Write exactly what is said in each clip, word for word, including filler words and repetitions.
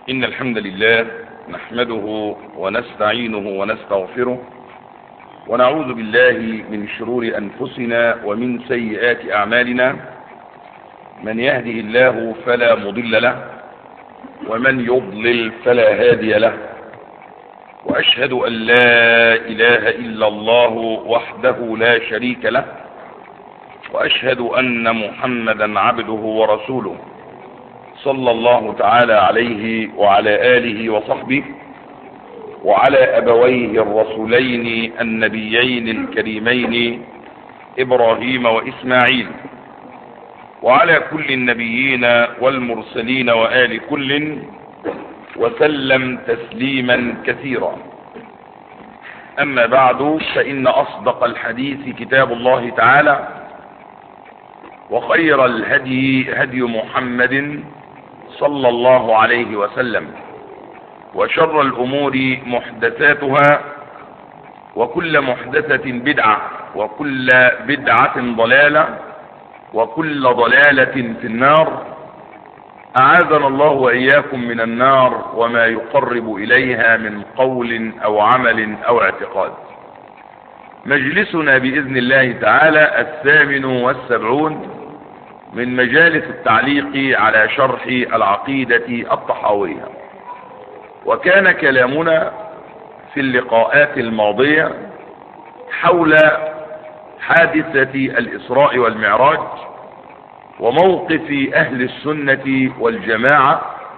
إن الحمد لله نحمده ونستعينه ونستغفره ونعوذ بالله من شرور أنفسنا ومن سيئات أعمالنا. من يهده الله فلا مضل له ومن يضلل فلا هادي له، وأشهد أن لا إله إلا الله وحده لا شريك له، وأشهد أن محمدا عبده ورسوله صلى الله تعالى عليه وعلى آله وصحبه وعلى أبويه الرسولين النبيين الكريمين إبراهيم وإسماعيل، وعلى كل النبيين والمرسلين وآل كل، وسلم تسليما كثيرا. أما بعد، فإن أصدق الحديث كتاب الله تعالى، وخير الهدي هدي محمد صلى الله عليه وسلم، وشر الأمور محدثاتها، وكل محدثة بدعة، وكل بدعة ضلالة، وكل ضلالة في النار. أعاذنا الله وإياكم من النار وما يقرب إليها من قول أو عمل أو اعتقاد. مجلسنا بإذن الله تعالى الثامن والسبعون من مجالس التعليق على شرح العقيدة الطحاوية. وكان كلامنا في اللقاءات الماضية حول حادثة الإسراء والمعراج، وموقف أهل السنة والجماعة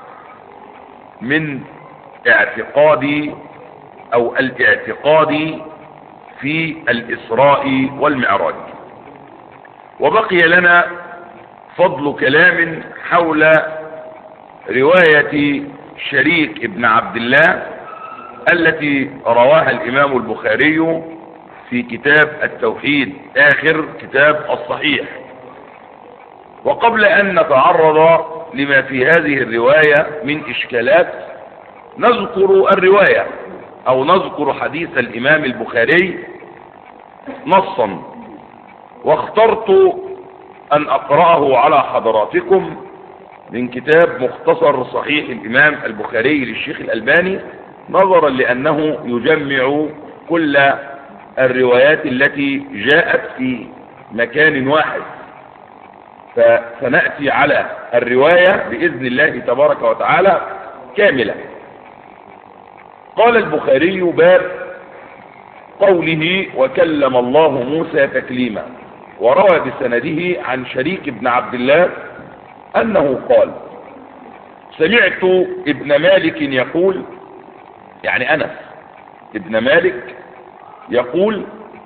من اعتقاد أو الاعتقاد في الإسراء والمعراج. وبقي لنا فضل كلام حول رواية شريك ابن عبد الله التي رواها الإمام البخاري في كتاب التوحيد، آخر كتاب الصحيح. وقبل أن نتعرض لما في هذه الرواية من إشكالات، نذكر الرواية أو نذكر حديث الإمام البخاري نصا، واخترت أن أقرأه على حضراتكم من كتاب مختصر صحيح الإمام البخاري للشيخ الألباني، نظرا لأنه يجمع كل الروايات التي جاءت في مكان واحد، فسنأتي على الرواية بإذن الله تبارك وتعالى كاملة. قال البخاري: باب قوله وكلم الله موسى تكليما. وروى بسنده عن شريك بن عبد الله أنه قال: سمعت ابن مالك يقول، يعني أنس ابن مالك يقول: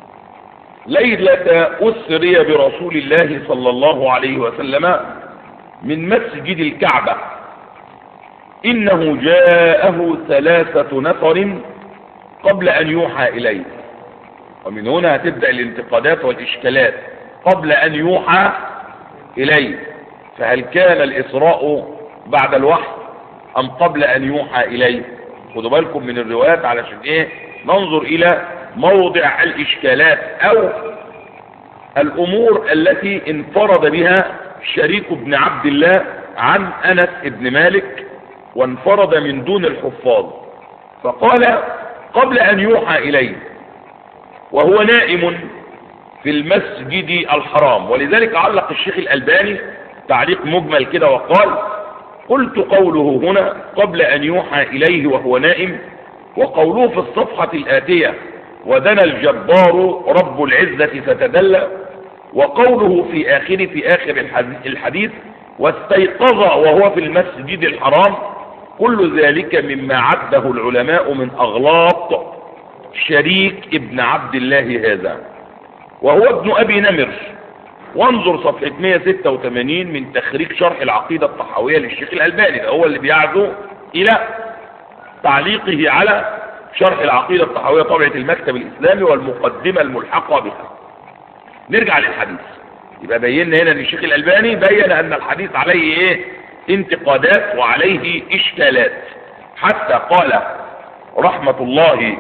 ليلة أسري برسول الله صلى الله عليه وسلم من مسجد الكعبة إنه جاءه ثلاثة نفر قبل أن يوحى إليه. ومن هنا هتبدأ الانتقادات والإشكالات. قبل أن يوحى إليه، فهل كان الإسراء بعد الوحي أم قبل أن يوحى إليه؟ خدوا بالكم من الروايات علشان إيه ننظر إلى موضع الإشكالات أو الأمور التي انفرد بها شريك بن عبد الله عن أنس بن مالك، وانفرد من دون الحفاظ. فقال: قبل أن يوحى إليه وهو نائم في المسجد الحرام. ولذلك علق الشيخ الألباني تعليق مجمل كده وقال: قلت قوله هنا قبل أن يوحى إليه وهو نائم، وقوله في الصفحة الآتية ودنا الجبار رب العزة فتدلى، وقوله في آخر في آخر الحديث واستيقظ وهو في المسجد الحرام، كل ذلك مما عده العلماء من أغلاط شريك ابن عبد الله هذا، وهو ابن أبي نمر. وانظر صفحة مئة وستة وثمانين من تخريج شرح العقيدة الطحاوية للشيخ الألباني، هو اللي بيعزو إلى تعليقه على شرح العقيدة الطحاوية طبعة المكتب الإسلامي والمقدمة الملحقة بها. نرجع للحديث. يبقى بينا هنا ان الشيخ الألباني بين أن الحديث عليه ايه انتقادات وعليه إشكالات، حتى قال رحمة الله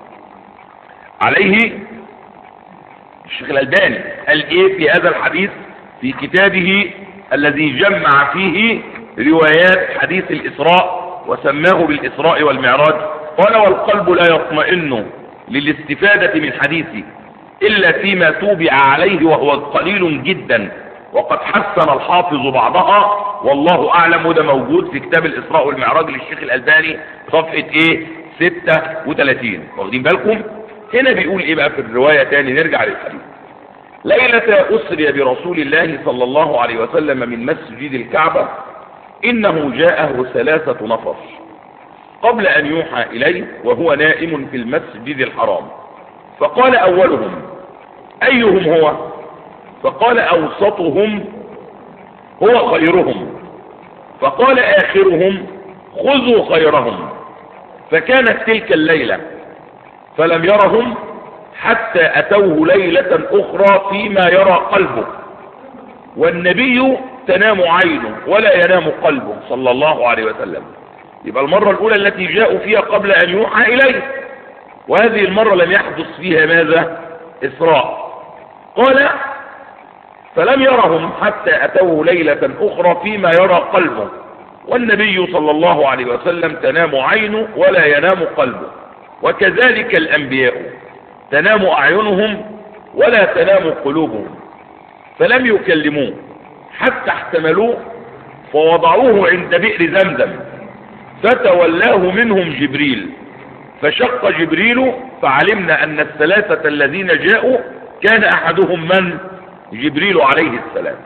عليه الشيخ الألباني قال ايه في هذا الحديث في كتابه الذي جمع فيه روايات حديث الإسراء وسماه بالإسراء والمعراج. قال والقلب لا يطمئن للاستفادة من حديثي إلا فيما توبع عليه وهو قليل جدا، وقد حسن الحافظ بعضها والله أعلم. وده موجود في كتاب الإسراء والمعراج للشيخ الألباني صفحة ايه ستة وثلاثين. واخدين بالكم؟ هنا بيقول ايه بقى في الرواية تاني؟ نرجع للحديث. ليلة أسري برسول الله صلى الله عليه وسلم من مسجد الكعبة إنه جاءه ثلاثة نفر قبل أن يوحى إليه وهو نائم في المسجد الحرام، فقال أولهم أيهم هو؟ فقال أوسطهم هو خيرهم، فقال آخرهم خذوا خيرهم. فكانت تلك الليلة فلم يرهم حتى أتوه ليلة أخرى فيما يرى قلبه، والنبي تنام عينه ولا ينام قلبه صلى الله عليه وسلم. يبقى المرة الأولى التي جاءوا فيها قبل أن يوحى إليه، وهذه المرة لم يحدث فيها ماذا؟ إسراء. قال فلم يرهم حتى أتوه ليلة أخرى فيما يرى قلبه، والنبي صلى الله عليه وسلم تنام عينه ولا ينام قلبه. وكذلك الأنبياء تنام أعينهم ولا تنام قلوبهم. فلم يكلموه حتى احتملوه فوضعوه عند بئر زمزم، فتولاه منهم جبريل، فشق جبريل فعلمنا أن الثلاثة الذين جاءوا كان أحدهم من؟ جبريل عليه السلام.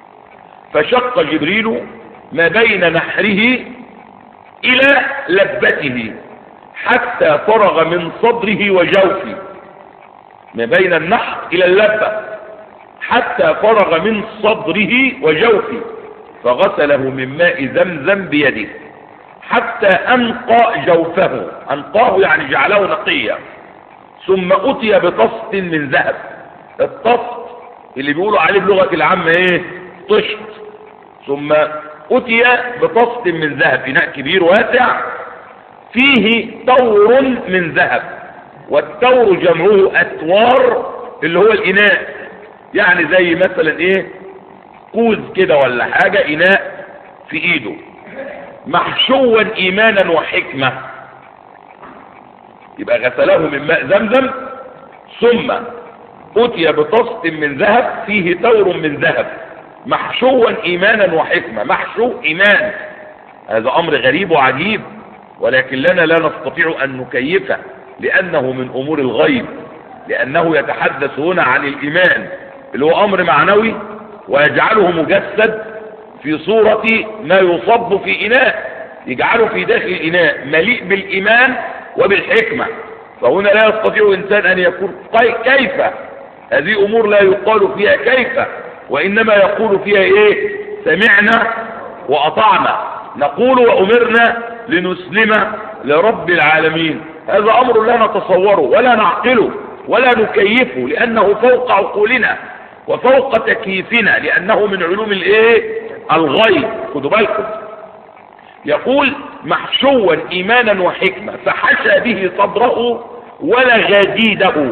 فشق جبريل ما بين نحره إلى لبته حتى فرغ من صدره وجوفه، ما بين النحر إلى اللبة حتى فرغ من صدره وجوفه، فغسله من ماء زمزم بيده حتى أنقى جوفه، أنقاه يعني جعله نقيا، ثم أتي بطست من ذهب. الطست اللي بيقولوا عليه بلغة العامة ايه؟ طشت. ثم أتي بطست من ذهب، إناء كبير واسع فيه تور من ذهب، والتور جمعه أتوار اللي هو الإناء، يعني زي مثلا ايه كوز كده ولا حاجة، إناء في إيده محشوا إيمانا وحكمة. يبقى غسله من ماء زمزم ثم أتي بطست من ذهب فيه تور من ذهب محشوا إيمانا وحكمة. محشو إيمان، هذا أمر غريب وعجيب، ولكن لنا لا نستطيع أن نكيفه لأنه من أمور الغيب، لأنه يتحدث هنا عن الإيمان اللي هو أمر معنوي ويجعله مجسد في صورة ما يصب في إناء، يجعله في داخل الإناء مليء بالإيمان وبالحكمة. فهنا لا يستطيع إنسان أن يقول كيف، هذه أمور لا يقال فيها كيف، وإنما يقول فيها إيه؟ سمعنا وأطعنا، نقول وأمرنا لنسلم لرب العالمين. هذا أمر لا نتصوره ولا نعقله ولا نكيفه، لأنه فوق عقولنا وفوق تكييفنا، لأنه من علوم الإيه؟ الغيب. خدوا بالكم، يقول محشوا إيمانا وحكمة، فحشى به صدره ولغديده.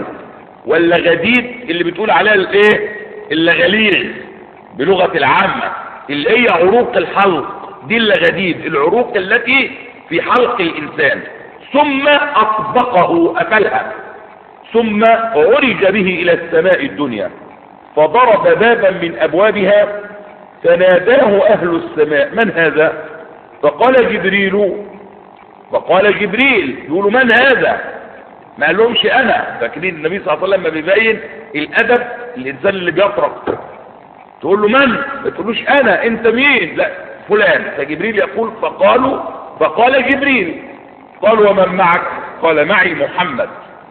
واللغديد اللي بتقول عليها الايه؟ اللغليغ بلغة العامة، اللي هي عروق الحلق، دي اللغديد، العروق التي في حلق الإنسان. ثم أطبقه أكلها، ثم عرج به إلى السماء الدنيا، فضرب بابا من أبوابها، فناداه أهل السماء من هذا؟ فقال جبريل. فقال جبريل يقولوا من هذا؟ ما قال لهمش أنا. فاكرين النبي صلى الله عليه وسلم بيبين الأدب الإنسان اللي بيطرق، تقول له من؟ ما تقولوش أنا، أنت مين؟ لا فلان. فجبريل يقول فقالوا فقال جبريل قال ومن معك؟ قال معي محمد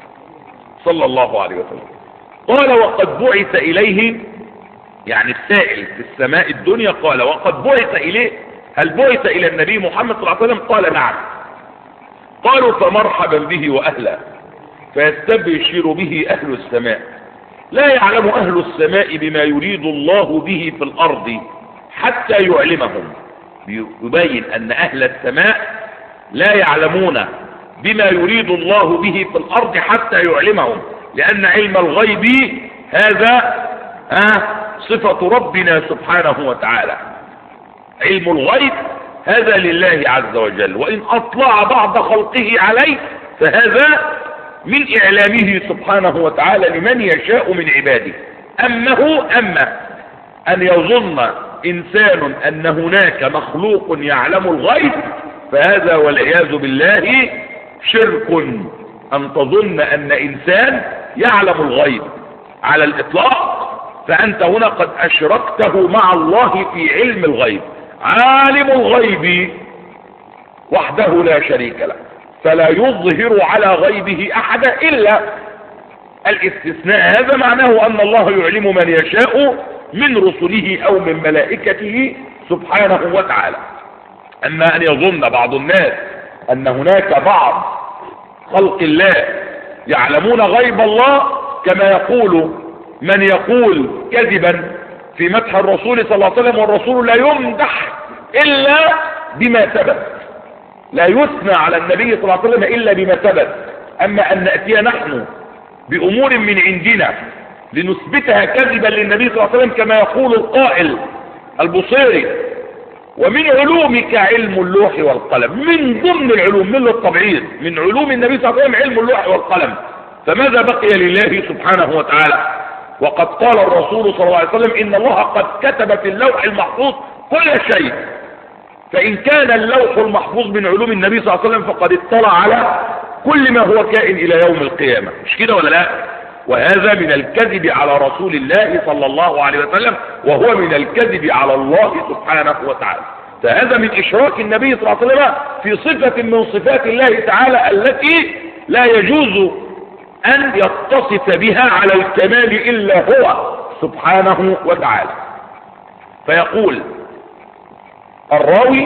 صلى الله عليه وسلم. قال وقد بعث إليه، يعني السائل في السماء الدنيا قال وقد بعث إليه، هل بعث إلى النبي محمد صلى الله عليه وسلم؟ قال نعم. قالوا فمرحبا به وأهلا، فيستبشر به أهل السماء. لا يعلم أهل السماء بما يريد الله به في الأرض حتى يعلمهم. يبين أن أهل السماء لا يعلمون بما يريد الله به في الأرض حتى يعلمهم، لأن علم الغيب هذا آه صفة ربنا سبحانه وتعالى. علم الغيب هذا لله عز وجل، وإن أطلع بعض خلقه عليه فهذا من إعلامه سبحانه وتعالى لمن يشاء من عباده. أما هو أما أن يظن إنسان أن هناك مخلوق يعلم الغيب فهذا والعياذ بالله شرك، أن تظن أن إنسان يعلم الغيب على الإطلاق، فأنت هنا قد أشركته مع الله في علم الغيب. عالم الغيب وحده لا شريك له، فلا يظهر على غيبه أحدا إلا الاستثناء. هذا معناه أن الله يعلم من يشاء من رسله أو من ملائكته سبحانه وتعالى. أما أن يظن بعض الناس أن هناك بعض خلق الله يعلمون غيب الله، كما يقول من يقول كذبا في مدح الرسول صلى الله عليه وسلم، والرسول لا يمدح إلا بما ثبت، لا يثنى على النبي صلى الله عليه وسلم إلا بما ثبت. أما أن نأتي نحن بأمور من عندنا لنثبتها كذبا للنبي صلى الله عليه وسلم كما يقول القائل البصيري: ومن علومك علم اللوح والقلم. من ضمن العلوم، من الطبيعية من علوم النبي صلى الله عليه وسلم علم اللوح والقلم، فماذا بقي لله سبحانه وتعالى؟ وقد قال الرسول صلى الله عليه وسلم: إن الله قد كتب في اللوح المحفوظ كل شيء. فإن كان اللوح المحفوظ من علوم النبي صلى الله عليه وسلم فقد اطلع على كل ما هو كائن إلى يوم القيامة، مش كده ولا لا؟ وهذا من الكذب على رسول الله صلى الله عليه وسلم، وهو من الكذب على الله سبحانه وتعالى. فهذا من إشراك النبي صلى الله عليه وسلم في صفة من صفات الله تعالى التي لا يجوز أن يتصف بها على الكمال إلا هو سبحانه وتعالى. فيقول الراوي: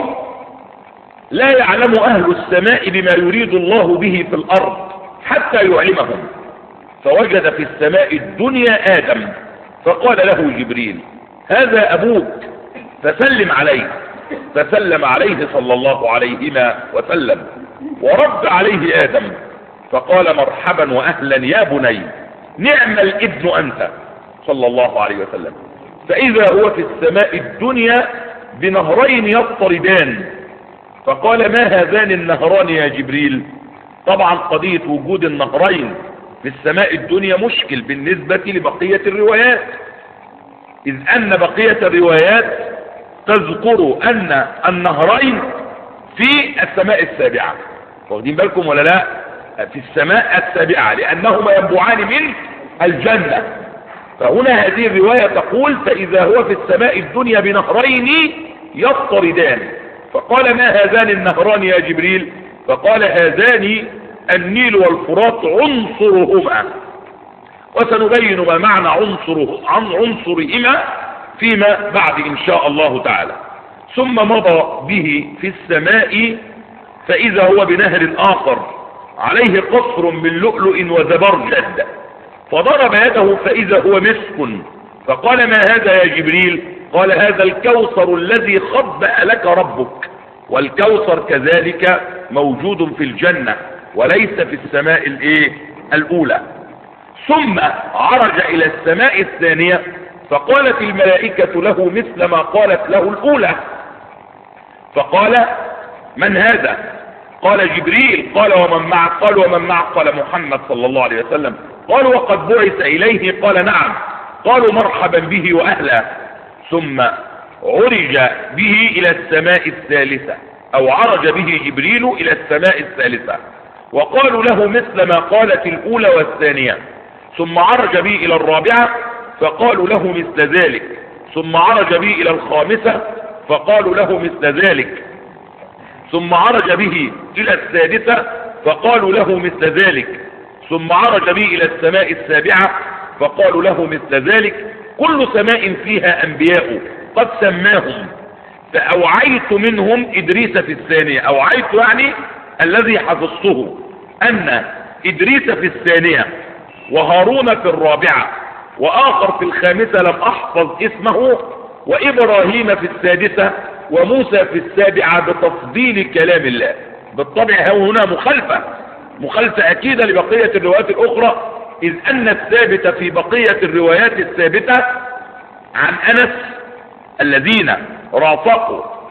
لا يعلم أهل السماء بما يريد الله به في الأرض حتى يعلمهم. فوجد في السماء الدنيا آدم فقال له جبريل: هذا أبوك فسلم عليه. فسلم عليه صلى الله عليه وسلم، ورد عليه آدم فقال: مرحبا وأهلا يا بني، نعم الابن أنت، صلى الله عليه وسلم. فإذا هو في السماء الدنيا بنهرين يضطردان، فقال: ما هذان النهران يا جبريل؟ طبعا قضية وجود النهرين في السماء الدنيا مشكل بالنسبة لبقية الروايات، إذ أن بقية الروايات تذكر أن النهرين في السماء السابعة. واخدين بالكم ولا لا؟ في السماء السابعة، لأنهما ينبعان من الجنة. فهنا هذه الرواية تقول: فإذا هو في السماء الدنيا بنهرين يضطردان. فقال: ما هذان النهران يا جبريل؟ فقال: هذان النيل والفرات عنصرهما، وسنبين ما معنى عنصره عن عنصرهما فيما بعد إن شاء الله تعالى. ثم مضى به في السماء فإذا هو بنهر آخر عليه قصر من لؤلؤ وزبرجد، فضرب يده فإذا هو مسك. فقال: ما هذا يا جبريل؟ قال: هذا الكوثر الذي خبأ لك ربك. والكوثر كذلك موجود في الجنة وليس في السماء الايه الأولى. ثم عرج إلى السماء الثانية فقالت الملائكة له مثل ما قالت له الأولى. فقال: من هذا؟ قال: جبريل. قال: ومن معك؟ قال: ومن معك؟ قال: محمد صلى الله عليه وسلم. قالوا: وقد بعث إليه؟ قال: نعم. قالوا: مرحبا به وأهلا. ثم عرج به إلى السماء الثالثة، أو عرج به جبريل إلى السماء الثالثة، وقالوا له مثل ما قالت الأولى والثانية. ثم عرج به إلى الرابعة فقالوا له مثل ذلك. ثم عرج به إلى الخامسة فقالوا له مثل ذلك. ثم عرج به إلى السادسة فقالوا له مثل ذلك. ثم عرج به إلى السماء السابعة فقالوا له مثل ذلك. كل سماء فيها أنبياء قد سماهم، فأوعيت منهم إدريس في الثانية. أوعيت يعني الذي حفظته أن إدريس في الثانية، وهارون في الرابعة، وآخر في الخامسة لم أحفظ اسمه، وإبراهيم في السادسة، وموسى في السابعة، بتفضيل كلام الله. بالطبع هنا مخالفة مخالفة أكيدة لبقية الروايات الأخرى، إذ أن الثابت في بقية الروايات الثابتة عن أنس الذين رافقوا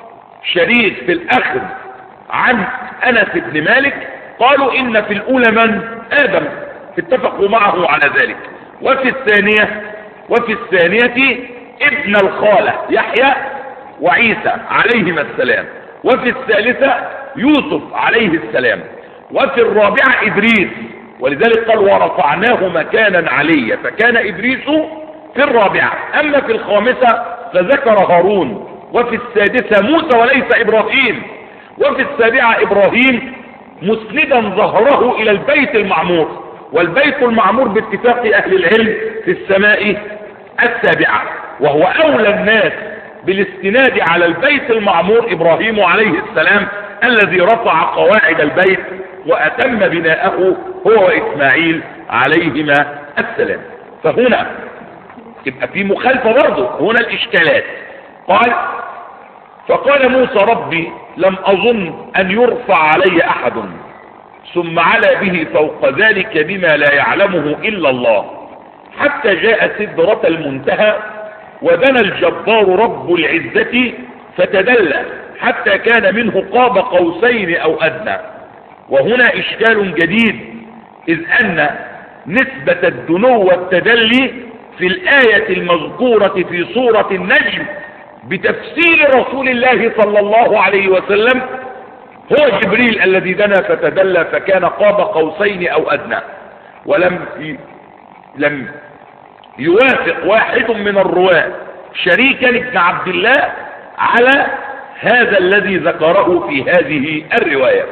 شريك في الأخذ عن أنس بن مالك قالوا إن في الأولى من؟ آدم، اتفقوا معه على ذلك. وفي الثانية وفي الثانية ابن الخالة يحيى وعيسى عليهما السلام. وفي الثالثة يوسف عليه السلام. وفي الرابعة إدريس، ولذلك قال ورفعناه مكانا عليا، فكان إدريس في الرابعة. أما في الخامسة فذكر هارون. وفي السادسة موسى وليس إبراهيم. وفي السابعة إبراهيم مسندا ظهره إلى البيت المعمور، والبيت المعمور باتفاق أهل العلم في السماء السابعة، وهو أولى الناس بالاستناد على البيت المعمور إبراهيم عليه السلام الذي رفع قواعد البيت وأتم بناءه هو وإسماعيل عليهما السلام. فهنا يبقى في مخالفة برضه، هنا الإشكالات. قال فقال موسى ربي لم أظن أن يرفع علي أحد، ثم علا به فوق ذلك بما لا يعلمه إلا الله، حتى جاء سدرة المنتهى ودنا الجبار رب العزة فتدلى حتى كان منه قاب قوسين أو أدنى. وهنا إشكال جديد، إذ أن نسبة الدنو والتدلي في الآية المذكورة في سورة النجم بتفسير رسول الله صلى الله عليه وسلم هو جبريل الذي دنا فتدلى فكان قاب قوسين أو أدنى. ولم ي... لم يوافق واحد من الرواة شريكا ابن عبد الله على هذا الذي ذكره في هذه الرواية.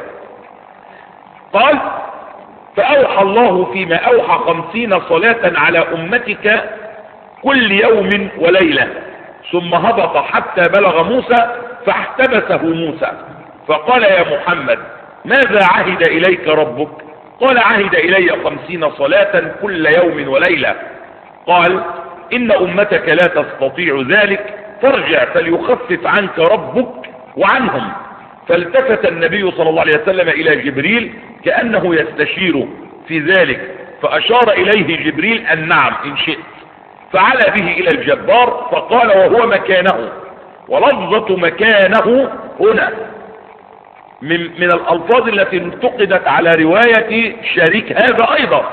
قال فأوحى الله فيما أوحى خمسين صلاة على أمتك كل يوم وليلة، ثم هبط حتى بلغ موسى فاحتبسه موسى فقال يا محمد ماذا عهد إليك ربك؟ قال عهد إلي خمسين صلاة كل يوم وليلة. قال إن أمتك لا تستطيع ذلك فارجع فليخفف عنك ربك وعنهم. فالتفت النبي صلى الله عليه وسلم إلى جبريل كأنه يستشير في ذلك، فأشار إليه جبريل أن نعم إن شئت، فعلى به إلى الجبار فقال وهو مكانه. ولفظة مكانه هنا من, من الألفاظ التي انتقدت على رواية شريك هذا أيضا،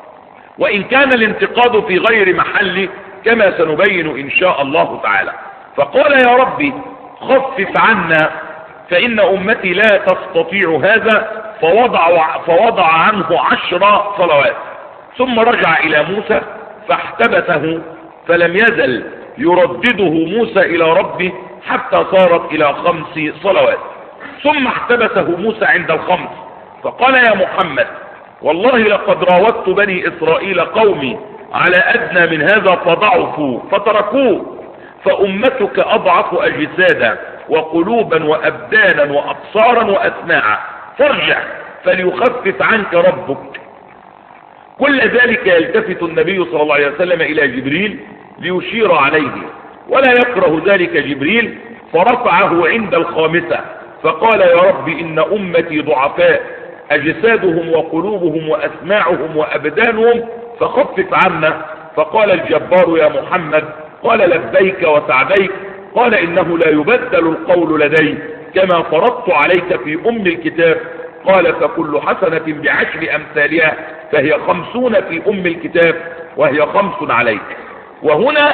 وإن كان الانتقاد في غير محل كما سنبين إن شاء الله تعالى. فقال يا ربي خفف عنا فإن أمتي لا تستطيع هذا، فوضع, فوضع عنه عشر صلوات. ثم رجع إلى موسى فاحتبسه، فلم يزل يردده موسى إلى ربه حتى صارت إلى خمس صلوات. ثم احتبسه موسى عند الخمس فقال يا محمد والله لقد راودت بني إسرائيل قومي على أدنى من هذا فضعفوا فتركوه، فأمتك أضعف أجسادا وقلوبا وأبدانا وأبصارا وأسماعا، فارجع فليخفف عنك ربك. كل ذلك يلتفت النبي صلى الله عليه وسلم إلى جبريل ليشير عليه، ولا يكره ذلك جبريل، فرفعه عند الخامسة فقال يا رب إن أمتي ضعفاء أجسادهم وقلوبهم وأسماعهم وأبدانهم فخفف عنا. فقال الجبار يا محمد قال لبيك وسعديك. قال إنه لا يبدل القول لدي كما فرضت عليك في أم الكتاب. قال فكل حسنة بعشر أمثالها فهي خمسون في أم الكتاب وهي خمس عليك. وهنا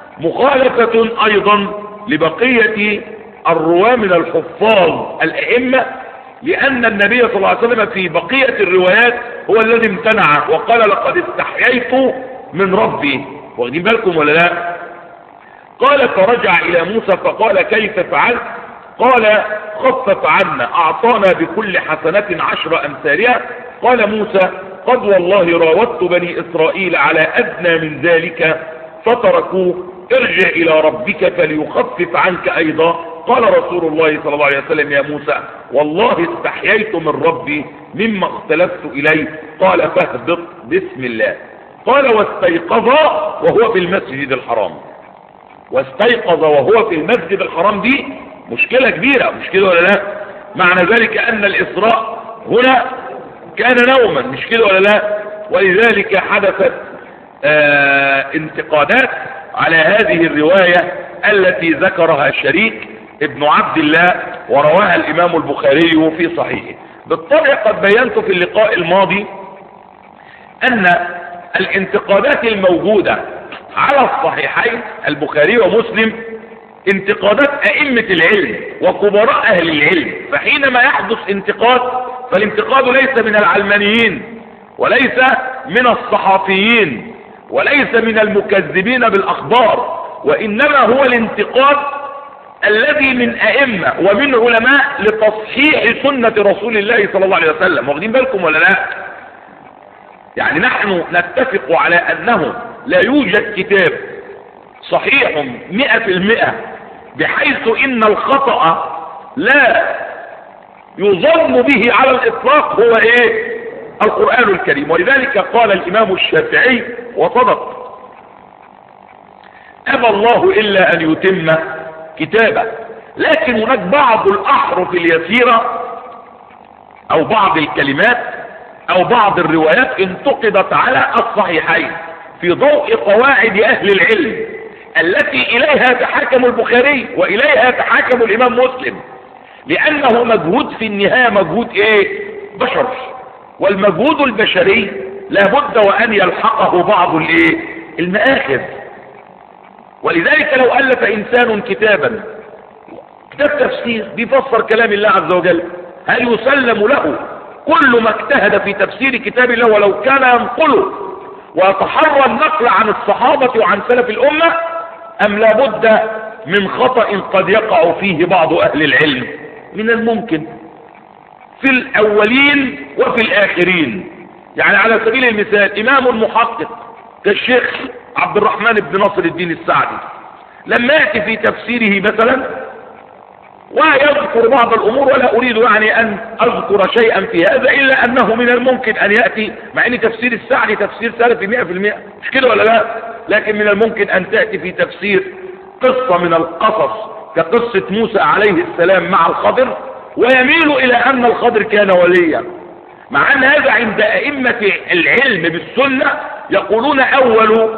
مخالفة أيضا لبقية الرواة من الحفاظ الأئمة، لأن النبي صلى الله عليه وسلم في بقية الروايات هو الذي امتنع وقال لقد استحييت من ربي. واخدين بالكم ولا لا؟ قال فرجع إلى موسى فقال كيف فعلت؟ قال خفف عنا أعطانا بكل حسنة عشر أمثالها. قال موسى قد والله راودت بني إسرائيل على أدنى من ذلك فتركوه، ارجع إلى ربك فليخفف عنك أيضا. قال رسول الله صلى الله عليه وسلم يا موسى والله استحييت من ربي مما اختلفت إليه. قال فاهبط بسم الله. قال واستيقظ وهو في المسجد الحرام. واستيقظ وهو في المسجد الحرام دي مشكلة كبيرة، مش كده ولا لا؟ معنى ذلك أن الإسراء هنا كان نوما، مش كده ولا لا؟ ولذلك حدثت آه انتقادات على هذه الرواية التي ذكرها شريك ابن عبد الله، ورواها الامام البخاري في صحيحه. بالطبع قد بينت في اللقاء الماضي ان الانتقادات الموجودة على الصحيحين البخاري ومسلم انتقادات ائمة العلم وكبراء اهل العلم، فحينما يحدث انتقاد فالانتقاد ليس من العلمانيين وليس من الصحافيين وليس من المكذبين بالاخبار، وانما هو الانتقاد الذي من ائمة ومن علماء لتصحيح سنة رسول الله صلى الله عليه وسلم. واخدين بالكم ولا لا؟ يعني نحن نتفق على انه لا يوجد كتاب صحيح مئة في المئة بحيث ان الخطأ لا يظن به على الاطلاق هو ايه؟ القرآن الكريم. ولذلك قال الامام الشافعي وصدق: ابى الله الا ان يتم كتابه. لكن هناك بعض الاحرف اليسيرة او بعض الكلمات او بعض الروايات انتقدت على الصحيحين في ضوء قواعد اهل العلم التي اليها يتحاكم البخاري واليها يتحاكم الامام مسلم، لانه مجهود في النهاية مجهود ايه؟ بشر، والمجهود البشري لابد وان يلحقه بعض الايه؟ المآخذ. ولذلك لو الف انسان كتابا كتاب تفسير بيفسر كلام الله عز وجل، هل يسلم له كل ما اجتهد في تفسير كتاب الله ولو كان ينقله ويتحرى النقل عن الصحابة وعن سلف الأمة، أم لابد من خطأ قد يقع فيه بعض أهل العلم؟ من الممكن في الأولين وفي الآخرين. يعني على سبيل المثال إمام محقق كالشيخ عبد الرحمن بن ناصر الدين السعدي لما يأتي في تفسيره مثلا ويذكر بعض الامور، ولا اريد يعني ان اذكر شيئا في هذا الا انه من الممكن ان يأتي، مع ان تفسير السعدي تفسير سلفي مئة في المئة، مش كده ولا لا؟ لكن من الممكن ان تأتي في تفسير قصة من القصص كقصة موسى عليه السلام مع الخضر ويميل الى ان الخضر كان وليا، مع ان هذا عند ائمة العلم بالسنة يقولون اول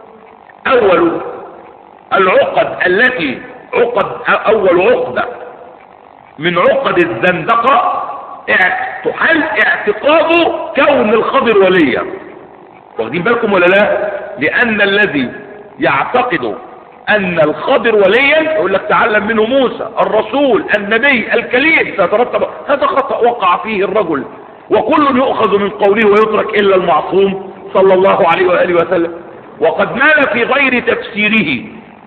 اول العقد التي عقد اول عقدة من عقد الزندقة تحل اعتقاد كون الخضر وليا. واخدين بالكم ولا لا؟ لان الذي يعتقد ان الخضر وليا يقول لك تعلم منه موسى الرسول النبي الكليم سيترتب، هذا خطأ وقع فيه الرجل، وكل يؤخذ من قوله ويترك الا المعصوم صلى الله عليه وآله وسلم. وقد مال في غير تفسيره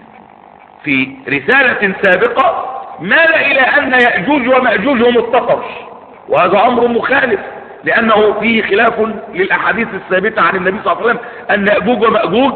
في رسالة سابقة مال الى ان يأجوج ومأجوج هم الطفر، وهذا امر مخالف لانه فيه خلاف للاحاديث الثابتة عن النبي صلى الله عليه وسلم ان يأجوج ومأجوج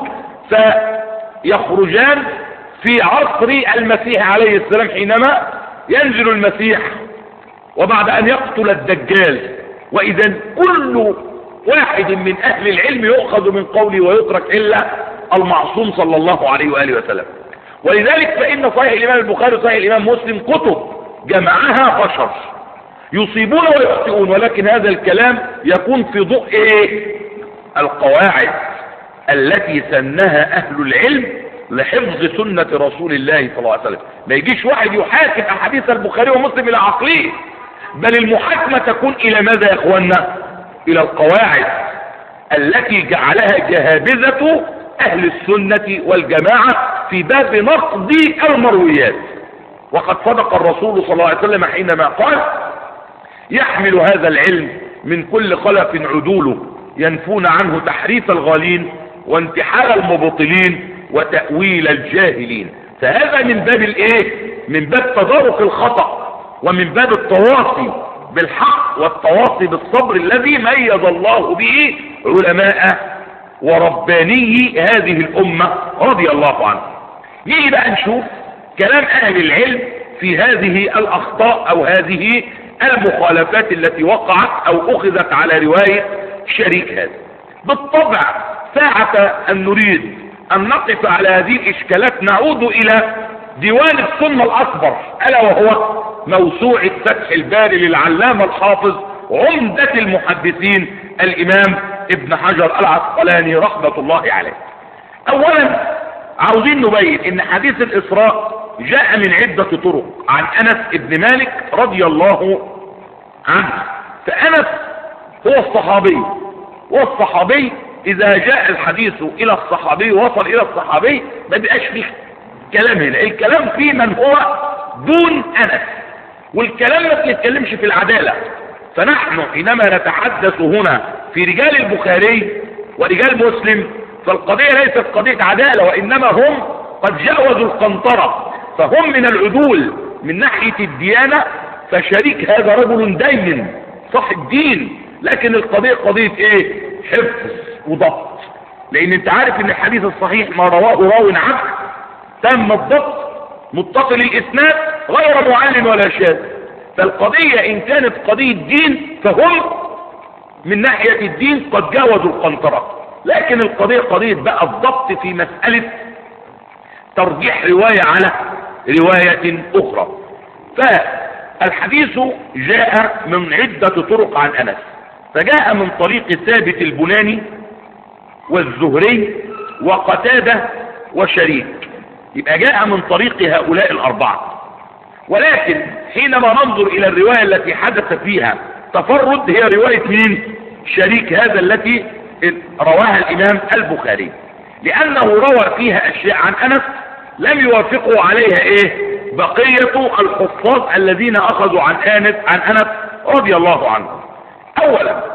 سيخرجان في عصر المسيح عليه السلام حينما ينزل المسيح وبعد ان يقتل الدجال. واذا كل واحد من اهل العلم يؤخذ من قوله ويترك الا المعصوم صلى الله عليه وآله وسلم. ولذلك فإن صحيح الإمام البخاري وصحيح الإمام مسلم كتب جمعها بشر يصيبون ويخطئون، ولكن هذا الكلام يكون في ضوء إيه؟ القواعد التي سنها أهل العلم لحفظ سنة رسول الله صلى الله عليه وسلم. ما يجيش واحد يحاكم أحاديث البخاري ومسلم إلى عقليه، بل المحاكمة تكون إلى ماذا يا إخواننا؟ إلى القواعد التي جعلها جهابذة أهل السنة والجماعة في باب نقض المرويات. وقد صدق الرسول صلى الله عليه وسلم حينما قال: يحمل هذا العلم من كل خلف عدوله ينفون عنه تحريف الغالين وانتحال المبطلين وتأويل الجاهلين. فهذا من باب الايه؟ من باب تدارك الخطأ ومن باب التواصي بالحق والتواصي بالصبر الذي ميز الله به علماء ورباني هذه الأمة رضي الله عنه. نيجي بقى نشوف كلام أهل العلم في هذه الأخطاء أو هذه المخالفات التي وقعت أو أخذت على رواية شريك هذا. بالطبع ساعة أن نريد أن نقف على هذه الإشكالات نعود إلى ديوان السنة الأكبر، ألا وهو موسوعة فتح الباري للعلامة الحافظ عمدة المحدثين الإمام ابن حجر العسقلاني رحمة الله عليه. أولا عاوزين نبين إن حديث الإسراء جاء من عدة طرق عن أنس بن مالك رضي الله عنه. فأنس هو الصحابي، والصحابي إذا جاء الحديث إلى الصحابي وصل إلى الصحابي ما بيبقاش فيه كلام هنا، الكلام فيه من هو دون أنس، والكلام ما بنتكلمش في العدالة. فنحن حينما نتحدث هنا في رجال البخاري ورجال مسلم فالقضية ليست قضية عدالة، وإنما هم قد جاوزوا القنطرة، فهم من العدول من ناحية الديانة. فشريك هذا رجل دين صاحب دين، لكن القضية قضية ايه؟ حفظ وضبط. لان انت عارف ان الحديث الصحيح ما رواه راو عبد تم الضبط متصل الاسناد غير معلم ولا شاذ. فالقضية ان كانت قضية دين فهم من ناحية الدين قد جاوزوا القنطرة، لكن القضية قضية بقى الضبط في مسألة ترجيح رواية على رواية اخرى. فالحديث جاء من عدة طرق عن انس، فجاء من طريق ثابت البناني والزهري وقتادة وشريك، يبقى جاء من طريق هؤلاء الاربعة. ولكن حينما ننظر الى الرواية التي حدث فيها تفرد هي رواية مين؟ شريك هذا التي رواها الامام البخاري، لانه روى فيها اشياء عن انس لم يوافقوا عليها ايه بقية الحفاظ الذين اخذوا عن انس عن انس رضي الله عنه. اولا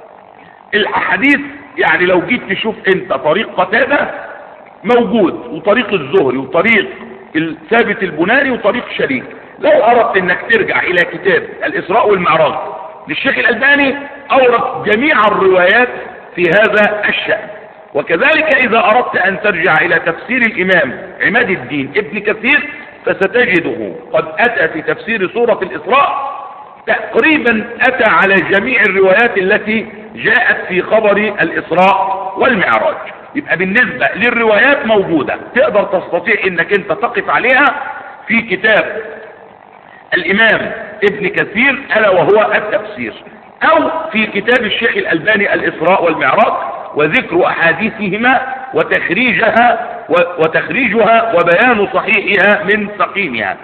الاحاديث، يعني لو جيت تشوف انت طريق قتادة موجود وطريق الزهري وطريق الثابت البناني وطريق شريك، لو اردت انك ترجع الى كتاب الاسراء والمعراج للشيخ الالباني اورد جميع الروايات في هذا الشأن. وكذلك اذا اردت ان ترجع الى تفسير الامام عماد الدين ابن كثير فستجده قد اتى في تفسير سورة الاسراء تقريبا اتى على جميع الروايات التي جاءت في خبر الاسراء والمعراج. يبقى بالنسبة للروايات موجودة تقدر تستطيع انك انت تقف عليها في كتاب الامام ابن كثير الا وهو التفسير، او في كتاب الشيخ الالباني الاسراء والمعراج وذكر احاديثهما وتخريجها وتخريجها وبيان صحيحها من سقيمها.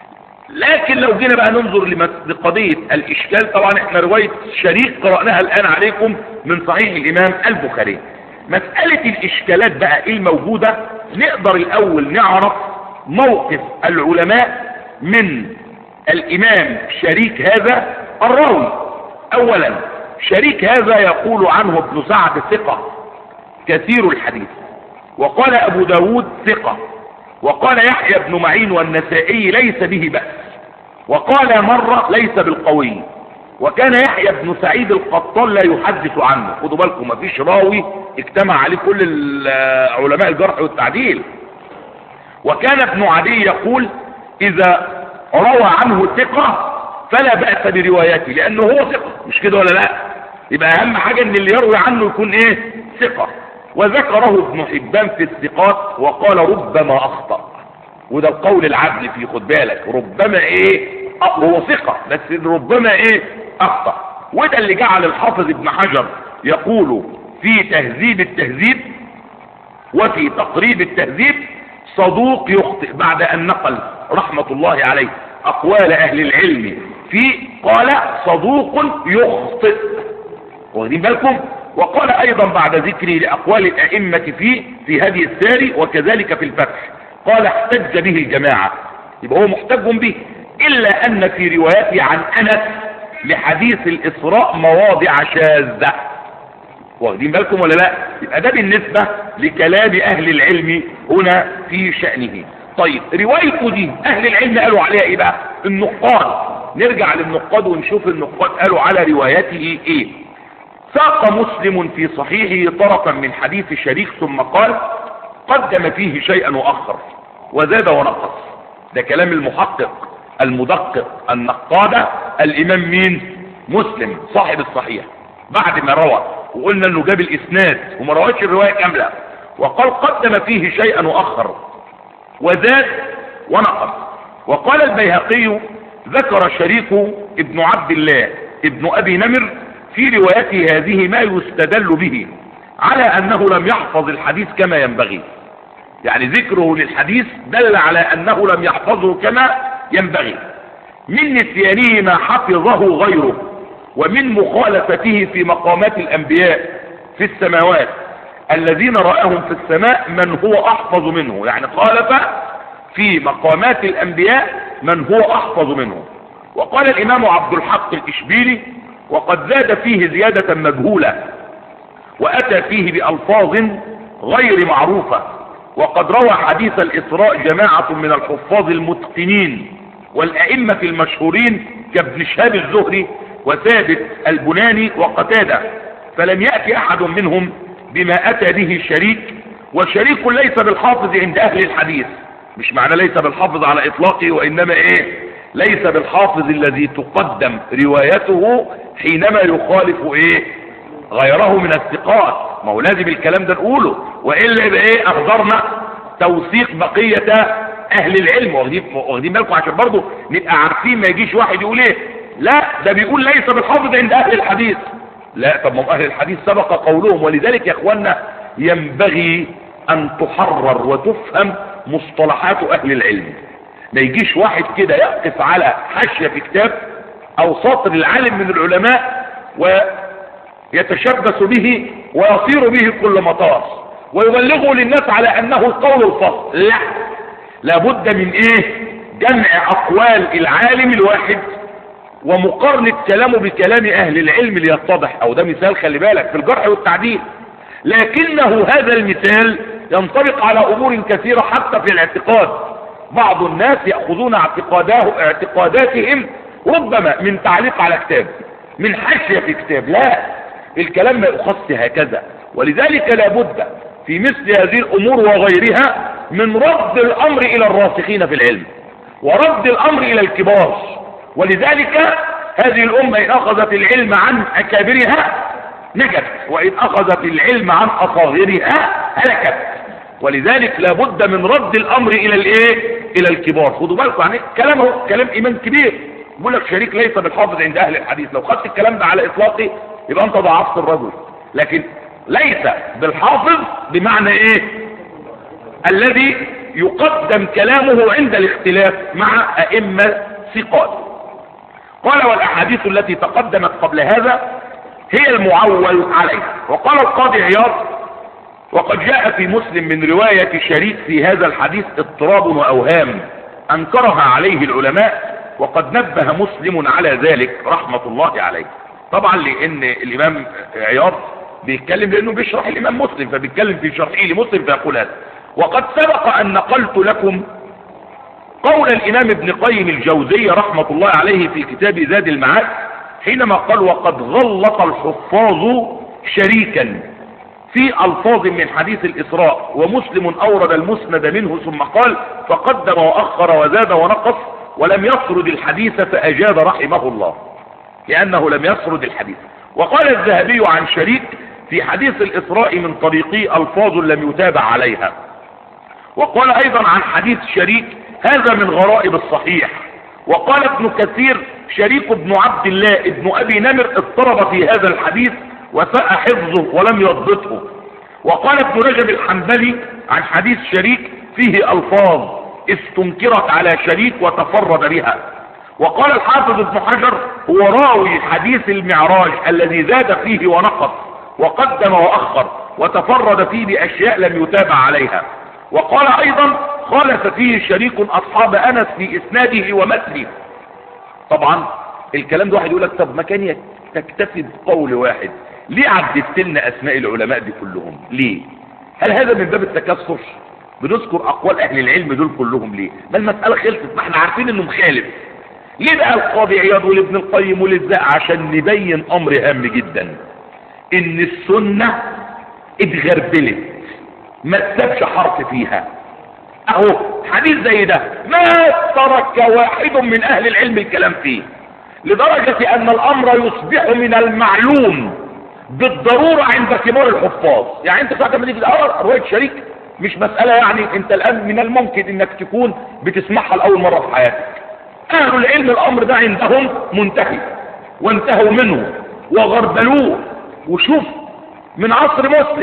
لكن لو جينا بقى ننظر لقضية الاشكال، طبعا احنا رواية شريك قرأناها الان عليكم من صحيح الامام البخاري. مسألة الاشكالات بقى ايه الموجودة، نقدر الاول نعرف موقف العلماء من الامام شريك هذا الراوي. اولا شريك هذا يقول عنه ابن سعد ثقة كثير الحديث، وقال ابو داود ثقة، وقال يحيى بن معين والنسائي ليس به بأس، وقال مرة ليس بالقوي، وكان يحيى بن سعيد القطان لا يحدث عنه. خدوا بالكم مفيش راوي اجتمع عليه كل علماء الجرح والتعديل. وكان ابن عدي يقول اذا روى عنه ثقة فلا بأس بروايته لانه هو ثقة، مش كده ولا لا؟ يبقى اهم حاجة ان اللي يروي عنه يكون ايه؟ ثقة. وذكره ابن حبان في الثقات وقال ربما اخطأ، وده القول العدل فيه، خد بالك ربما ايه هو ثقة بس ربما ايه اخطأ. وده اللي جعل الحافظ ابن حجر يقول في تهذيب التهذيب وفي تقريب التهذيب صدوق يخطئ، بعد ان نقل رحمة الله عليه اقوال اهل العلم في قال صدوق يخطئ، واخدين بالكم؟ وقال ايضا بعد ذكره لاقوال الائمة فيه في هدي الساري وكذلك في الفتح قال احتج به الجماعة، يبقى هو محتج به، الا ان في روايته عن انس لحديث الاسراء مواضع شاذة، واخدين بالكم ولا لا؟ يبقى ده بالنسبة لكلام اهل العلم هنا في شأنه. طيب روايته دي اهل العلم قالوا عليها ايه بقى؟ النقاد، نرجع للنقاد ونشوف النقاد قالوا على روايته ايه. ساق مسلم في صحيحه طرفا من حديث شريك ثم قال قدم فيه شيئا واخر وزاد ونقص. ده كلام المحقق المدقق النقادة الامام مين؟ مسلم صاحب الصحيح، بعد ما روى وقلنا انه جاب الاسناد وما رواش الرواية كاملة، وقال قدم فيه شيئا واخر وزاد ونقص. وقال البيهقي ذكر شريك ابن عبد الله ابن ابي نمر في روايته هذه ما يستدل به على انه لم يحفظ الحديث كما ينبغي. يعني ذكره للحديث دل على أنه لم يحفظه كما ينبغي، من نسيانه ما حفظه غيره، ومن مخالفته في مقامات الأنبياء في السماوات الذين رآهم في السماء من هو أحفظ منه، يعني خالف في مقامات الأنبياء من هو أحفظ منه. وقال الإمام عبد الحق الإشبيلي: وقد زاد فيه زيادة مجهولة، وأتى فيه بألفاظ غير معروفة، وقد روى حديث الإسراء جماعة من الحفاظ المتقنين والأئمة المشهورين كابن شهاب الزهري وثابت البناني وقتادة، فلم يأتي أحد منهم بما أتى به شريك، وشريك ليس بالحافظ عند أهل الحديث، مش معنى ليس بالحافظ على إطلاقه، وإنما إيه؟ ليس بالحافظ الذي تقدم روايته حينما يخالف إيه؟ غيره من الثقات. ما هو لازم الكلام ده نقوله، وإلا يبقى إيه؟ أخضرنا توثيق بقية أهل العلم. واخدين بالكم عشان برضه نبقى عارفين، ما يجيش واحد يقول إيه؟ لا ده بيقول ليس بالحافظ عند أهل الحديث. لا، طب ما أهل الحديث سبق قولهم. ولذلك يا إخوانا ينبغي أن تحرر وتفهم مصطلحات أهل العلم. ما يجيش واحد كده يقف على حاشية في كتاب أو سطر العالم من العلماء ويتشبث به ويصير به كل مطار ويبلغه للناس على أنه القول الفصل. لا، لابد من إيه؟ جمع أقوال العالم الواحد ومقارنة كلامه بكلام أهل العلم ليتضح. أو ده مثال خلي بالك في الجرح والتعديل، لكنه هذا المثال ينطبق على أمور كثيرة حتى في الاعتقاد. بعض الناس يأخذون اعتقاده اعتقاداتهم ربما من تعليق على كتاب، من حاشية في كتاب. لا، الكلام ما يخص هكذا. ولذلك لابد في مثل هذه الأمور وغيرها من رد الأمر إلى الراسخين في العلم ورد الأمر إلى الكبار. ولذلك هذه الأمة إن أخذت العلم عن أكابرها نجت، وإن أخذت العلم عن أصاغرها هلكت. ولذلك لابد من رد الأمر إلى الإيه؟ إلى الكبار. خدوا بالكم، يعني كلامه كلام إيمان كبير. بيقول لك شريك ليس بالحافظ عند أهل الحديث. لو خدت الكلام ده على إطلاقه يبقى أنت ضعفت الرجل. لكن ليس بالحافظ بمعنى إيه؟ الذي يقدم كلامه عند الاختلاف مع أئمة ثقات. قال: والأحاديث التي تقدمت قبل هذا هي المعول عليها. وقال القاضي عياض: وقد جاء في مسلم من رواية شريك في هذا الحديث اضطراب وأوهام أنكرها عليه العلماء، وقد نبه مسلم على ذلك رحمة الله عليه. طبعا لأن الإمام عياض بيتكلم لأنه بيشرح الإمام مسلم، فبيتكلم في شرحه لمسلم فيقول هذا. وقد سبق أن نقلت لكم قول الإمام ابن قيم الجوزية رحمة الله عليه في كتاب زاد المعاد حينما قال: وقد غلط الحفاظ شريكا في ألفاظ من حديث الإسراء، ومسلم أورد المسند منه ثم قال: فقدم وأخر وزاد ونقص ولم يسرد الحديث فأجاد رحمه الله، لأنه لم يسرد الحديث. وقال الذهبي عن شريك في حديث الإسراء من طريقي ألفاظ لم يتابع عليها. وقال أيضا عن حديث شريك: هذا من غرائب الصحيح. وقال ابن كثير: شريك بن عبد الله ابن أبي نمر اضطرب في هذا الحديث وساء حفظه ولم يضبطه. وقال ابن رجب الحنبلي عن حديث شريك: فيه ألفاظ استنكرت على شريك وتفرد بها. وقال الحافظ ابن حجر: هو راوي حديث المعراج الذي زاد فيه ونقص وقدم وأخر وتفرد فيه بأشياء لم يتابع عليها. وقال أيضا: خالف فيه شريك أصحاب أنس في إسناده ومتنه. طبعا الكلام ده واحد يقول لك: طب ما كان تكتفي بقول واحد، ليه عددت لنا أسماء العلماء دي كلهم؟ ليه؟ هل هذا من باب التكسر؟ بنذكر أقوال أهل العلم دول كلهم ليه؟ ما المسألة خلصت، ما احنا عارفين إنه مخالف. ليه بقى القاضي عياض ولابن القيم وللزق؟ عشان نبين أمر هام جدا، إن السنة اتغربلت، ما تسابش حرف فيها. اهو حديث زي ده ما ترك واحد من اهل العلم الكلام فيه، لدرجة ان الامر يصبح من المعلوم بالضرورة عند كبار الحفاظ. يعني انت ساعة ما تيجي تقرا رواية شريك مش مسألة يعني انت الان من الممكن انك تكون بتسمعها لاول مرة في حياتك. اهل العلم الامر ده عندهم منتهي وانتهوا منه وغربلوه. وشوف من عصر مسلم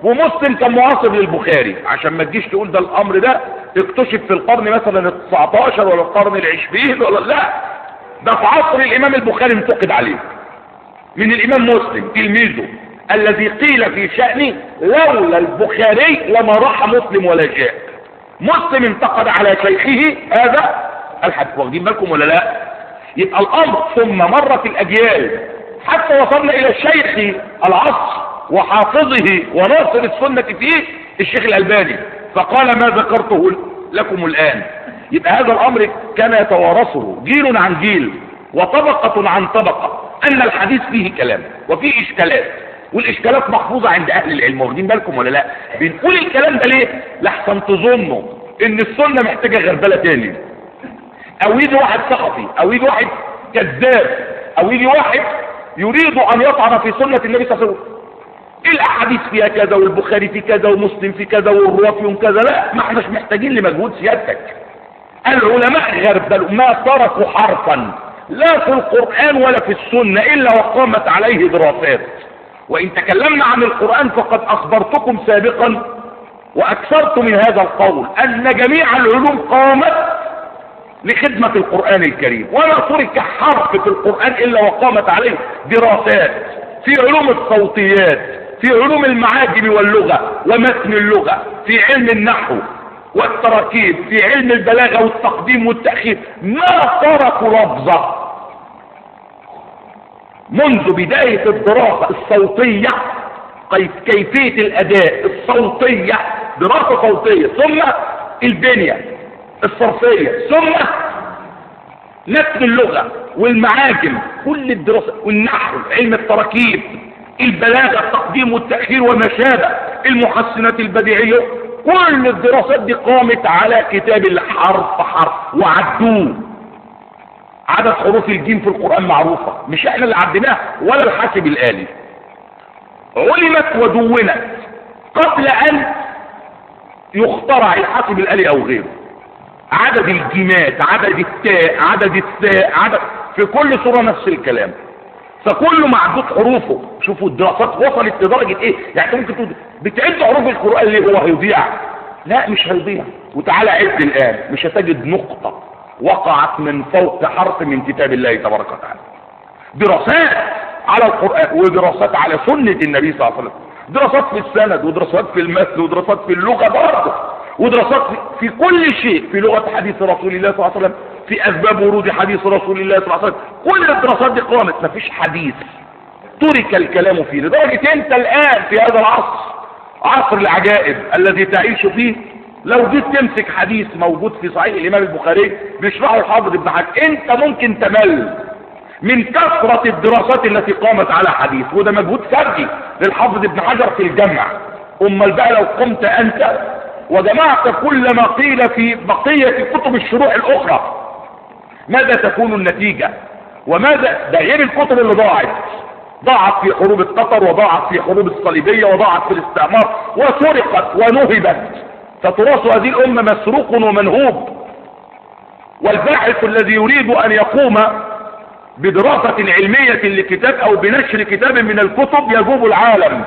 ومسلم كان معاصر للبخاري، عشان ما تجيش تقول ده الامر ده اكتشف في القرن مثلا التسعتاشر ولا القرن العشرين ولا لا، ده في عصر الامام البخاري انتقد عليه من الامام مسلم تلميذه الذي قيل في شأنه لولا البخاري لما راح مسلم ولا جاء. مسلم انتقد على شيخه هذا الحديث، واخدين بالكم ولا لا؟ يبقى الامر ثم مرت الاجيال حتى وصلنا الى شيخ العصر وحافظه وناصر السنة فيه الشيخ الألباني، فقال ما ذكرته لكم الآن. يبقى هذا الأمر كان يتوارثه جيل عن جيل وطبقة عن طبقة، أن الحديث فيه كلام وفيه إشكالات، والإشكالات محفوظة عند أهل العلم، واخدين بالكم ولا لا؟ بنقول الكلام ده ليه؟ لحسن تظنوا إن السنة محتاجة غربلة تاني، أو يجي واحد صحفي أو يجي واحد كذاب أو يجي واحد يريد أن يطعن في سنة النبي صلى الله عليه وسلم، الاحاديث فيها كذا والبخاري في كذا ومسلم في كذا والرواة فيهم كذا. لا، ما احناش محتاجين لمجهود سيادتك. العلماء غربلوا ما تركوا حرفا لا في القرآن ولا في السنة الا وقامت عليه دراسات. وان تكلمنا عن القرآن فقد اخبرتكم سابقا واكثرت من هذا القول ان جميع العلوم قامت لخدمة القرآن الكريم، ولا ترك حرف في القرآن الا وقامت عليه دراسات في علوم الصوتيات، في علوم المعاجم واللغة ومتن اللغة، في علم النحو والتراكيب، في علم البلاغة والتقديم والتأخير، ما تركوا لفظة منذ بداية الدراسة الصوتية، كيفية الأداء الصوتية، دراسة صوتية، ثم البنية الصرفية، ثم متن اللغة والمعاجم، كل الدراسة والنحو، علم التراكيب، البلاغة، التقديم والتأخير وما شابه، المحسنات البديعية، كل الدراسات دي قامت على كتاب الحرف حرف وعدوه. عدد حروف الجيم في القرآن معروفة، مش احنا اللي عديناها ولا الحاسب الآلي، علمت ودونت قبل ان يخترع الحاسب الآلي او غيره. عدد الجيمات، عدد التاء، عدد الثاء، عدد في كل صورة نفس الكلام، فكله معدود حروفه. شوفوا الدراسات وصلت لدرجة ايه، يعني ممكن تقول بتعد حروف القرآن ليه، هو هيضيع؟ لا، مش هيضيع. وتعالى عد الآن مش هتجد نقطة وقعت من فوق حرف من كتاب الله تبارك وتعالى. دراسات على القرآن ودراسات على سنة النبي صلى الله عليه وسلم، دراسات في السند ودراسات في المثل ودراسات في اللغة برضه، ودراسات في كل شيء، في لغة حديث رسول الله صلى الله عليه وسلم، في أسباب ورود حديث رسول الله صلى الله عليه وسلم. كل الدراسات دي قامت، مفيش حديث ترك الكلام فيه. لدرجة انت الآن في هذا العصر، عصر العجائب الذي تعيش فيه، لو جيت تمسك حديث موجود في صحيح الإمام البخاري بيشرحه الحافظ ابن حجر، انت ممكن تمل من كثرة الدراسات التي قامت على حديث، وده مجهود فردي للحافظ ابن حجر في الجمع. امال بقى لو قمت انت وجمعت كل ما قيل في بقية كتب الشروح الاخرى، ماذا تكون النتيجة؟ وماذا ده غير الكتب اللي ضاعت، ضاعت في حروب القطر، وضاعت في حروب الصليبية، وضاعت في الاستعمار، وسرقت ونهبت. فتراث هذه الامة مسروق ومنهوب، والباحث الذي يريد ان يقوم بدراسة علمية لكتاب او بنشر كتاب من الكتب يجوب العالم،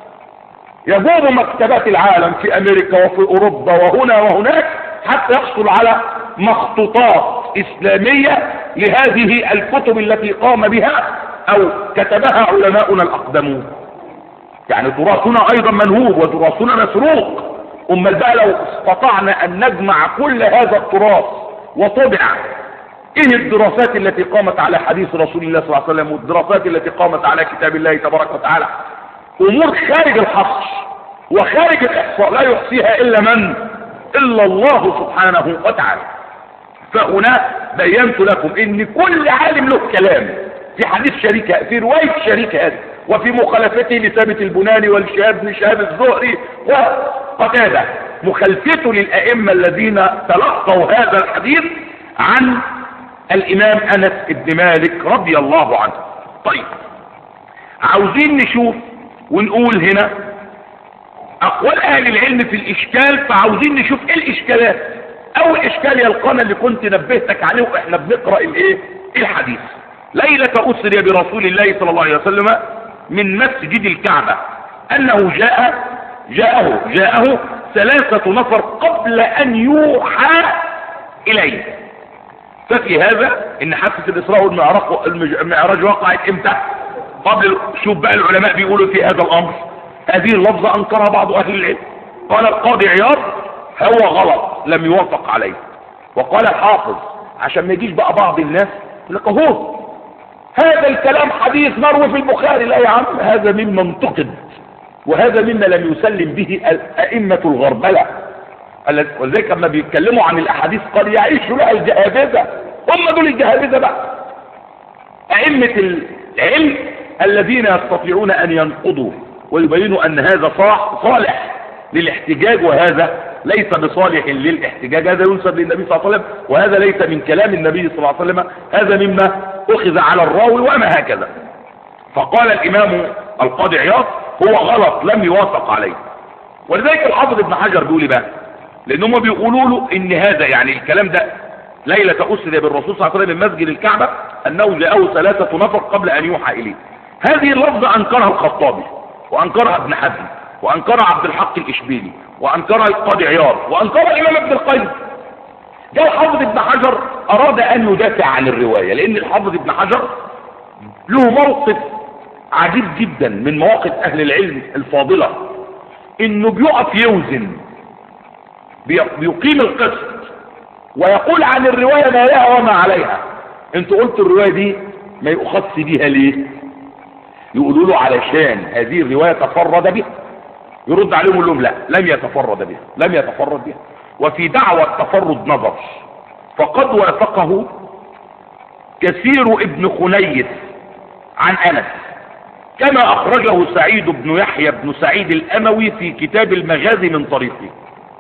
يجوب مكتبات العالم في امريكا وفي اوروبا وهنا وهناك، حتى يحصل على مخطوطات اسلامية لهذه الكتب التي قام بها او كتبها علماؤنا الاقدمون. يعني تراثنا ايضا منهوب وتراثنا مسروق. امال بقى لو استطعنا ان نجمع كل هذا التراث وطبع، ايه الدراسات التي قامت على حديث رسول الله صلى الله عليه وسلم، والدراسات التي قامت على كتاب الله تبارك وتعالى، امور خارج الحصر وخارج الاحصاء لا يحصيها الا من الا الله سبحانه وتعالى. فهنا بينت لكم ان كل عالم له كلام في حديث شريكه، في روايه شريكه هذا، وفي مخالفته لثابت البناني والشهاب بن شهاب الزهري وقتاده، مخالفته للائمه الذين تلقوا هذا الحديث عن الامام انس بن مالك رضي الله عنه. طيب، عاوزين نشوف ونقول هنا اقوال اهل العلم في الاشكال، فعاوزين نشوف ايه الاشكالات. اول اشكال يلقانا اللي كنت نبهتك عليه واحنا بنقرا الايه الحديث: ليلة اسري برسول الله صلى الله عليه وسلم من مسجد الكعبة انه جاء جاءه جاءه ثلاثة نفر قبل أن يوحى إليه. ففي هذا إن حادثة الإسراء والمعراج وقعت إمتى؟ قبل. شوف بقى العلماء بيقولوا في هذا الأمر، هذه اللفظة أنكرها بعض أهل العلم. قال القاضي عياض هو غلط لم يوافق عليه. وقال الحافظ عشان ما يجيش بقى بعض الناس لك هو هذا الكلام حديث مروي في البخاري، لا يا عم، هذا مما انتقد وهذا مما لم يسلم به أئمة الغربلة. ولذلك لما بيتكلموا عن الأحاديث قال يعيش لها الجهابذة، هم دول الجهابذة بقى، أئمة العلم الذين يستطيعون أن ينقضوا ويبينوا أن هذا صالح للاحتجاج وهذا ليس بصالح للاحتجاج. هذا ينسب للنبي صلى الله عليه وسلم وهذا ليس من كلام النبي صلى الله عليه وسلم، هذا مما أخذ على الراوي وما هكذا. فقال الإمام القاضي عياض هو غلط لم يوافق عليه. ولذلك الحافظ ابن حجر بيقول بقى، لأنهم بيقولوا له إن هذا يعني الكلام ده ليلة أسري بالرسول صلى الله عليه وسلم من مسجد الكعبة أنه جاءه ثلاثة نفر قبل أن يوحى إليه. هذه اللفظة أنكرها الخطابي وأنكرها ابن حزم وأنكرها عبد الحق الإشبيلي وأنكرها القاضي عياض وأنكرها الإمام ابن القيم. جاء الحافظ ابن حجر أراد أن يدافع عن الرواية، لأن الحافظ ابن حجر له موقف عجيب جدا من مواقف أهل العلم الفاضلة، إنه بيقف يوزن بيقيم القسط ويقول عن الرواية ما لها وما عليها. انتوا قلتوا الرواية دي ما يؤخذش بيها ليه؟ يقولوا له علشان هذه الرواية تفرد بها. يرد عليهم يقول لهم لا، لم يتفرد بها، لم يتفرد بها. وفي دعوى التفرد نظر، فقد وافقه كثير ابن خنيس عن أنس، كما أخرجه سعيد بن يحيى بن سعيد الأموي في كتاب المغازي من طريقه.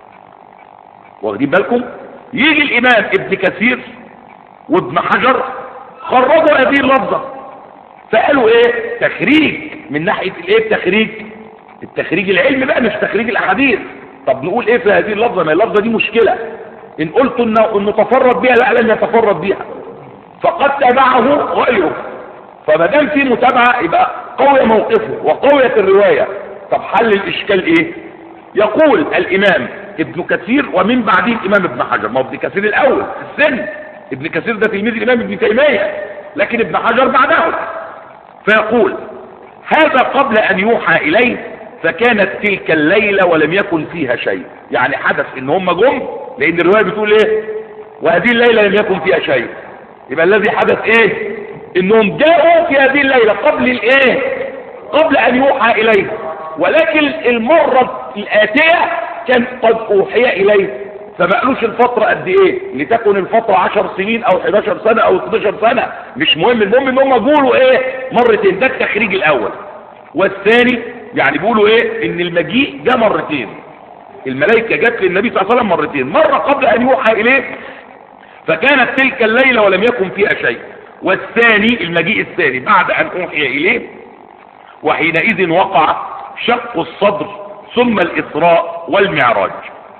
واخدين بالكم؟ يجي الإمام ابن كثير وابن حجر خرجوا هذه اللفظة فقالوا ايه؟ تخريج من ناحية الايه؟ التخريج التخريج العلمي بقى، مش تخريج الأحاديث. طب نقول ايه في هذه اللفظة؟ ما اللفظة دي مشكلة. ان قلت انه انه تفرد بها، لا لن يتفرد بها، فقد تبعه غيره. فما دام في متابعة يبقى قوي موقفه وقوية الرواية. طب حل الإشكال ايه؟ يقول الإمام ابن كثير ومن بعده الإمام ابن حجر. ما هو ابن كثير الأول في السن، ابن كثير ده تلميذ الإمام ابن تيمية، لكن ابن حجر بعده. فيقول هذا قبل أن يوحى إليه، فكانت تلك الليلة ولم يكن فيها شيء. يعني حدث ان هم جم، لأن الرواية بتقول ايه؟ وهذه الليلة لم يكن فيها شيء. يبقى الذي حدث ايه؟ انهم جاءوا في هذه الليلة قبل الايه؟ قبل أن يوحى إليه، ولكن المرة الآتية كان قد أوحي إليه. فما قالوش الفترة قد ايه، لتكن الفترة عشر سنين او حداشر سنة او اتناشر سنة، مش مهم، المهم ان هم بيقولوا ايه؟ مرتين. ده التخريج الاول. والثاني يعني بيقولوا ايه؟ ان المجيء جاء مرتين، الملائكة جت للنبي صلى الله عليه وسلم مرتين، مرة قبل ان يوحى اليه فكانت تلك الليلة ولم يكن فيها شيء، والثاني المجيء الثاني بعد ان اوحي اليه، وحينئذ وقع شق الصدر ثم الاسراء والمعراج.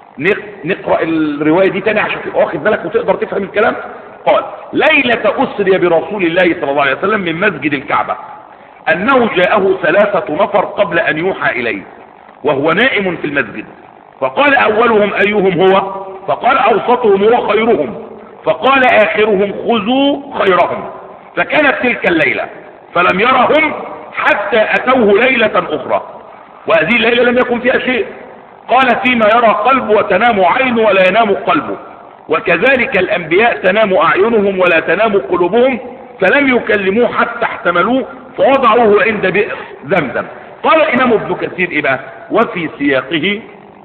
نقرأ الرواية دي تاني عشان تبقى واخد بالك وتقدر تفهم الكلام. قال ليلة أسري برسول الله صلى الله عليه وسلم من مسجد الكعبة أنه جاءه ثلاثة نفر قبل أن يوحى إليه وهو نائم في المسجد، فقال أولهم أيهم هو؟ فقال أوسطهم هو خيرهم، فقال آخرهم خذوا خيرهم. فكانت تلك الليلة فلم يرهم حتى أتوه ليلة أخرى، وهذه الليلة لم يكن فيها شيء. قال فيما يرى قلبه وتنام عينه ولا ينام قلبه، وكذلك الأنبياء تنام أعينهم ولا تنام قلوبهم، فلم يكلموه حتى احتملوه فوضعوه عند بئر زمزم. قال الإمام ابن كثير إيه بقى؟ وفي سياقه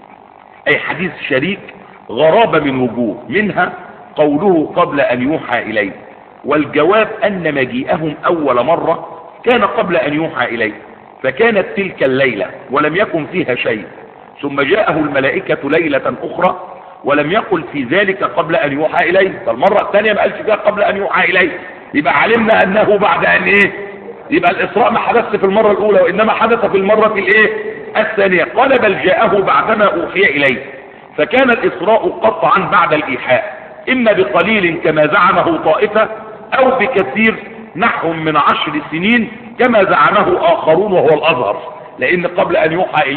أي حديث شريك غرابة من وجوه، منها قوله قبل أن يوحى إليه، والجواب أن مجيئهم أول مرة كان قبل أن يوحى إليه، فكانت تلك الليلة ولم يكن فيها شيء، ثم جاءه الملائكة ليلة أخرى ولم يقل في ذلك قبل أن يوحى إليه. فالمرة الثانية ما قالش فيها قبل أن يوحى إليه، يبقى علمنا أنه بعد أن إيه؟ يبقى الإسراء ما حدث في المرة الأولى وإنما حدث في المرة الإيه؟ الثانية. قال بل جاءه بعدما أوحي إليه، فكان الإسراء قطعا بعد الإيحاء، إما بقليل كما زعمه طائفة أو بكثير نحو من عشر سنين كما زعمه آخرون وهو الأظهر، لأن قبل أن يوحى إليه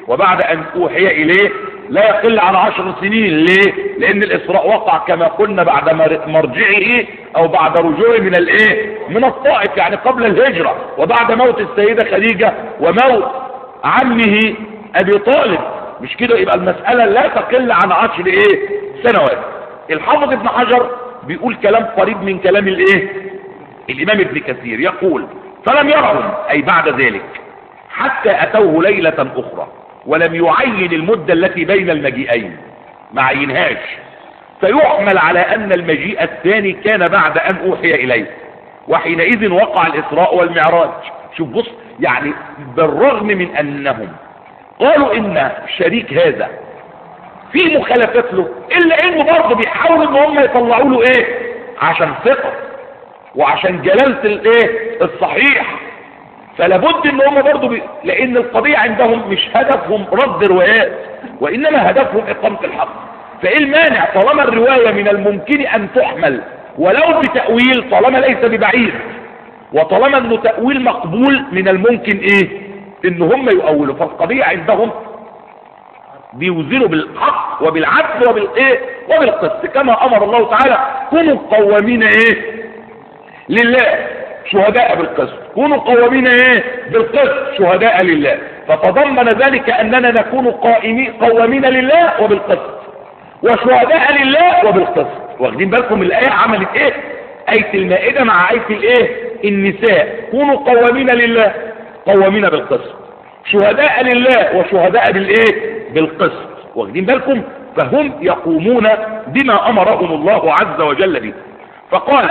وبعد ان اوحي اليه لا يقل عن عشر سنين. ليه؟ لان الاسراء وقع كما قلنا بعد مرجعه او بعد رجوعه من الايه من الطائف، يعني قبل الهجرة، وبعد موت السيدة خديجة وموت عمه ابي طالب. مش كده؟ يبقى المسألة لا تقل عن عشر ايه سنوات. الحافظ ابن حجر بيقول كلام قريب من كلام الايه الامام ابن كثير، يقول فلم يرهم اي بعد ذلك حتى اتوه ليلة اخرى ولم يعين المدة التي بين المجيئين، ما عينهاش، فيحمل على ان المجيء الثاني كان بعد ان اوحي اليه، وحينئذ وقع الاسراء والمعراج. شوف بص، يعني بالرغم من انهم قالوا ان شريك هذا في مخالفات له، الا انه برضه بيحاولوا ان هم يطلعوا له ايه عشان ثقة وعشان جلالة الايه الصحيح. فلابد ان هم برضه بي... لان القضية عندهم مش هدفهم رد روايات، وانما هدفهم اقامة الحق. فايه المانع طالما الرواية من الممكن ان تحمل ولو بتأويل، طالما ليس ببعيد، وطالما انه تأويل مقبول من الممكن ايه ان هم يؤولوا. فالقضية عندهم بيوزنوا بالحق وبالعدل وبالايه وبالقسط، كما امر الله تعالى كونوا قوامين ايه لله شهداء بالقسط، كونوا قوامين ايه بالقسط شهداء لله. فتضمن ذلك اننا نكون قائمين قوامين لله وبالقسط وشهداء لله وبالقسط. واخدين بالكم الايه عملت ايه؟ ايه المائده مع ايه الايه النساء. كونوا قوامين لله قوامين بالقسط، شهداء لله وشهداء بالايه بالقسط. واخدين بالكم؟ فهم يقومون بما امرهم الله عز وجل به. فقال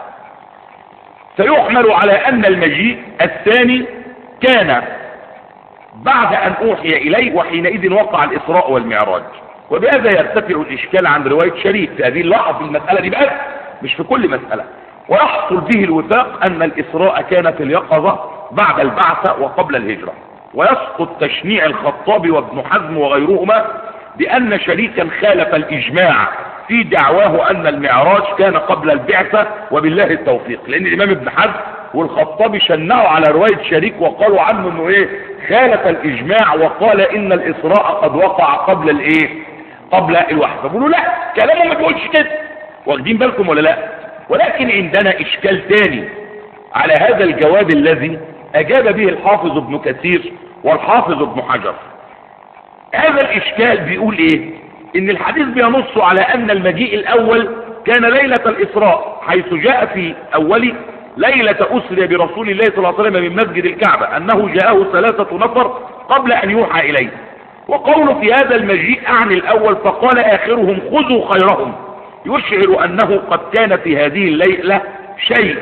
سيحمل على ان المجيء الثاني كان بعد ان اوحي اليه، وحينئذ وقع الاسراء والمعراج. وبهذا يرتفع الاشكال عن رواية شريك في هذه اللحظة في المسألة دي بس، مش في كل مسألة. ويحصل به الوفاق ان الاسراء كان في اليقظة بعد البعثة وقبل الهجرة. ويسقط تشنيع الخطابي وابن حزم وغيرهما بان شريكا خالف الاجماع في دعواه ان المعراج كان قبل البعثة، وبالله التوفيق. لان الامام ابن حزم والخطابي شنعوا على رواية شريك وقالوا عنه انه ايه خالف الاجماع، وقال ان الاسراء قد وقع قبل الايه قبل الوحي. فبقولوا لا، كلامه ما بيقولش كده. واخدين بالكم ولا لا؟ ولكن عندنا اشكال تاني على هذا الجواب الذي اجاب به الحافظ ابن كثير والحافظ ابن حجر. هذا الاشكال بيقول ايه؟ ان الحديث بينص على ان المجيء الاول كان ليلة الاسراء، حيث جاء في اول ليلة اسري برسول الله صلى الله عليه وسلم من مسجد الكعبة انه جاءه ثلاثة نفر قبل ان يوحى اليه. وقوله في هذا المجيء اعني الاول، فقال اخرهم خذوا خيرهم، يشعر انه قد كان في هذه الليلة شيء.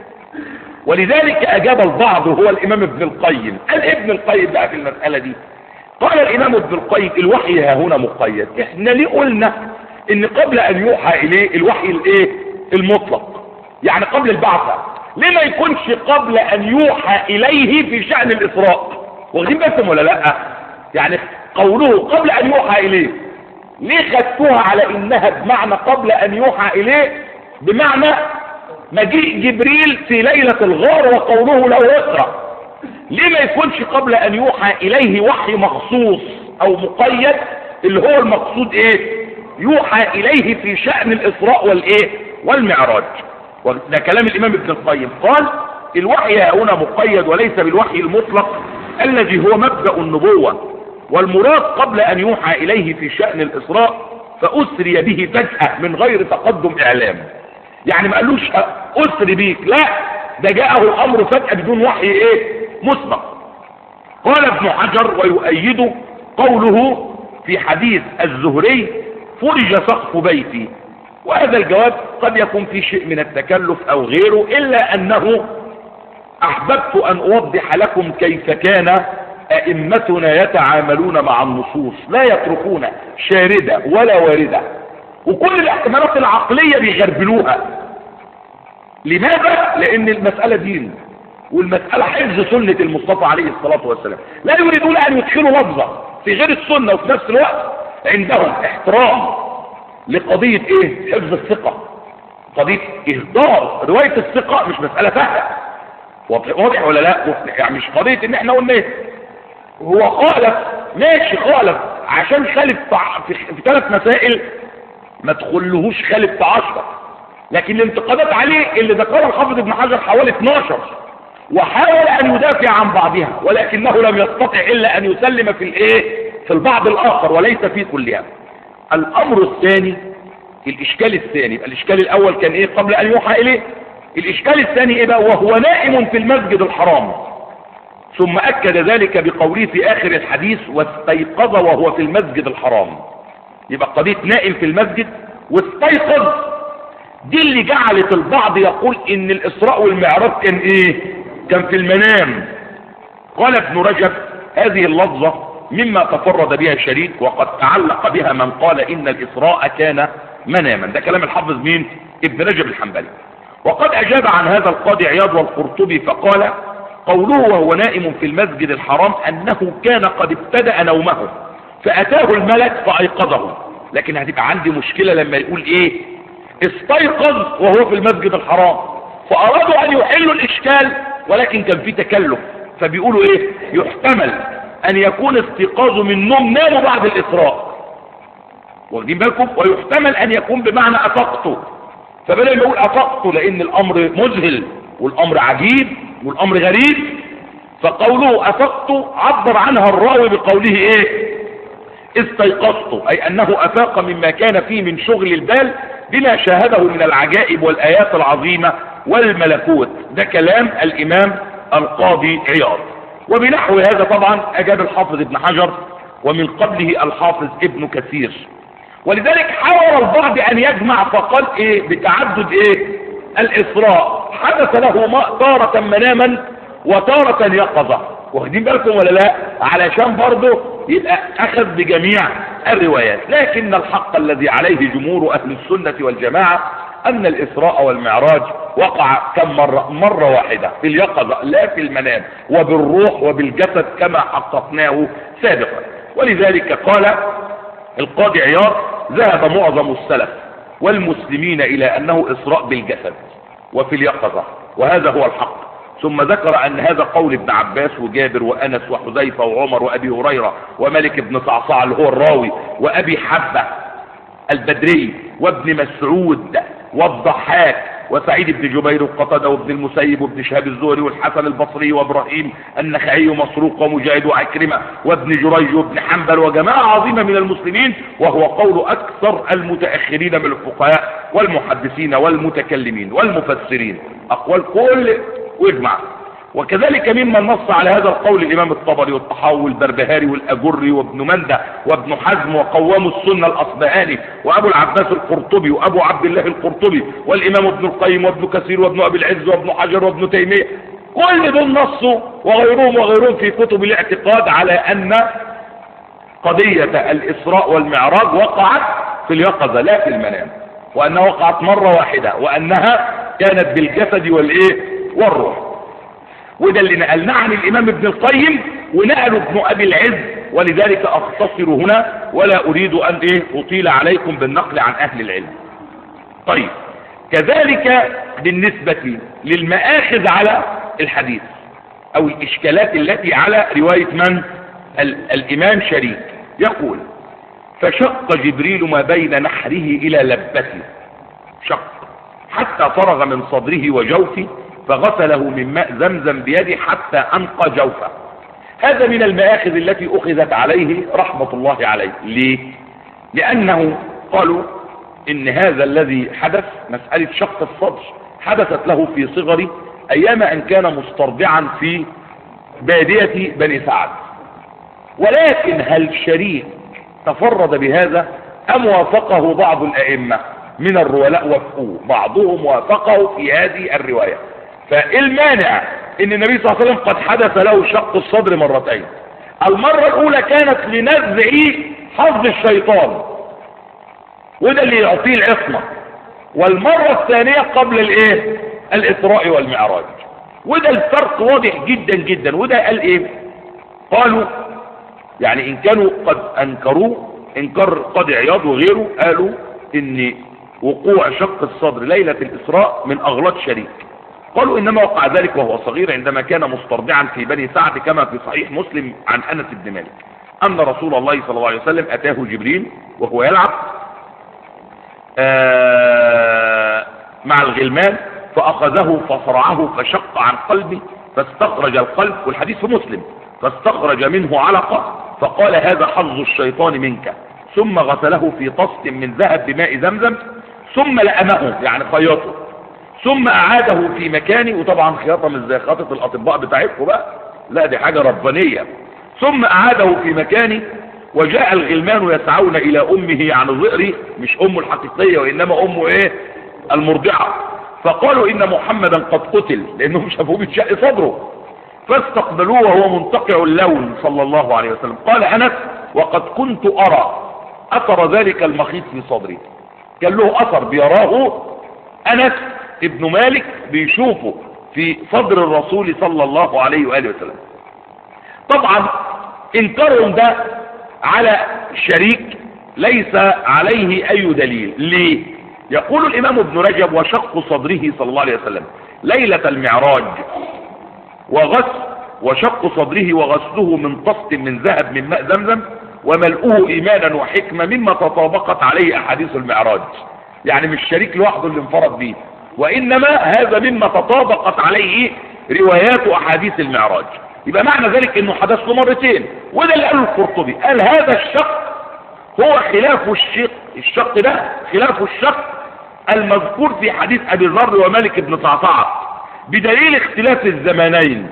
ولذلك اجاب البعض هو الامام ابن القيم. قال ابن القيم بقى في المسألة دي، قال الامام ابن القيم الوحي ها هنا مقيد. احنا ليه قلنا ان قبل ان يوحى اليه الوحي الايه المطلق، يعني قبل البعثة؟ ليه ما يكونش قبل ان يوحى اليه في شأن الاسراء؟ واخدين بالكم ولا لا؟ يعني قوله قبل ان يوحى اليه، ليه خدتوها على انها بمعنى قبل ان يوحى اليه بمعنى مجيء جبريل في ليلة الغار وقوله له اقرأ؟ ليه ما يكونش قبل ان يوحى اليه وحي مخصوص او مقيد اللي هو المقصود ايه يوحى اليه في شأن الاسراء والايه والمعراج؟ وده كلام الامام ابن القيم. قال الوحي هنا مقيد وليس بالوحي المطلق الذي هو مبدأ النبوة، والمراد قبل ان يوحى اليه في شأن الاسراء فاسري به فجأة من غير تقدم اعلام. يعني ما قالوش اسري بيك، لا، ده جاءه الامر فجأة بدون وحي ايه مسبق. قال ابن حجر ويؤيد قوله في حديث الزهري فرج سقف بيتي. وهذا الجواب قد يكون في شيء من التكلف او غيره، الا انه احببت ان اوضح لكم كيف كان ائمتنا يتعاملون مع النصوص، لا يتركون شاردة ولا واردة، وكل الاحتمالات العقلية بيغربلوها. لماذا؟ لان المسألة دين، والمسألة حفظ سنة المصطفى عليه الصلاة والسلام. لا يريدون ان يدخلوا لفظة في غير السنة، وفي نفس الوقت عندهم احترام لقضية ايه حفظ الثقة، قضية اهدار رواية الثقة. مش مسألة سهلة، واضح ولا لا؟ يعني مش قضية ان احنا قلنا ايه هو قال ماشي خالف، عشان خالف في, في ثلاث مسائل ما تخلهوش خالف في عشرة، لكن الانتقادات عليه اللي ذكرها الحافظ ابن حجر حوالي اتناشر، وحاول ان يدافع عن بعضها ولكنه لم يستطع الا ان يسلم في الايه في البعض الاخر وليس في كلها. الامر الثاني الاشكال الثاني، الاشكال الاول كان ايه قبل ان يوحى اليه، الاشكال الثاني ايه بقى؟ وهو نائم في المسجد الحرام، ثم اكد ذلك بقوله في اخر الحديث واستيقظ وهو في المسجد الحرام. يبقى قضيه نائم في المسجد واستيقظ دي اللي جعلت البعض يقول ان الاسراء والمعراج كان ايه؟ كان في المنام. قال ابن رجب هذه اللفظة مما تفرد بها شريك، وقد تعلق بها من قال ان الاسراء كان مناما. ده كلام الحافظ مين؟ ابن رجب الحنبلي. وقد اجاب عن هذا القاضي عياض والقرطبي فقال قوله وهو نائم في المسجد الحرام انه كان قد ابتدأ نومه فاتاه الملك فايقظه. لكن هتبقى عندي مشكلة لما يقول ايه استيقظ وهو في المسجد الحرام، فارادوا ان يحلوا الاشكال ولكن كان في تكلف، فبيقولوا ايه يحتمل ان يكون استيقاظه من نوم ناموا بعد الاسراء، واخدين بالكم، ويحتمل ان يكون بمعنى افقته، فبدل ما يقول افقته لان الامر مذهل والامر عجيب والامر غريب، فقوله افقته عبر عنها الراوي بقوله ايه استيقظته، اي انه افاق مما كان فيه من شغل البال بما شاهده من العجائب والايات العظيمة والملكوت. ده كلام الامام القاضي عياض. وبنحو هذا طبعا اجاب الحافظ ابن حجر ومن قبله الحافظ ابن كثير. ولذلك حاول البعض ان يجمع فقال ايه بتعدد ايه الاسراء حدث له تارة مناما وتارة يقظة، واخدين بالكم ولا لا؟ علشان برضه يبقى اخذ بجميع الروايات. لكن الحق الذي عليه جمهور اهل السنة والجماعة ان الاسراء والمعراج وقع كم مرة؟ مرة واحدة في اليقظة لا في المنام، وبالروح وبالجسد كما حققناه سابقا. ولذلك قال القاضي عياض ذهب معظم السلف والمسلمين الى انه اسراء بالجسد وفي اليقظة، وهذا هو الحق. ثم ذكر ان هذا قول ابن عباس وجابر وانس وحذيفة وعمر وابي هريرة ومالك بن صعصع اللي هو الراوي وابي حبة البدري وابن مسعود والضحاك وسعيد بن جبير وقتادة وابن المسيب وابن شهاب الزهري والحسن البصري وابراهيم النخعي ومسروق ومجاهد وعكرمة وابن جريج وابن حنبل وجماعة عظيمة من المسلمين، وهو قول اكثر المتأخرين من الفقهاء والمحدثين والمتكلمين والمفسرين، اقوال كل واجمع. وكذلك ممن نص على هذا القول الامام الطبري والطحاوي والبربهاري والاجري وابن مندة وابن حزم وقوام السنة الاصبهاني وابو العباس القرطبي وابو عبد الله القرطبي والامام ابن القيم وابن كثير وابن ابي العز وابن حجر وابن تيمية، كل دول نصوا وغيرهم وغيرهم في كتب الاعتقاد على ان قضية الاسراء والمعراج وقعت في اليقظة لا في المنام، وانها وقعت مرة واحدة، وانها كانت بالجسد والايه والروح. وده اللي نقلناه عن الامام ابن القيم ونقله ابن ابي العز، ولذلك اختصر هنا ولا اريد ان ايه اطيل عليكم بالنقل عن اهل العلم. طيب كذلك بالنسبة للمآخذ على الحديث او الاشكالات التي على رواية من الامام شريك، يقول فشق جبريل ما بين نحره الى لبته، شق حتى فرغ من صدره وجوفه فغسله من ماء زمزم بيده حتى أنقى جوفه. هذا من المآخذ التي أخذت عليه رحمة الله عليه. ليه؟ لأنه قالوا إن هذا الذي حدث مسألة شق الصدر حدثت له في صغره أيام أن كان مسترضعا في بادية بني سعد، ولكن هل شريك تفرد بهذا أم وافقه بعض الأئمة من الرواة؟ وافقوه، بعضهم وافقه في هذه الرواية. فالمانع ان النبي صلى الله عليه وسلم قد حدث له شق الصدر مرتين، المرة الاولى كانت لنزع حظ الشيطان وده اللي يعطيه العصمة، والمرة الثانية قبل الايه الاسراء والمعراج، وده الفرق واضح جدا جدا. وده قال ايه؟ قالوا يعني ان كانوا قد انكروه انكر قاضي عياض وغيره، قالوا ان وقوع شق الصدر ليلة الاسراء من اغلاط شريك. قالوا انما وقع ذلك وهو صغير عندما كان مسترضعا في بني سعد كما في صحيح مسلم عن انس بن مالك. أن رسول الله صلى الله عليه وسلم أتاه جبريل وهو يلعب آه مع الغلمان، فأخذه فصرعه فشق عن قلبه فاستخرج القلب، والحديث في مسلم، فاستخرج منه علقة فقال هذا حظ الشيطان منك، ثم غسله في طست من ذهب بماء زمزم، ثم لأمه يعني خياطه، ثم أعاده في مكانه، وطبعا خياطة مش زي خياطة الأطباء بتاعتكم بقى، لا دي حاجة ربانية، ثم أعاده في مكانه، وجاء الغلمان يسعون إلى أمه يعني ظئري، مش أمه الحقيقية وإنما أمه إيه المرضعة، فقالوا إن محمدا قد قتل لأنهم شافوه بتشق صدره، فاستقبلوه وهو منتقع اللون صلى الله عليه وسلم. قال أنس وقد كنت أرى أثر ذلك المخيط في صدري، كان له أثر بيراه أنس ابن مالك بيشوفه في صدر الرسول صلى الله عليه وآله وسلم. طبعا انكرهم ده على شريك ليس عليه أي دليل. ليه؟ يقول الإمام ابن رجب وشق صدره صلى الله عليه وسلم ليلة المعراج وغسل وشق صدره وغسله من طست من ذهب من ماء زمزم وملؤه إيمانا وحكمة مما تطابقت عليه أحاديث المعراج، يعني مش شريك لوحده اللي انفرد به، وإنما هذا مما تطابقت عليه روايات أحاديث المعراج. يبقى معنى ذلك انه حدث له مرتين، وده اللي قاله القرطبي، قال هذا الشق هو خلاف الشق الشق ده خلاف الشق المذكور في حديث ابي ذر ومالك بن صعصعة، بدليل اختلاف الزمانين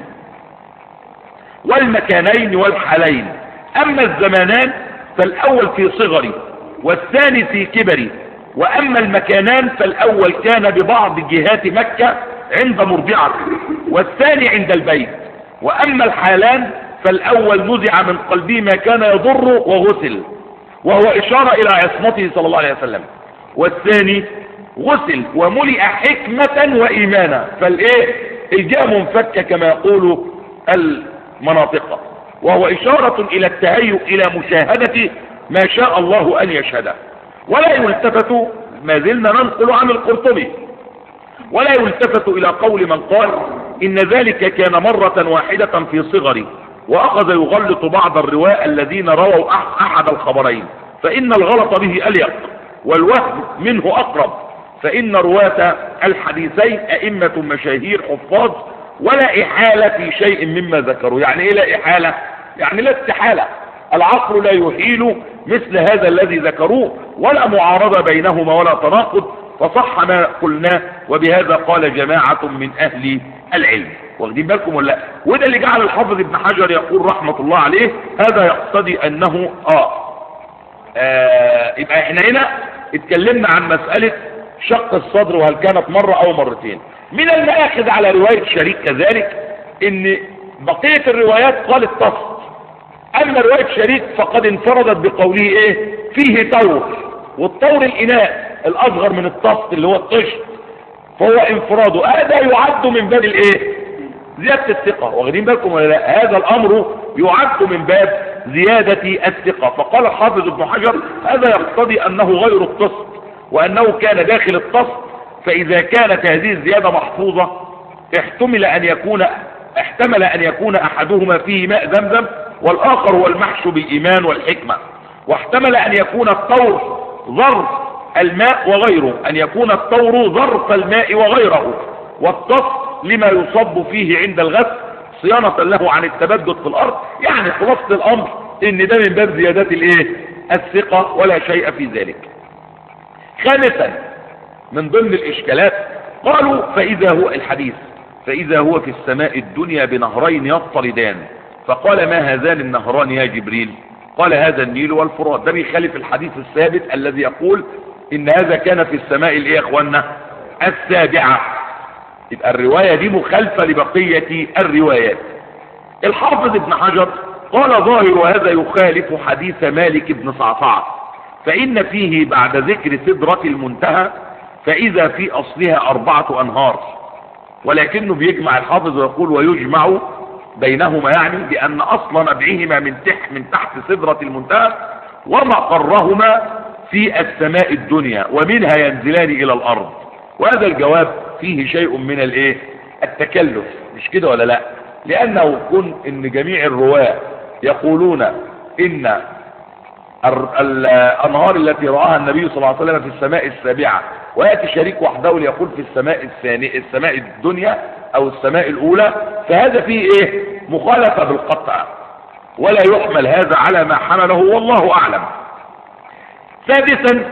والمكانين والحالين. اما الزمانان فالاول في صغري والثاني في كبري، واما المكانان فالاول كان ببعض جهات مكة عند مرضعة والثاني عند البيت، واما الحالان فالاول نزع من قلبه ما كان يضر وغسل وهو اشارة الى عصمته صلى الله عليه وسلم، والثاني غسل وملئ حكمة وايمانا، فالايه الجاء منفكة كما يقول المناطق، وهو اشارة الى التهيؤ الى مشاهدة ما شاء الله ان يشهده. ولا يلتفت، ما زلنا ننقل عن القرطبي، ولا يلتفت الى قول من قال ان ذلك كان مرة واحدة في صغري، واخذ يغلط بعض الرواة الذين رووا احد الخبرين، فان الغلط به اليق والوهم منه اقرب، فان رواة الحديثين ائمة مشاهير حفاظ ولا احالة في شيء مما ذكروا. يعني ايه لا احالة؟ يعني لا استحالة، العقل لا يحيل مثل هذا الذي ذكروه، ولا معارضة بينهما ولا تناقض، فصح ما قلناه، وبهذا قال جماعة من اهل العلم. واخدين بالكم ولا لا؟ وده اللي جعل الحافظ ابن حجر يقول رحمة الله عليه هذا يقتضي انه اه, آه يبقى احنا هنا اتكلمنا عن مسألة شق الصدر وهل كانت مرة او مرتين. من المآخذ على رواية شريك كذلك ان بقية الروايات قالت تصد، اما رواية شريك فقد انفردت بقوله ايه فيه طور، والطور الاناء الاصغر من الطست اللي هو الطشت، فهو انفراده هذا يعد من باب الايه زيادة الثقة. واخدين بالكم ولا لا؟ هذا الامر يعد من باب زيادة الثقة. فقال الحافظ ابن حجر هذا يقتضي انه غير الطست وانه كان داخل الطست، فاذا كانت هذه الزيادة محفوظة احتمل ان يكون احتمل ان يكون احدهما فيه ماء زمزم والاخر هو المحشو بالايمان والحكمة، واحتمل ان يكون الطور ظرف الماء وغيره، ان يكون الطور ظرف الماء وغيره، والطست لما يصب فيه عند الغسل صيانة له عن التبدد في الارض. يعني خلاصة الامر ان ده من باب زيادات الايه الثقة ولا شيء في ذلك. خامسا من ضمن الاشكالات قالوا فاذا هو الحديث فاذا هو في السماء الدنيا بنهرين يطردان، فقال ما هذان النهران يا جبريل؟ قال هذا النيل والفرات. ده بيخالف الحديث الثابت الذي يقول ان هذا كان في السماء الايه يا اخوانا السابعة. يبقى الرواية دي مخالفة لبقية الروايات. الحافظ ابن حجر قال ظاهر هذا يخالف حديث مالك بن صعصعة، فإن فيه بعد ذكر سدرة المنتهى فإذا في أصلها أربعة أنهار، ولكنه بيجمع الحافظ ويقول ويجمع بينهما، يعني بأن أصل نبعهما من تحت من تحت سدرة المنتهى ومقرهما في السماء الدنيا ومنها ينزلان إلى الأرض. وهذا الجواب فيه شيء من الايه التكلف، مش كده ولا لا؟ لأنه كن ان جميع الرواة يقولون إن الأنهار التي رآها النبي صلى الله عليه وسلم في السماء السابعة، ويأتي شريك وحده ليقول في السماء الثانية السماء الدنيا أو السماء الأولى، فهذا فيه إيه؟ مخالفة بالقطع، ولا يحمل هذا على ما حمله والله أعلم. سادسا،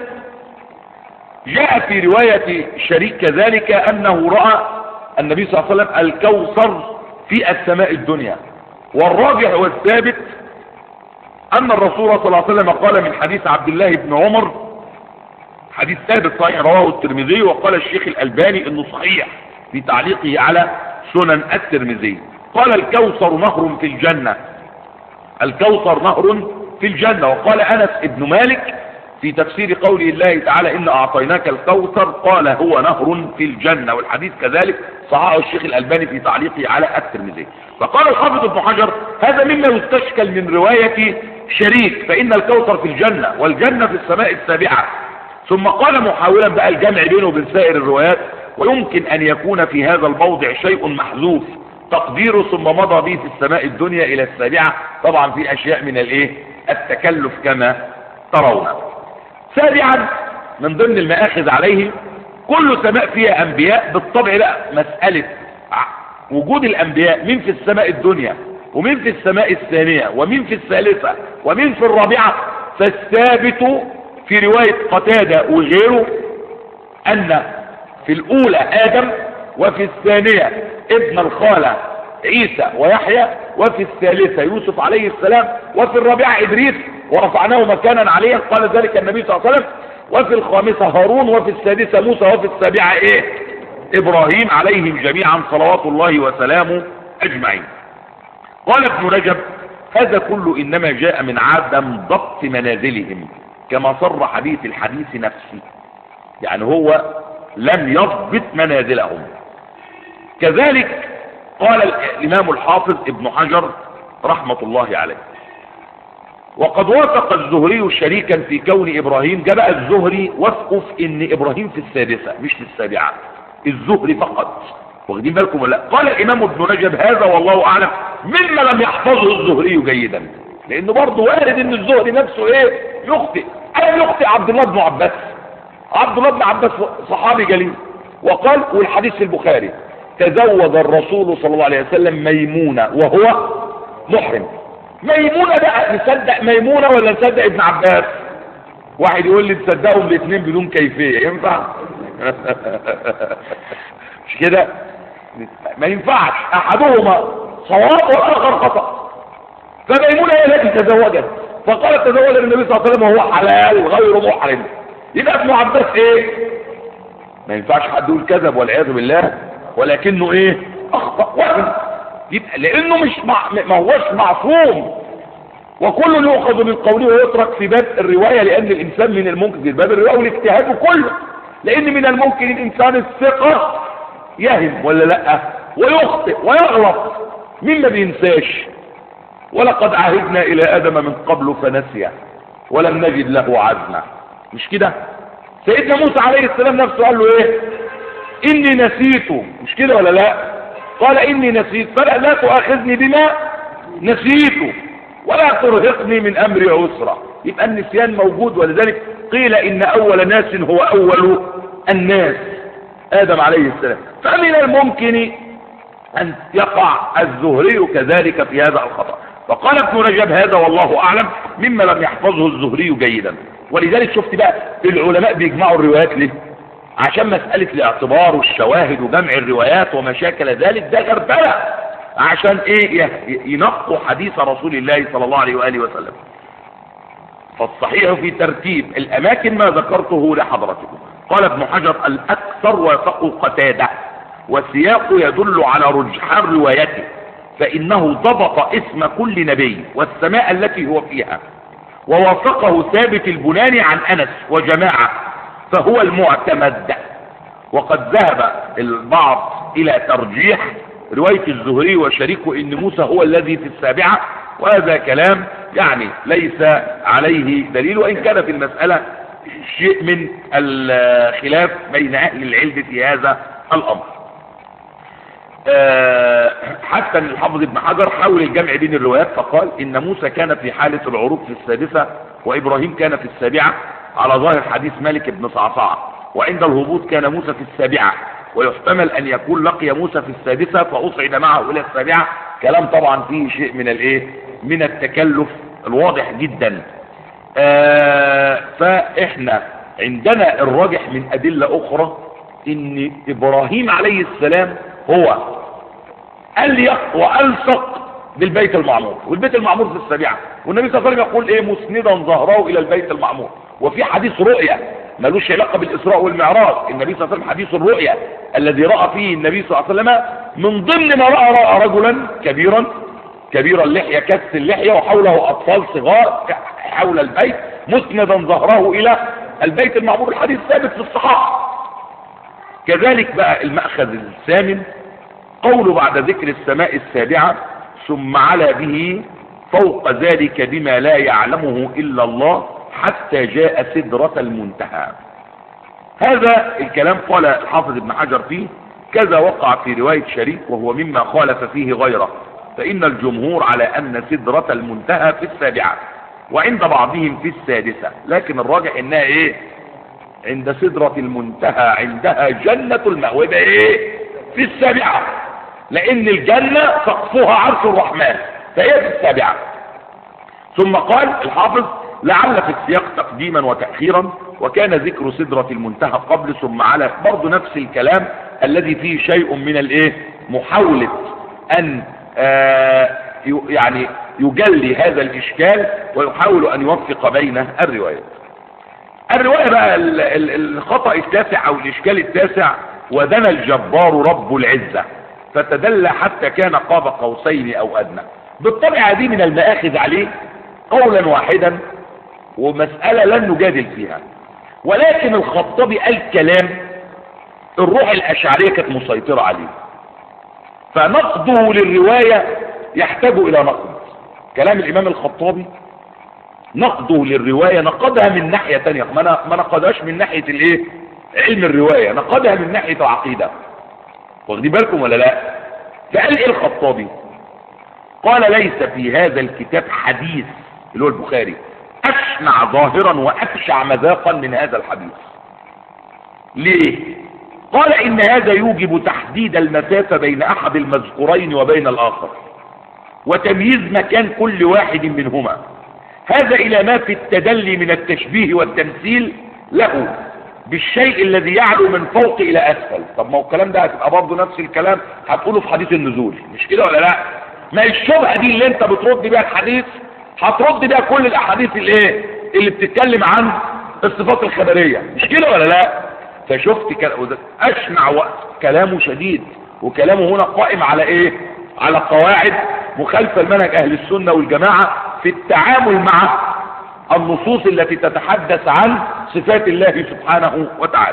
جاء في رواية شريك كذلك أنه رأى النبي صلى الله عليه وسلم الكوثر في السماء الدنيا. والراجح والثابت أن الرسول صلى الله عليه وسلم قال من حديث عبد الله بن عمر، حديث ثابت صحيح رواه الترمذي، وقال الشيخ الألباني إنه صحيح في تعليقه على سنن الترمذي، قال الكوثر نهر في الجنة، الكوثر نهر في الجنة. وقال أنس بن مالك في تفسير قول الله تعالى إن أعطيناك الكوثر قال هو نهر في الجنة، والحديث كذلك صححه الشيخ الألباني في تعليقه على الترمذي. فقال الحافظ ابن حجر هذا مما يستشكل من رواية شريك، فإن الكوثر في الجنة والجنة في السماء السابعة. ثم قال محاولا بقى الجمع بينه وبين سائر الروايات، ويمكن أن يكون في هذا الموضع شيء محذوف تقديره ثم مضى به في السماء الدنيا إلى السابعة، طبعا في أشياء من الايه التكلف كما ترون. سابعا من ضمن المآخذ عليه، كل سماء فيها أنبياء بالطبع، لا مسألة وجود الأنبياء من في السماء الدنيا ومن في السماء الثانية ومن في الثالثة ومن في الرابعة، فالثابت في رواية قتادة وغيره أن في الأولى آدم، وفي الثانية ابن الخالة عيسى ويحيى، وفي الثالثة يوسف عليه السلام، وفي الرابعة إدريس ورفعناه مكانا عليه قال ذلك النبي صلى الله عليه وسلم، وفي الخامسة هارون، وفي السادسة موسى، وفي السابعة إيه؟ إبراهيم عليهم جميعا صلوات الله وسلامه أجمعين. قال ابن رجب هذا كله إنما جاء من عدم ضبط منازلهم كما صرح به في الحديث نفسه، يعني هو لم يضبط منازلهم. كذلك قال الإمام الحافظ ابن حجر رحمة الله عليه، وقد وافق الزهري شريكا في كون إبراهيم، جاء بقى الزهري وافقوا في إن إبراهيم في السادسة مش في السابعة، الزهري فقط، واخدين بالكم ولا؟ قال الإمام ابن رجب هذا والله أعلم مما لم يحفظه الزهري جيدا، لأنه برضه وارد إن الزهري نفسه إيه يخطئ، ألم يخطئ عبد الله بن عباس؟ عبد الله بن عباس صحابي جليل، وقال والحديث في البخاري تزوج الرسول صلى الله عليه وسلم ميمونة وهو محرم. ميمونة بقى نصدق ميمونة ولا نصدق ابن عباس؟ واحد يقول لي تصدقهم الاثنين بدون كيفية، ينفع؟ مش كده؟ ما ينفعش، احدهما صواب والاخر خطأ. فميمونة هي التي تزوجت، فقالت تزوج النبي صلى الله عليه وسلم وهو حلال غير محرم، يبقى ابن عباس ايه؟ ما ينفعش حد يقول كذب والعياذ بالله، ولكنه ايه؟ اخطأ وهم، يبقى لانه مش مع... ما هوش معصوم، وكل يؤخذ من قوله ويترك في باب الرواية، لان الانسان من الممكن في باب الرواية والاجتهاد كله، لان من الممكن الانسان الثقة يهم ولا لا ويخطئ ويغلط، مين ما بينساش؟ ولقد عهدنا الى ادم من قبل فنسي ولم نجد له عزما، مش كده؟ سيدنا موسى عليه السلام نفسه قال له ايه؟ اني نسيت، مش كده ولا لا؟ قال اني نسيت فلا لا تؤاخذني بما نسيت ولا ترهقني من امري عسرا. يبقى النسيان موجود، ولذلك قيل ان اول ناس هو اول الناس ادم عليه السلام، فمن الممكن ان يقع الزهري كذلك في هذا الخطأ. فقال ابن رجب هذا والله اعلم مما لم يحفظه الزهري جيدا. ولذلك شفت بقى العلماء بيجمعوا الروايات ليه؟ عشان مسألة الاعتبار والشواهد وجمع الروايات وما شاكل ذلك، ده غربلة عشان ايه؟ ينقوا حديث رسول الله صلى الله عليه وآله وسلم. فالصحيح في ترتيب الاماكن ما ذكرته لحضرتكم. قال ابن حجر الاكثر وافقوا قتادة، والسياق يدل على رجحان روايته، فانه ضبط اسم كل نبي والسماء التي هو فيها، ووافقه ثابت البناني عن انس وجماعة، فهو المعتمد. وقد ذهب البعض الى ترجيح رواية الزهري وشريكه ان موسى هو الذي في السابعة، وهذا كلام يعني ليس عليه دليل، وان كان في المسألة شيء من الخلاف بين اهل العلم في هذا الامر. آه حتى ان الحافظ ابن حجر حاول الجمع بين الروايات فقال ان موسى كان في حالة العروج في السادسة وابراهيم كان في السابعة على ظاهر حديث مالك بن صعصعة، وعند الهبوط كان موسى في السابعة، ويحتمل ان يكون لقي موسى في السادسة فاصعد معه الى السابعة. كلام طبعا فيه شيء من الايه من التكلف الواضح جدا. آه فاحنا عندنا الراجح من ادلة اخرى ان ابراهيم عليه السلام هو اليق والصق بالبيت المعمور، والبيت المعمور في السابعة، والنبي صلى الله عليه وسلم يقول ايه مسندا ظهره الى البيت المعمور. وفي حديث رؤيا ملوش علاقة بالاسراء والمعراج، النبي صلى الله عليه وسلم حديث الرؤيا الذي رأى فيه النبي صلى الله عليه وسلم من ضمن ما رأى رأى رجلا كبيرا كبير اللحية كس اللحية وحوله اطفال صغار حول البيت مسندا ظهره الى البيت المعمور، الحديث ثابت في الصحاح. كذلك بقى المأخذ الثامن قوله بعد ذكر السماء السابعة ثم علا به فوق ذلك بما لا يعلمه إلا الله حتى جاء سدرة المنتهى. هذا الكلام قال الحافظ ابن حجر فيه كذا وقع في رواية شريك وهو مما خالف فيه غيره، فإن الجمهور على أن سدرة المنتهى في السابعة وعند بعضهم في السادسة، لكن الراجح إنها إيه عند سدرة المنتهى عندها جنة المأوى ايه في السابعة، لان الجنة سقفها عرش الرحمن فهي في السابعة. ثم قال الحافظ لعل في السياق تقديما وتأخيرا وكان ذكر سدرة المنتهى قبل ثم على برضو نفس الكلام الذي فيه شيء من الايه محاولة ان آه يعني يجلي هذا الاشكال ويحاول ان يوفق بين الروايات. الرواية بقى الخطأ التاسع او الاشكال التاسع ودنا الجبار رب العزة فتدلى حتى كان قاب قوسين او ادنى. بالطبع دي من المآخذ عليه قولا واحدا ومسألة لن نجادل فيها، ولكن الخطابي قال كلام الروح الاشعرية كانت مسيطرة عليه، فنقده للرواية يحتاج الى نقد. كلام الامام الخطابي نقده للرواية نقدها من ناحية تانية، ما نقدهاش من ناحية الايه علم الرواية، نقدها من ناحية العقيدة. واخدين بالكم ولا لا؟ فقال ايه الخطابي؟ قال ليس في هذا الكتاب حديث اللي هو البخاري اشنع ظاهرا وافشع مذاقا من هذا الحديث. ليه؟ قال ان هذا يوجب تحديد المسافة بين احد المذكورين وبين الاخر وتمييز مكان كل واحد منهما، هذا الى ما في التدلي من التشبيه والتمثيل له بالشيء الذي يعلو من فوق الى اسفل. طب ما هو الكلام ده هتبقى برضه نفس الكلام هتقوله في حديث النزول، مش كده ولا لا؟ ما الشبهه دي اللي انت بترد بيها الحديث هترد بيها كل الاحاديث الايه اللي بتتكلم عن الصفات الخبريه، مش كده ولا لا؟ فشفت كلام اشنع كلامه شديد، وكلامه هنا قائم على ايه؟ على قواعد مخالفه لمنهج اهل السنه والجماعه في التعامل مع النصوص التي تتحدث عن صفات الله سبحانه وتعالى.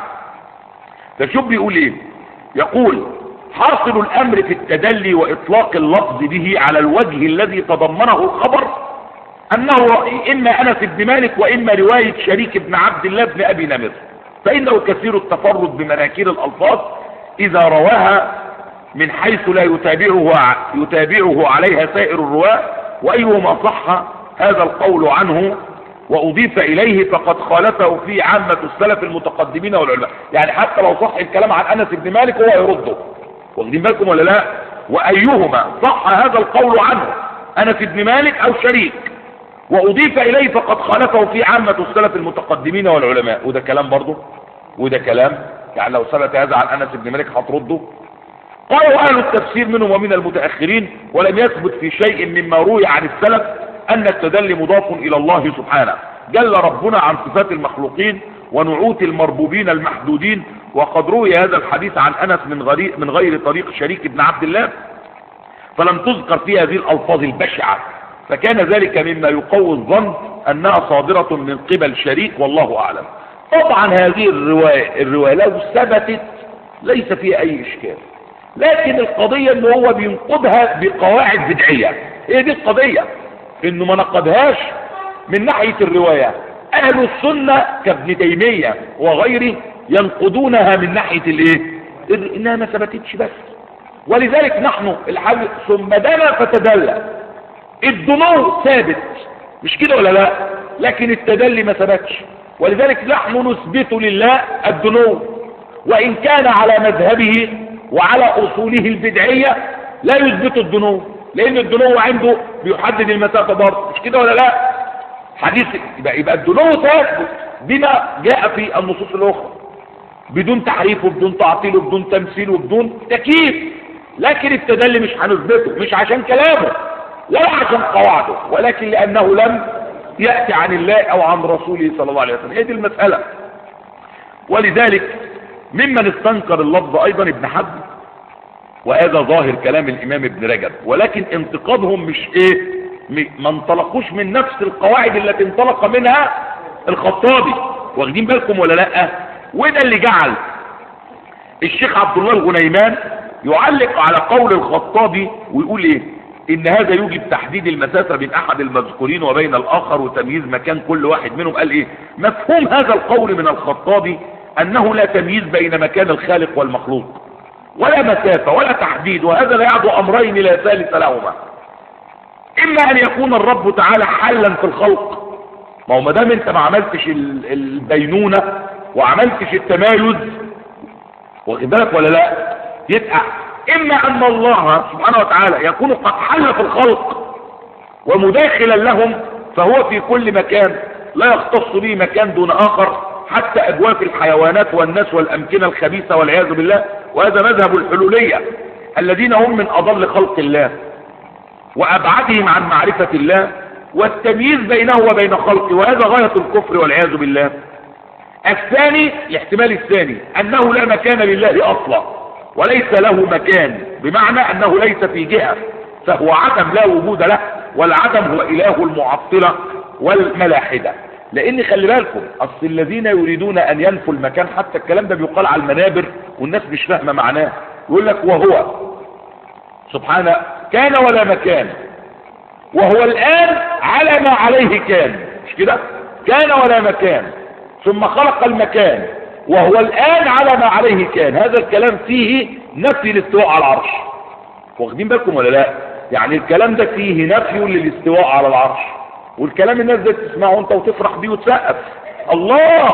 فشوف بيقول ايه؟ يقول حاصل الامر في التدلي واطلاق اللفظ به على الوجه الذي تضمنه الخبر انه رأي اما انس بن مالك واما رواية شريك بن عبد الله بن ابي نمر، فانه كثير التفرد بمناكير الالفاظ اذا رواها من حيث لا يتابعه يتابعه عليها سائر الرواه، وايهما صح هذا القول عنه واضيف اليه فقد خالفه فيه عامة السلف المتقدمين والعلماء. يعني حتى لو صح الكلام عن انس بن مالك هو يرده، واخدين بالكم ولا لا؟ وايهما صح هذا القول عنه انس بن مالك او شريك واضيف اليه فقد خالفه فيه عامة السلف المتقدمين والعلماء. وده كلام برضه وده كلام، يعني لو ثبت هذا عن انس بن مالك هترده. قالوا اهل التفسير منهم ومن المتاخرين ولم يثبت في شيء مما روي عن السلف ان التدلي مضاف الى الله سبحانه، جل ربنا عن صفات المخلوقين ونعوت المربوبين المحدودين، وقد روي هذا الحديث عن انس من غير من غير طريق شريك بن عبد الله فلم تذكر فيه هذه الالفاظ البشعه، فكان ذلك مما يقوي الظن انها صادره من قبل شريك والله اعلم. طبعا هذه الروايه الروايه لو ثبتت ليس فيها اي اشكال، لكن القضيه ان هو بينقضها بقواعد بدعيه. هي دي القضيه، انه ما نقضهاش من ناحيه الروايه. اهل السنه كابن تيميه وغيره ينقضونها من ناحيه الايه؟ انها ما ثبتتش بس. ولذلك نحن الحج ثم دنا فتدلى. الدنو ثابت مش كده ولا لا؟ لكن التدلي ما ثبتش، ولذلك نحن نثبت لله الدنو وإن كان على مذهبه وعلى أصوله البدعية لا يثبت الدنو، لأن الدنو عنده بيحدد المسافة برضه مش كده ولا لا؟ حديث يبقى, يبقى الدنو ثابت بما جاء في النصوص الأخرى بدون تحريف وبدون تعطيل وبدون تمثيل وبدون تكييف. لكن التدلي مش هنثبته، مش عشان كلامه لا عشان قواعده، ولكن لأنه لم يأتي عن الله أو عن رسوله صلى الله عليه وسلم. هي دي المسألة. ولذلك ممن استنكر اللفظ أيضا ابن حزم، وهذا ظاهر كلام الإمام ابن رجب، ولكن انتقادهم مش إيه، ما انطلقوش من نفس القواعد التي انطلق منها الخطابي. واخدين بالكم ولا لأ؟ وده اللي جعل الشيخ عبد الله الغنيمان يعلق على قول الخطابي ويقول ايه؟ ان هذا يوجب تحديد المسافة بين احد المذكورين وبين الاخر وتمييز مكان كل واحد منهم. قال ايه؟ مفهوم هذا القول من الخطابي انه لا تمييز بين مكان الخالق والمخلوق ولا مسافة ولا تحديد، وهذا لا يعدو امرين لا ثالث لهما. اما ان يكون الرب تعالى حلا في الخلق، ما هو ما دام انت ما عملتش البينونة وعملتش التمايز، واخد بالك ولا لا؟ يبقى اما ان الله سبحانه وتعالى يكون قد حل في الخلق ومداخلا لهم، فهو في كل مكان لا يختص به مكان دون اخر، حتى اجواف الحيوانات والناس والامكنة الخبيثة والعياذ بالله. وهذا مذهب الحلولية الذين هم من اضل خلق الله وابعدهم عن معرفة الله والتمييز بينه وبين خلقه، وهذا غاية الكفر والعياذ بالله. الثاني، الاحتمال الثاني انه لا مكان لله اصلا وليس له مكان، بمعنى انه ليس في جهة، فهو عدم لا وجود له، والعدم هو اله المعطلة والملاحدة. لان خلي بالكم اصل الذين يريدون ان ينفوا المكان، حتى الكلام ده بيقال على المنابر والناس مش فاهمة معناه، يقول لك وهو سبحانه كان ولا مكان، وهو الان على ما عليه كان، مش كده؟ كان ولا مكان ثم خلق المكان وهو الآن على ما عليه كان. هذا الكلام فيه نفي الاستواء على العرش، واخدين بالكم ولا لا؟ يعني الكلام ده فيه نفي للاستواء على العرش، والكلام الناس ده تسمعه انت وتفرح بيه وتسقف الله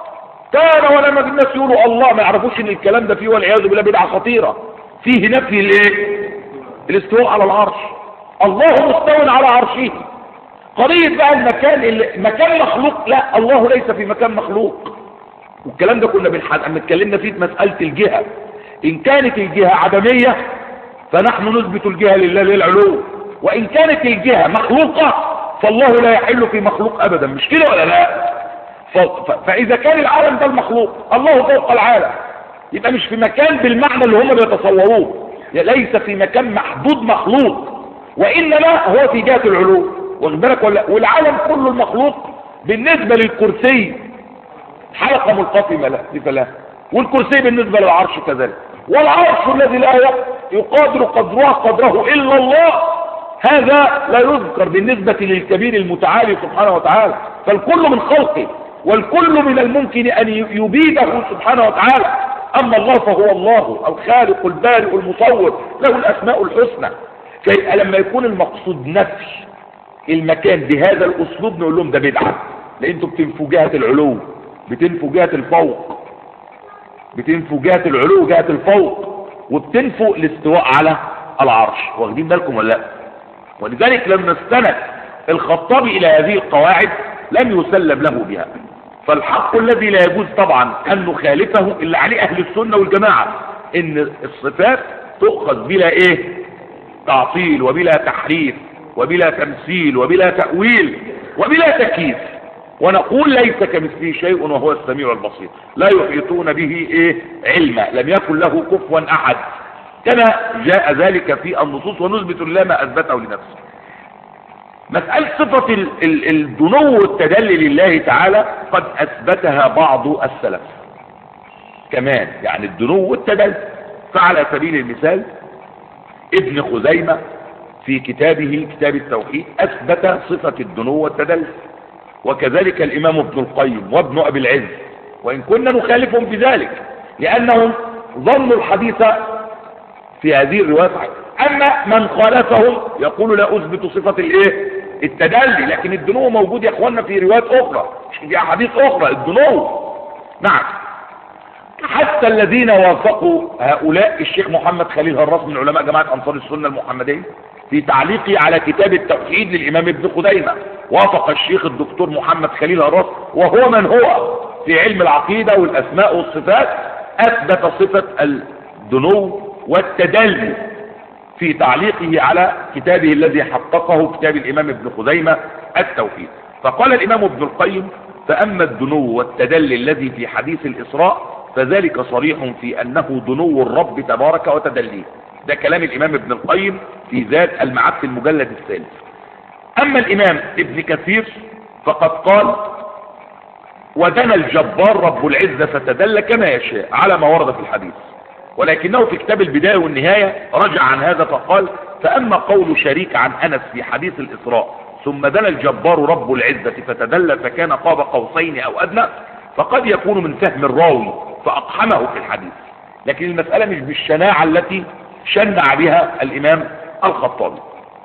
كان ولا ما. الناس يقولوا الله ما يعرفوش ان الكلام ده فيه والعياذ بالله بدعة خطيرة، فيه نفي الايه؟ الاستواء على العرش. الله مستوى على عرشه. قضية بقى المكان اللي مكان مخلوق، لا، الله ليس في مكان مخلوق. والكلام ده كنا بنحد اما اتكلمنا فيه في مسألة الجهة. ان كانت الجهة عدمية فنحن نثبت الجهة لله للعلو، وان كانت الجهة مخلوقة فالله لا يحل في مخلوق ابدا، مش كده ولا لا؟ ف... ف... فاذا كان العالم ده المخلوق، الله فوق العالم، يبقى مش في مكان بالمعنى اللي هم بيتصوروه، ليس في مكان محدود مخلوق، وانما هو في جهة العلو، واخد بالك ولا؟ والعالم كله المخلوق بالنسبة للكرسي حلقة ملقاة فلا، والكرسي بالنسبة للعرش كذلك، والعرش الذي لا يقادر قدرها قدره إلا الله، هذا لا يذكر بالنسبة للكبير المتعالي سبحانه وتعالى. فالكل من خلقه، والكل من الممكن أن يبيده سبحانه وتعالى. أما الله فهو الله الخالق البارئ المصور، له الأسماء الحسنى. فيبقى لما يكون المقصود نفي المكان بهذا الأسلوب نقول لهم ده بدعة، لأن انتوا بتنفوا جهة العلو، بتنفوا جهة الفوق، بتنفوا جهة العلو جهة الفوق، وبتنفوا الاستواء على العرش، واخدين بالكم ولا لا؟ ولذلك لما استند الخطابي الى هذه القواعد لم يسلم له بها. فالحق الذي لا يجوز طبعا ان نخالفه الا عليه اهل السنة والجماعة، ان الصفات تؤخذ بلا ايه؟ تعطيل وبلا تحريف وبلا تمثيل وبلا تأويل وبلا تكييف. ونقول ليس كمثله شيء وهو السميع البصير، لا يحيطون به ايه؟ علما، لم يكن له كفوا احد، كما جاء ذلك في النصوص، ونثبت لله ما اثبته لنفسه. مسألة صفة الدنو والتدلي لله تعالى قد اثبتها بعض السلف كمان، يعني الدنو والتدلي. فعلى سبيل المثال ابن خزيمة في كتابه كتاب التوحيد اثبت صفة الدنو والتدلي، وكذلك الامام ابن القيم وابن ابي العز، وان كنا نخالفهم بذلك لانهم ظنوا الحديث في هذه الرواية صحيح. اما من خالفهم يقول لا اثبت صفة الايه التدلي، لكن الدنو موجود يا اخوانا في روايات اخرى، في احاديث اخرى الدنو. نعم. حتى الذين وافقوا هؤلاء الشيخ محمد خليل هراس من علماء جماعة انصار السنة المحمدية في تعليقه على كتاب التوحيد للامام ابن خزيمة، وافق الشيخ الدكتور محمد خليل هراس وهو من هو في علم العقيدة والاسماء والصفات، اثبت صفة الدنو والتدلي في تعليقه على كتابه الذي حققه كتاب الامام ابن خزيمة التوحيد. فقال الامام ابن القيم: فاما الدنو والتدلي الذي في حديث الاسراء فذلك صريح في انه دنو الرب تبارك وتدليه. ده كلام الامام ابن القيم في ذات المعاد في المجلد الثالث. اما الامام ابن كثير فقد قال: ودنا الجبار رب العزة فتدلى كما يشاء على ما ورد في الحديث، ولكنه في كتاب البداية والنهاية رجع عن هذا فقال: فاما قول شريك عن انس في حديث الاسراء ثم دنا الجبار رب العزة فتدلى فكان قاب قوسين او ادنى، فقد يكون من فهم الراوي فاقحمه في الحديث، لكن المسألة مش بالشناعة التي شنع بها الامام الخطابي.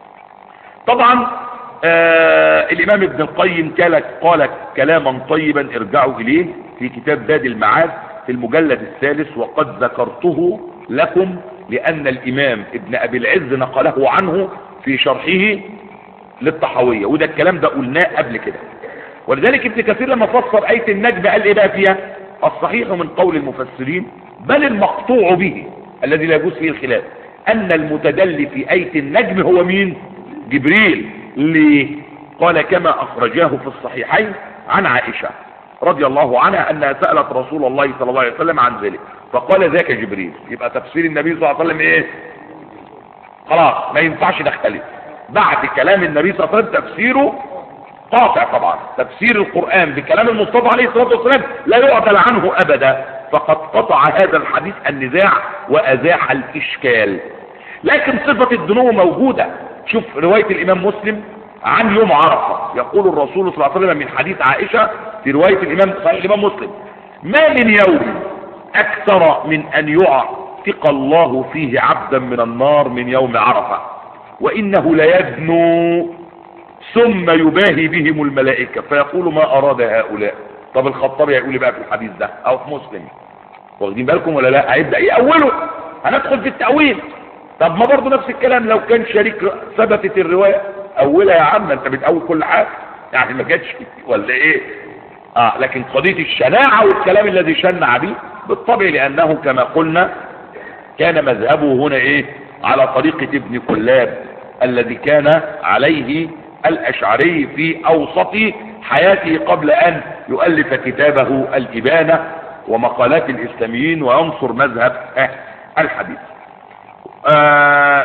طبعا آه الامام ابن القيم قال كلاما طيبا ارجعوا اليه في كتاب زاد المعاد في المجلد الثالث، وقد ذكرته لكم لان الامام ابن ابي العز نقله عنه في شرحه للطحاوية، وده الكلام ده قلناه قبل كده. ولذلك ابن كثير لما فسر آية النجم قال ايه بقى فيها؟ الصحيح من قول المفسرين بل المقطوع به الذي لا يجوز فيه الخلاف ان المتدلي في آية النجم هو مين؟ جبريل. ليه؟ قال كما اخرجاه في الصحيحين عن عائشة رضي الله عنها انها سألت رسول الله صلى الله عليه وسلم عن ذلك فقال ذاك جبريل. يبقى تفسير النبي صلى الله عليه وسلم ايه؟ خلاص ما ينفعش نختلف بعد كلام النبي صلى الله عليه وسلم، تفسيره قاطع طبعا. تفسير القرآن بكلام المصطفى عليه الصلاة والسلام لا يعدل عنه ابدا، فقد قطع هذا الحديث النزاع وازاح الاشكال. لكن صفة الدنو موجودة. شوف رواية الامام مسلم عن يوم عرفة، يقول الرسول صلى الله عليه وسلم من حديث عائشة في رواية الامام صحيح الامام مسلم: ما من يوم اكثر من ان يعتق الله فيه عبدا من النار من يوم عرفة، وانه ليدنو ثم يباهي بهم الملائكة فيقول ما اراد هؤلاء. طب الخطابي هيقول بقى في الحديث ده او في مسلم، واخدين بالكم ولا لا؟ هيبدأ يأوله، هندخل في التأويل. طب ما برضه نفس الكلام لو كان شريك ثبتت الرواية اولها يا عم، انت بتأول كل حاجة يعني ما جاتش ولا ايه؟ اه لكن قضية الشناعة والكلام الذي شنع به بالطبع لانه كما قلنا كان مذهبه هنا ايه؟ على طريقة ابن كلاب الذي كان عليه الاشعري في اوسط حياته قبل ان يؤلف كتابه الابانة ومقالات الاسلاميين وينصر مذهب الحديث. آه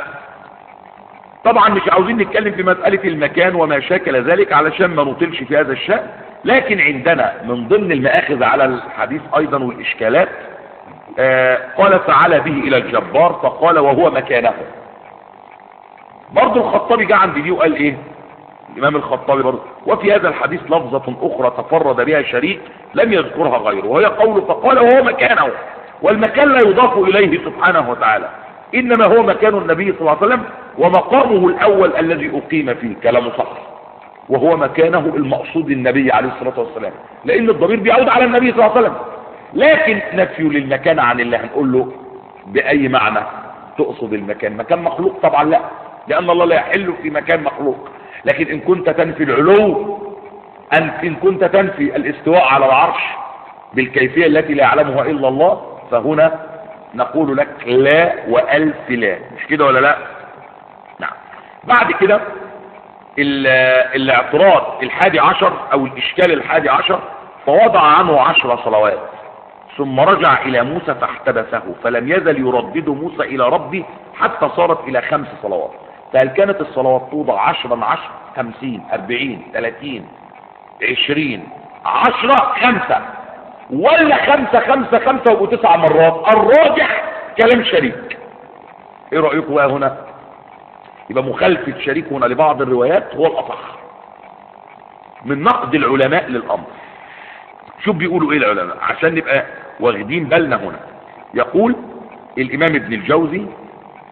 طبعا مش عاوزين نتكلم في مسألة المكان وما شاكل ذلك علشان ما نطلش في هذا الشأن، لكن عندنا من ضمن المآخذ على الحديث ايضا والاشكالات آه قال تعالى به الى الجبار فقال وهو مكانه. برضو الخطابي جاء عند دي وقال ايه الامام الخطابي برضو: وفي هذا الحديث لفظة اخرى تفرد بها شريك لم يذكرها غيره، وهي قوله فقال وهو مكانه، والمكان لا يضاف اليه سبحانه وتعالى، انما هو مكان النبي صلى الله عليه وسلم ومقامه الاول الذي اقيم فيه. كلامه صح، وهو مكانه المقصود النبي عليه الصلاة والسلام، لان الضمير بيعود على النبي صلى الله عليه وسلم. لكن نفي للمكان عن الله هنقول له باي معنى تقصد المكان؟ مكان مخلوق؟ طبعا لا، لان الله لا يحل في مكان مخلوق. لكن ان كنت تنفي العلو، ان ان كنت تنفي الاستواء على العرش بالكيفية التي لا يعلمها الا الله، فهنا نقول لك لا والف لا. مش كده ولا لا؟ نعم. بعد كده الاعتراض الحادي عشر او الاشكال الحادي عشر: فوضع عنه عشر صلوات ثم رجع الى موسى فاحتبسه فلم يزل يردد موسى الى ربه حتى صارت الى خمس صلوات. فهل كانت الصلوات توضع عشرا عشر خمسين اربعين ثلاثين عشرين عشرة خمسة، ولا خمسة خمسة خمسة وتسع مرات؟ الراجح كلام شريك. ايه رأيكم بقى هنا؟ يبقى مخالفة شريك هنا لبعض الروايات هو الاصح من نقد العلماء للامر. شوف بيقولوا ايه العلماء عشان نبقى واخدين بالنا هنا. يقول الامام ابن الجوزي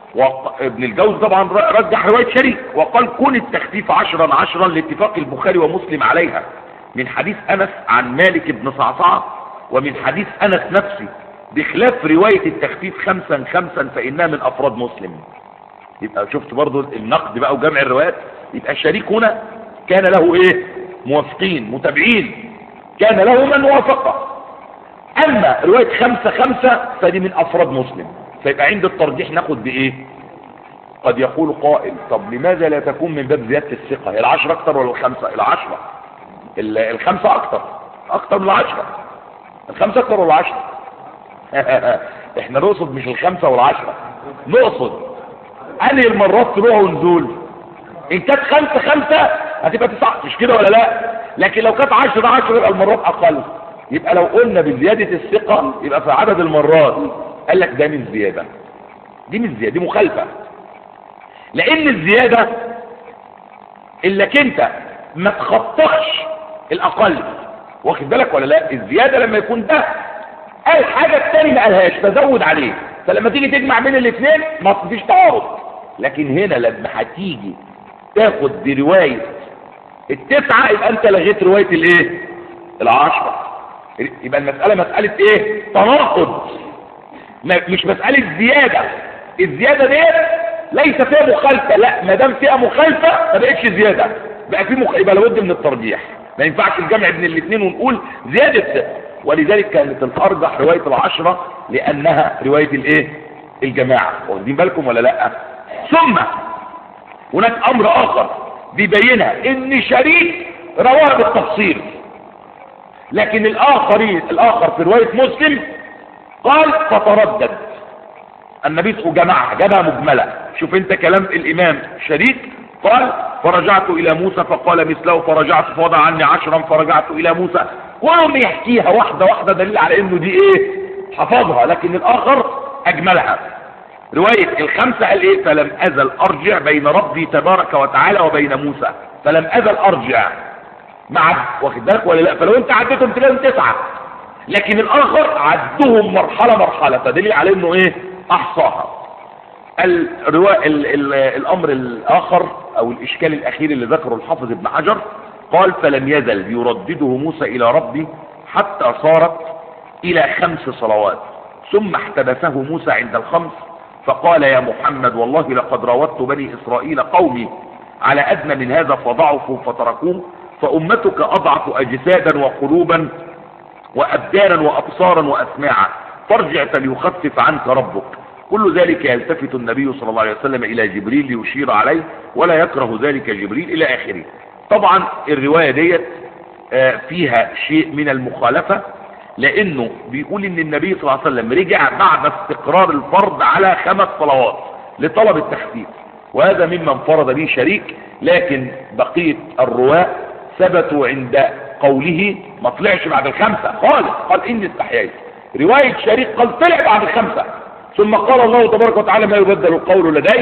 وابن الجوزي طبعا رجح رواية شريك وقال كن التخفيف عشرا عشرا لاتفاق البخاري ومسلم عليها من حديث أنس عن مالك بن صعصعة ومن حديث أنس نفسه، بخلاف رواية التخفيف خمسا خمسا فإنها من أفراد مسلم. يبقى شفت برضو النقد بقى وجمع الروايات. يبقى الشريك هنا كان له ايه؟ موافقين متابعين، كان له من وافقه. اما رواية خمسة خمسة فدي من افراد مسلم. فيبقى عند الترجيح ناخد بايه؟ قد يقول قائل طب لماذا لا تكون من باب زيادة الثقة؟ هي العشرة اكتر ولا الخمسة؟ العشرة. الخمسة اكتر اكتر من العشرة. الخمسة اكتر ولا العشرة؟ احنا نقصد مش الخمسة والعشرة، نقصد انهي المرات طلوع ونزول. ان كانت خمسة خمسة هتبقى تسعة، مش كده ولا لا؟ لكن لو كانت عشرة عشرة يبقى المرات اقل. يبقى لو قلنا بزيادة الثقة يبقى في عدد المرات، قال لك ده من زيادة، دي من زيادة، دي مخالفة. لان الزيادة انك انت ما تخطخش الاقل، واخد بالك ولا لا؟ الزيادة لما يكون ده قال حاجة التاني ما قالهاش فزود عليه، فلما تيجي تجمع بين الاثنين ما فيش تعارض. لكن هنا لما هتيجي تاخد برواية التسعة يبقى انت لغيت رواية الايه؟ العشرة. يبقى المسألة مسألة ايه؟ تناقض، مش مسألة زيادة. الزيادة دي ليس فيها مخالفة، لا، ما دام فيها مخالفة ما بقتش زيادة، بقى في مخ... يبقى لابد من الترجيح. ما ينفعش الجمع بين الاثنين ونقول زيادة. ولذلك كانت الارجح رواية العشرة لانها رواية الايه؟ الجماعة. واخدين بالكم ولا لا؟ ثم هناك امر اخر بيبينها ان شريك رواه بالتفصيل، لكن الاخرين الاخر في رواية مسلم قال فتردد النبي جمعها جابها مجملة. شوف انت كلام الامام شريك قال فرجعت الى موسى فقال مثله فرجعت فوضع عني عشرا فرجعت الى موسى، كلهم يحكيها واحدة واحدة دليل على انه دي ايه؟ حفظها. لكن الاخر اجملها. رواية الخمسة قال ايه؟ فلم ازل ارجع بين ربي تبارك وتعالى وبين موسى، فلم ازل ارجع مع، واخد بالك ولا لا؟ فلو انت عدتهم تلاقيهم تسعة، لكن الاخر عدهم مرحلة مرحلة، فدليل على انه ايه؟ احصاها. الرواية ال ال الامر الاخر او الاشكال الاخير اللي ذكره الحافظ ابن حجر قال فلم يزل يردده موسى الى ربي حتى صارت الى خمس صلوات، ثم احتبسه موسى عند الخمس فقال يا محمد والله لقد راودت بني اسرائيل قومي على ادنى من هذا فضعفوا فتركوه، فامتك اضعف اجسادا وقلوبا وابدانا وابصارا واسماعا، فارجع فليخفف عنك ربك. كل ذلك يلتفت النبي صلى الله عليه وسلم الى جبريل ليشير عليه ولا يكره ذلك جبريل الى اخره. طبعا الرواية ديت فيها شيء من المخالفة، لانه بيقول ان النبي صلى الله عليه وسلم رجع بعد استقرار الفرض على خمس صلوات لطلب التخفيف، وهذا ممن فرض به شريك. لكن بقية الرواة ثبتوا عند قوله ما طلعش بعد الخمسة خالص، قال اني استحييت. رواية شريك قال طلع بعد الخمسة، ثم قال الله تبارك وتعالى ما يبدل القول لدي،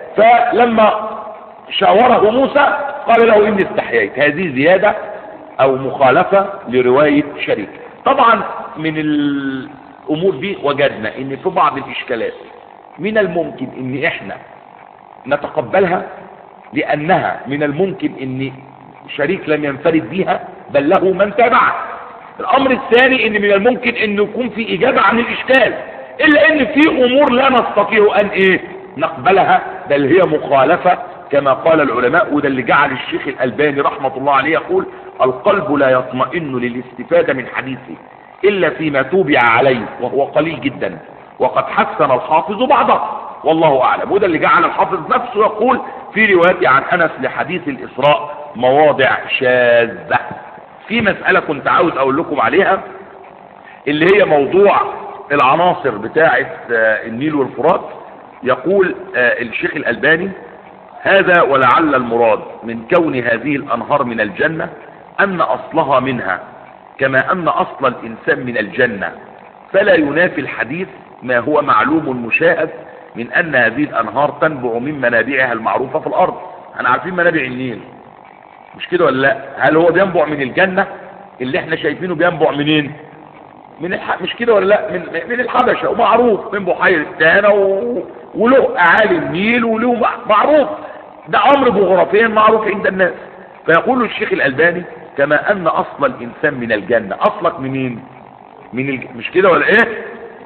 فلما شاوره موسى قال له اني استحييت. هذه زيادة او مخالفة لرواية شريك. طبعا من الامور دي وجدنا ان في بعض الاشكالات من الممكن ان احنا نتقبلها، لانها من الممكن ان شريك لم ينفرد بها بل له من تبعه. الامر الثاني ان من الممكن ان يكون في اجابة عن الاشكال، الا ان في امور لا نستطيع ان ايه نقبلها، بل هي مخالفة كما قال العلماء. وده اللي جعل الشيخ الألباني رحمة الله عليه يقول القلب لا يطمئن للاستفادة من حديثه إلا فيما توبع عليه وهو قليل جدا، وقد حسن الحافظ بعضه والله أعلم. وده اللي جعل الحافظ نفسه يقول في روايته عن أنس لحديث الإسراء مواضع شاذة. في مسألة كنت عاوز أقول لكم عليها اللي هي موضوع العناصر بتاعة النيل والفرات. يقول الشيخ الألباني هذا ولعل المراد من كون هذه الأنهار من الجنة أن أصلها منها كما أن أصل الإنسان من الجنة، فلا ينافي الحديث ما هو معلوم مشاهد من أن هذه الأنهار تنبع من منابعها المعروفة في الأرض. احنا عارفين منابع النيل، مش كده ولا لا؟ هل هو بينبع من الجنة اللي احنا شايفينه بينبع منين؟ من الح... مش كده ولا لا؟ من من الحبشة، ومعروف من بحيرة تانا و... وله اعالي النيل وله معروف، ده امر جغرافيا معروف عند الناس. فيقول الشيخ الألباني كما ان اصل الانسان من الجنة. اصلك منين؟ من الج... مش كده ولا ايه؟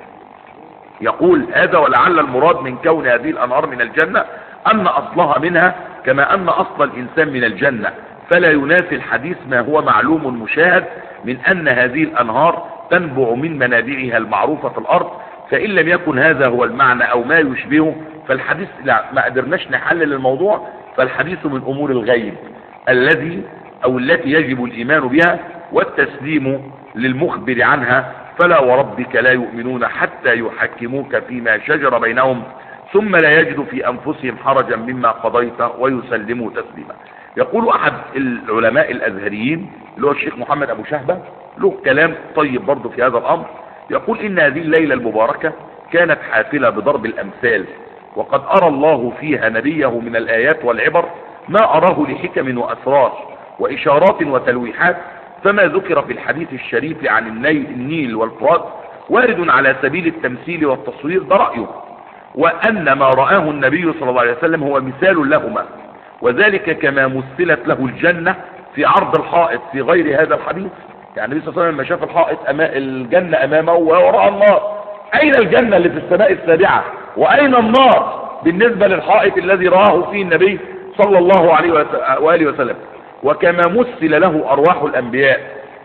يقول هذا ولعل المراد من كون هذه الانهار من الجنة ان اصلها منها كما ان اصل الانسان من الجنة، فلا ينافي الحديث ما هو معلوم مشاهد من ان هذه الانهار تنبع من منابعها المعروفة في الارض. فان لم يكن هذا هو المعنى او ما يشبهه فالحديث لا ما قدرناش نحلل الموضوع، فالحديث من امور الغيب الذي او التي يجب الايمان بها والتسليم للمخبر عنها. فلا وربك لا يؤمنون حتى يحكموك فيما شجر بينهم ثم لا يجدوا في انفسهم حرجا مما قضيت ويسلموا تسليما. يقول احد العلماء الازهريين اللي هو الشيخ محمد ابو شهبة له كلام طيب برضه في هذا الامر. يقول ان هذه الليلة المباركة كانت حافلة بضرب الامثال، وقد ارى الله فيها نبيه من الايات والعبر ما اراه لحكم واسرار واشارات وتلويحات، فما ذكر في الحديث الشريف عن النيل والفرات وارد على سبيل التمثيل والتصوير، ده رأيه، وان ما رآه النبي صلى الله عليه وسلم هو مثال لهما، وذلك كما مثلت له الجنة في عرض الحائط في غير هذا الحديث. يعني النبي صلى الله عليه وسلم لما شاف الحائط أمام الجنة امامه ووراء النار، اين الجنة اللي في السماء السابعة واين النار بالنسبة للحائط الذي رآه فيه النبي صلى الله عليه وآله وسلم؟ وكما مثل له ارواح الانبياء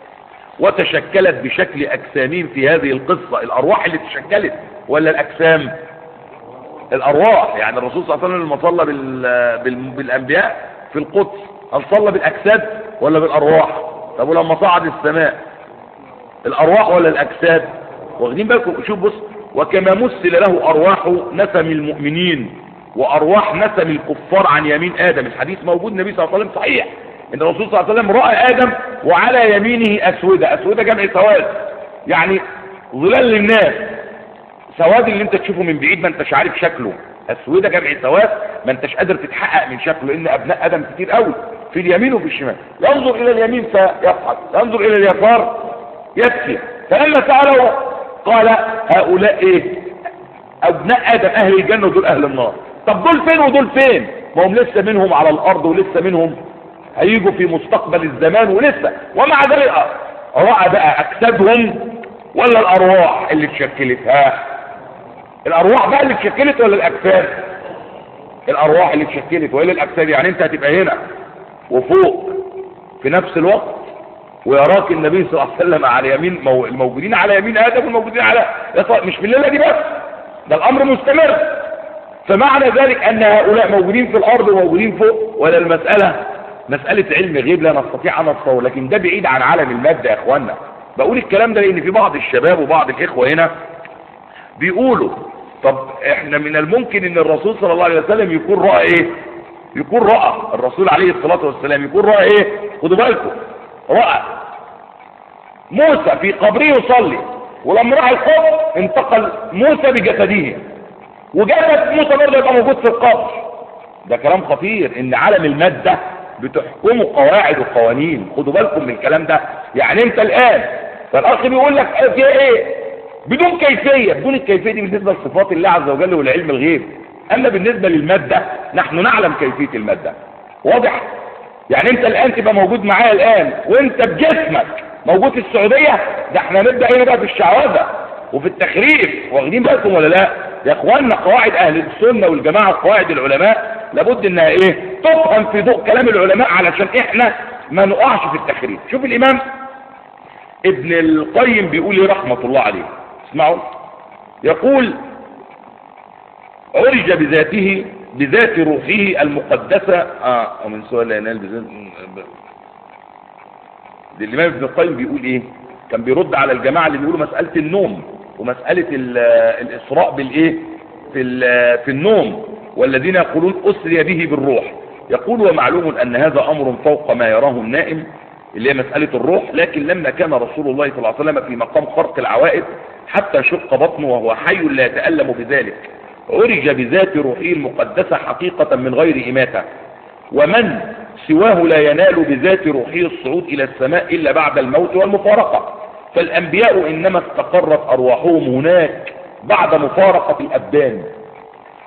وتشكلت بشكل اجسامين في هذه القصة. الارواح اللي تشكلت ولا الاجسام؟ الارواح. يعني الرسول صلى الله عليه وسلم لما صلى بالانبياء في القدس هل صلى بالاجساد ولا بالارواح؟ طب ولما صعد السماء الارواح ولا الاجساد؟ واخدين بالكم؟ شوف بص، وكما مثل له ارواح نسم المؤمنين وارواح نسم الكفار عن يمين ادم. الحديث موجود، النبي صلى الله عليه وسلم صحيح ان الرسول صلى الله عليه وسلم راى ادم وعلى يمينه اسوده. اسوده جمع سواد، يعني ظلال للناس. سواد اللي انت تشوفه من بعيد ما انتش عارف شكله، اسوده جمع سواد ما انتش قادر تتحقق من شكله، لان ابناء ادم كتير قوي في اليمين وفي الشمال. ينظر الى اليمين فيضحك، ينظر الى اليسار يبكي. فلما سأله قال هؤلاء ايه؟ ابناء ادم اهل الجنة ودول اهل النار. طب دول فين ودول فين؟ ما هم لسه منهم على الارض ولسه منهم هيجوا في مستقبل الزمان ولسه. ومع ذلك رأى بقى اجسادهم ولا الارواح اللي اتشكلت؟ ها، الارواح بقى اللي اتشكلت ولا الاجساد؟ الارواح اللي اتشكلت ولا الاجساد. يعني انت هتبقى هنا وفوق في نفس الوقت ويراك النبي صلى الله عليه وسلم على يمين مو... الموجودين على يمين ادم والموجودين على يسار، مش في الليله دي بس، ده الامر مستمر. فمعنى ذلك ان هؤلاء موجودين في الارض وموجودين فوق، ولا المساله مساله علم غيب لا نستطيع ان نتصور، لكن ده بعيد عن عالم الماده يا اخوانا. بقول الكلام ده لان في بعض الشباب وبعض الاخوه هنا بيقولوا طب احنا من الممكن ان الرسول صلى الله عليه وسلم يكون راى ايه؟ يكون راى الرسول عليه الصلاه والسلام يكون راى ايه؟ خدوا بالكم، راى موسى في قبره يصلي، ولما راح القبر انتقل موسى بجسده، وجسد موسى برضه يبقى موجود في القبر. ده كلام خطير، ان عالم الماده بتحكمه قواعد وقوانين. خدوا بالكم من الكلام ده. يعني انت الان فالاخ بيقول لك في ايه بدون كيفيه، بدون الكيفيه دي بالنسبه لصفات الله عز وجل والعلم الغيب. اما بالنسبه للماده نحن نعلم كيفيه الماده. واضح؟ يعني انت الان تبقى موجود معايا الان وانت بجسمك موجود في السعوديه، ده احنا نبدا هنا بقى في الشعوذه وفي التخريف. واخدين بالكم ولا لا يا اخواننا؟ قواعد اهل السنه والجماعه قواعد العلماء لابد انها ايه؟ تفهم في ضوء كلام العلماء علشان احنا ما نقعش في التخريف. شوف الامام ابن القيم بيقول ايه رحمه الله عليه، اسمعوا. يقول عرج بذاته بذات روحه المقدسة اه ومن سؤال لا ينال بذات. الامام ابن القيم بيقول ايه؟ كان بيرد على الجماعة اللي بيقولوا مسألة النوم ومسألة الاسراء بالايه في في النوم، والذين يقولون اسري به بالروح. يقول ومعلوم ان هذا امر فوق ما يراه النائم اللي هي مسألة الروح، لكن لما كان رسول الله صلى الله عليه وسلم في مقام خرق العوائد حتى شق بطنه وهو حي لا يتألم بذلك، عرج بذات روحه المقدسة حقيقة من غير إماتة، ومن سواه لا ينال بذات روحه الصعود إلى السماء إلا بعد الموت والمفارقة. فالأنبياء إنما استقرت أرواحهم هناك بعد مفارقة الأبدان،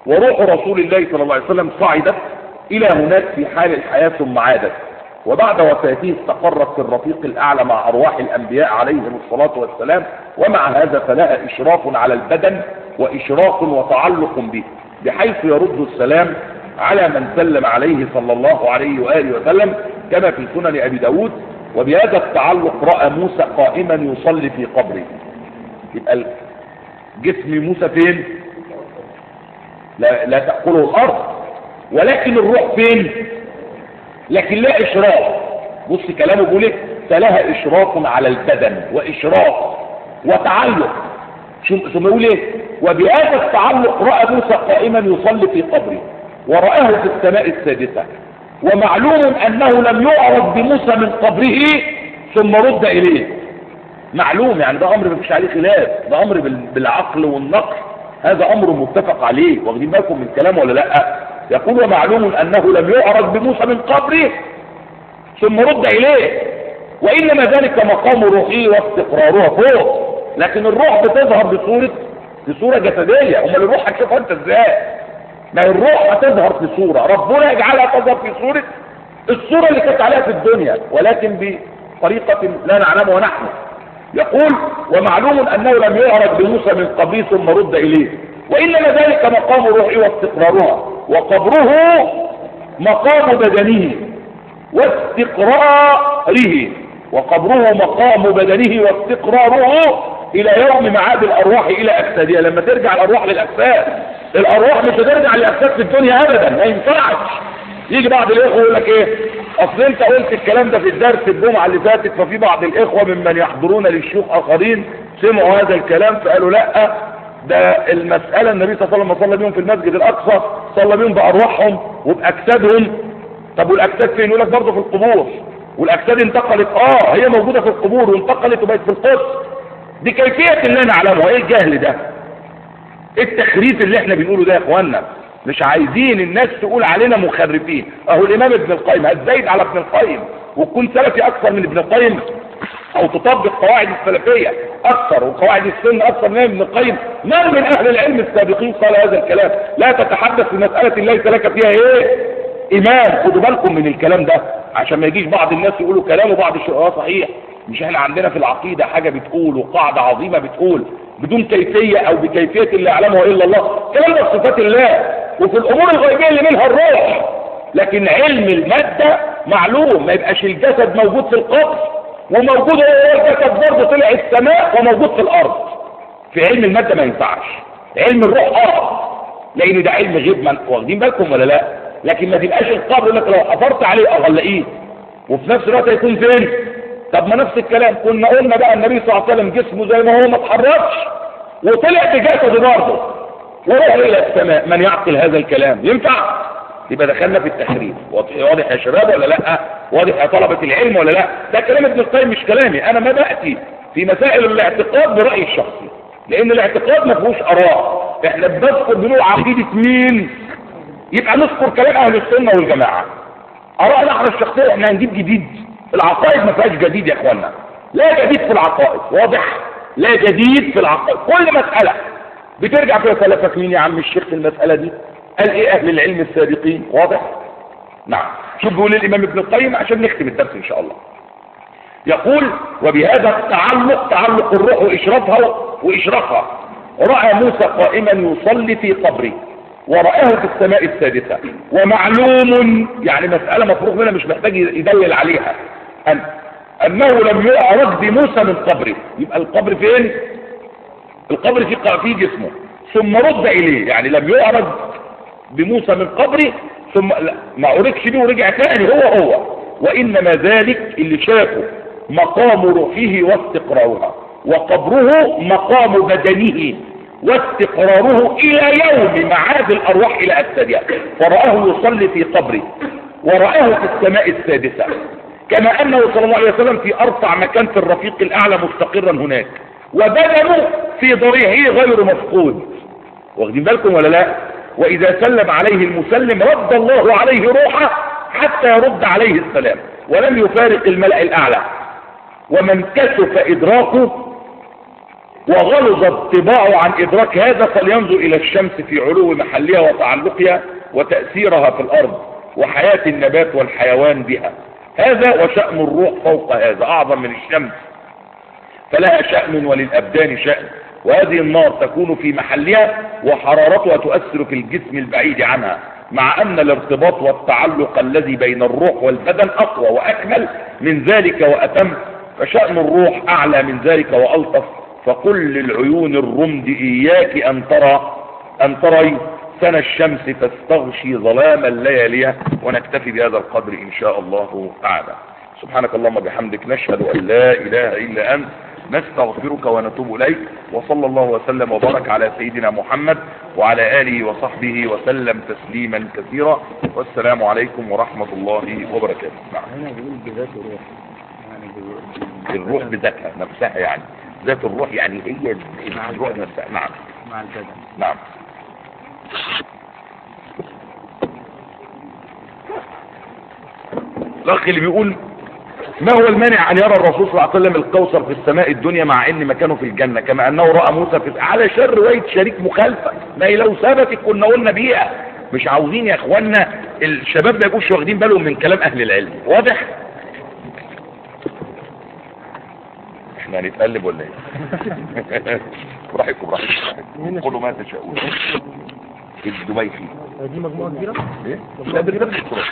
وروح رسول الله صلى الله عليه وسلم صعدت إلى هناك في حال الحياة ثم عادت، وبعد وفاته استقرت في الرفيق الأعلى مع أرواح الأنبياء عليهم الصلاة والسلام، ومع هذا فلها إشراف على البدن وإشراف وتعلق به، بحيث يرد السلام على من سلم عليه صلى الله عليه وآله وسلم كما في سنن أبي داود. وبهذا التعلق رأى موسى قائما يصلي في قبره. يبقى جسم موسى فين؟ لا, لا تأكله الأرض، ولكن الروح فين؟ لكن لا إشراف. بص كلامه بيقول ايه؟ فلها إشراف على البدن وإشراف وتعلق. ثم يقول ايه؟ وبهذا التعلق رأى موسى قائما يصلي في قبره ورآه في السماء السادسة، ومعلوم أنه لم يعرض بموسى من قبره ثم رد إليه. معلوم يعني ده أمر مفيش عليه خلاف، ده أمر بالعقل والنقل، هذا أمر متفق عليه. واخدين بالكم من الكلام ولا لا؟ يقول ومعلوم أنه لم يعرض بموسى من قبره ثم رد إليه، وإنما ذلك مقام روحه واستقرارها فوق، لكن الروح بتظهر بصورة بصورة جسدية. أمال الروح هتشوفها أنت إزاي؟ ما الروح هتظهر في صورة ربنا يجعلها تظهر في صورة الصورة اللي كانت عليها في الدنيا، ولكن بطريقة لا نعلمها نحن. يقول ومعلوم أنه لم يعرض بموسى من قبله ثم رد إليه، وإنما ذلك مقام روحه واستقرارها، وقبره مقام بدنه واستقراره، وقبره مقام بدنه واستقراره إلى يوم معاد الأرواح إلى أجسادها. لما ترجع الأرواح للأجساد، الأرواح مش هترجع للأجساد في الدنيا أبدا، ما ينفعش. يجي بعض الإخوة يقول لك إيه؟ أصل أنت قلت الكلام ده في الدرس الجمعة اللي فاتت، ففي بعض الإخوة ممن يحضرون للشيوخ آخرين سمعوا هذا الكلام فقالوا لا، ده المسألة النبي صلى الله عليه وسلم صلى بيهم في المسجد الأقصى، صلى بيهم بأرواحهم وبأجسادهم. طب والأجساد فين؟ يقول لك برضه في القبور، والأجساد انتقلت اه هي موجودة في القبور وانتقلت وبقت في القدس. دي كيفية اللي نعلمه. ايه الجهل ده؟ ايه التخريف اللي احنا بنقوله ده يا اخوانا؟ مش عايزين الناس تقول علينا مخرفين. اهو الامام ابن القيم هتزايد على ابن القيم وتكون سلفي اكثر من ابن القيم، او تطبق قواعد السلفية اكثر وقواعد السنة اكثر من ابن القيم. من من اهل العلم السابقين قال هذا الكلام؟ لا تتحدث في مسألة ليس لك فيها ايه امام. خدوا بالكم من الكلام ده عشان ما يجيش بعض الناس يقولوا كلام وبعض الشيء صحيح. مش احنا عندنا في العقيدة حاجة بتقول وقاعدة عظيمة بتقول بدون كيفية او بكيفية اللي يعلمه الا الله، كلام ده صفات الله، وفي الامور الغيبية اللي منها الروح. لكن علم المادة معلوم، ما يبقاش الجسد موجود في القبر وموجود هو الجسد برضه طلع السماء وموجود في الارض. في علم المادة ما ينفعش. علم الروح اه لان ده علم غيب، من واخدين بالكم ولا لا؟ لكن ما تبقاش القبر لك لو حفرت عليه اغلقيه وفي نفس الوقت هيكون فين؟ طب ما نفس الكلام كنا قلنا بقى النبي صلى الله عليه وسلم جسمه زي ما هو ما اتحركش وطلع بجسده برضه وروح الى السماء. من يعقل هذا الكلام؟ ينفع؟ يبقى دخلنا في التحريف. واضح يا شباب ولا لا؟ واضح يا طلبة العلم ولا لا؟ ده كلام ابن القيم مش كلامي انا. ما بأتي في مسائل الاعتقاد برأيي الشخصي، لان الاعتقاد ما فيهوش اراء. احنا بنذكر بنقول عقيدة مين، يبقى نذكر كلام اهل السنة والجماعة. ارائنا احنا الشخصية احنا هنجيب جديد. العقائد ما فيهاش جديد يا اخوانا، لا جديد في العقائد. واضح؟ لا جديد في العقائد. كل مسألة بترجع فيها سلفك مين يا عم الشيخ في المسألة دي؟ قال ايه اهل العلم السابقين؟ واضح؟ نعم. شوف بيقول الامام ابن القيم عشان نختم الدرس ان شاء الله. يقول وبهذا التعلق، تعلق الروح واشرافها واشراقها، رأى موسى قائما يصلي في قبره ورآه في السماء السادسة. ومعلوم يعني مسألة مفروغ منها مش محتاج يدلل عليها، أن أنه لم يعرض بموسى من قبره. يبقى القبر فين؟ القبر في في جسمه ثم رد إليه، يعني لم يعرض بموسى من قبره ثم ما عرضش بيه ورجع ثاني هو هو. وإنما ذلك اللي شافه مقام روحه واستقرارها، وقبره مقام بدنه واستقراره إلى يوم معاد الأرواح إلى أجسادها. فرآه يصلي في قبره ورآه في السماء السادسة، كما أنه صلى الله عليه وسلم في أرفع مكان في الرفيق الأعلى مستقرا هناك، وبدنه في ضريعه غير مفقود. واخدين بالكم ولا لا؟ وإذا سلم عليه المسلم رد الله عليه روحه حتى يرد عليه السلام، ولم يفارق الملأ الأعلى. ومن كشف إدراكه وغلظ اطباعه عن إدراك هذا فلينظر إلى الشمس في علو محلها وتعلقها وتأثيرها في الأرض وحياة النبات والحيوان بها. هذا وشأن الروح فوق هذا أعظم من الشمس، فلها شأن وللأبدان شأن. وهذه النار تكون في محلها وحرارتها تؤثر في الجسم البعيد عنها، مع أن الارتباط والتعلق الذي بين الروح والبدن أقوى وأكمل من ذلك وأتم، فشأن الروح أعلى من ذلك وألطف. فقل للعيون الرمد إياك أن ترى أن تري سنى الشمس تستغشي ظلام الليالي. ونكتفي بهذا القدر إن شاء الله تعالى. سبحانك اللهم بحمدك، نشهد أن لا إله إلا أنت، نستغفرك ونتوب إليك. وصلى الله وسلم وبارك على سيدنا محمد وعلى آله وصحبه وسلم تسليما كثيرا. والسلام عليكم ورحمة الله وبركاته. نعم. هنا بيقول بذات الروح، يعني بيقول الروح بذاتها نفسها، يعني ذات الروح يعني هي الروح نفسها. نعم مع البدن. نعم. الأخ اللي بيقول ما هو المانع أن يرى الرسول صلى الله عليه وسلم الكوثر في السماء الدنيا مع أن مكانه في الجنة، كما أنه رأى موسى في على شر رواية شريك مخالفة. ما هي لو ثبتت كنا قلنا بيها. مش عاوزين يا اخوانا الشباب ما يبقوش واخدين بالهم من كلام أهل العلم. واضح؟ احنا هنتقلب ولا ايه؟ براحتكم براحتكم، قولوا ما تشاءون. الدبيخي دي مجموعة كبيرة؟ ايه؟ لا ده بنفس الصورة.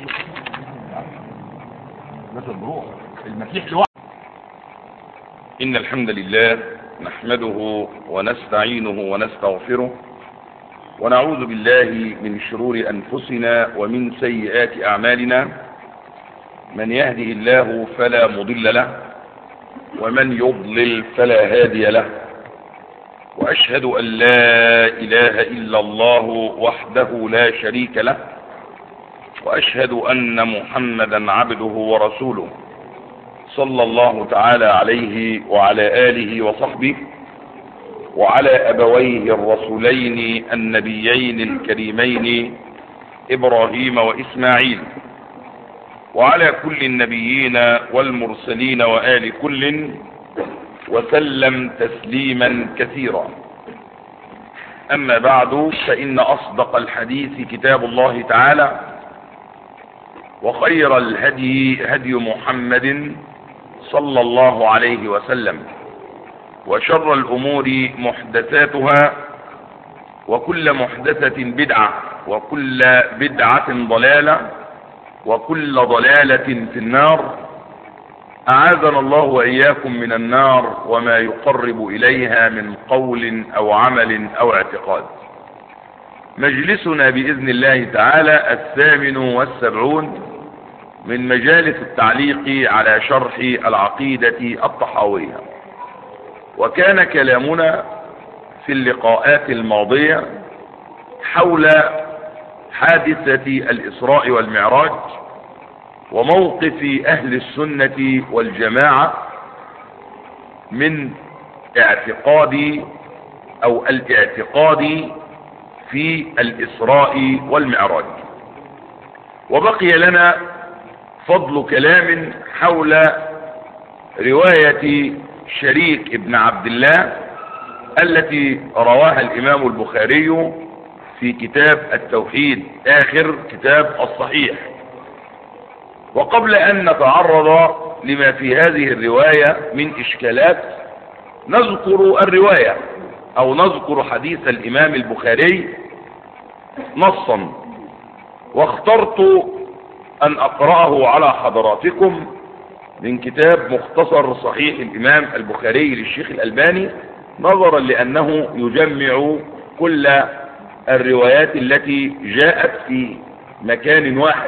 بس الروح المسيح لوحده. إن الحمد لله نحمده ونستعينه ونستغفره ونعوذ بالله من شرور أنفسنا ومن سيئات أعمالنا. من يهده الله فلا مضل له ومن يضلل فلا هادي له. وأشهد أن لا إله إلا الله وحده لا شريك له، وأشهد أن محمدا عبده ورسوله صلى الله تعالى عليه وعلى آله وصحبه وعلى أبويه الرسولين النبيين الكريمين إبراهيم وإسماعيل، وعلى كل النبيين والمرسلين وآل كل، وسلم تسليما كثيرا. أما بعد، فإن أصدق الحديث كتاب الله تعالى، وخير الهدي هدي محمد صلى الله عليه وسلم، وشر الأمور محدثاتها، وكل محدثة بدعة، وكل بدعة ضلالة، وكل ضلالة في النار. أعاذنا الله وإياكم من النار وما يقرب إليها من قول أو عمل أو اعتقاد. مجلسنا بإذن الله تعالى الثامن والسبعون من مجالس التعليق على شرح العقيدة الطحاوية. وكان كلامنا في اللقاءات الماضية حول حادثة الإسراء والمعراج وموقف أهل السنة والجماعة من اعتقاد أو الاعتقاد في الإسراء والمعراج. وبقي لنا فضل كلام حول رواية شريك ابن عبد الله التي رواها الإمام البخاري في كتاب التوحيد، آخر كتاب الصحيح. وقبل أن نتعرض لما في هذه الرواية من إشكالات، نذكر الرواية أو نذكر حديث الإمام البخاري نصا، واخترت أن أقرأه على حضراتكم من كتاب مختصر صحيح الإمام البخاري للشيخ الألباني، نظرا لأنه يجمع كل الروايات التي جاءت في مكان واحد.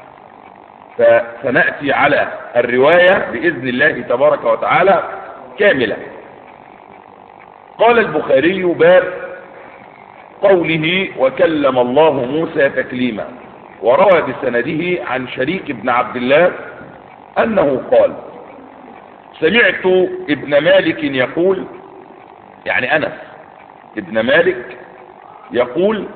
فسنأتي على الرواية بإذن الله تبارك وتعالى كاملة. قال البخاري: باب قوله وكلم الله موسى تكليما. وروى بسنده عن شريك بن عبد الله أنه قال: سمعت ابن مالك يقول، يعني أنس ابن مالك يقول: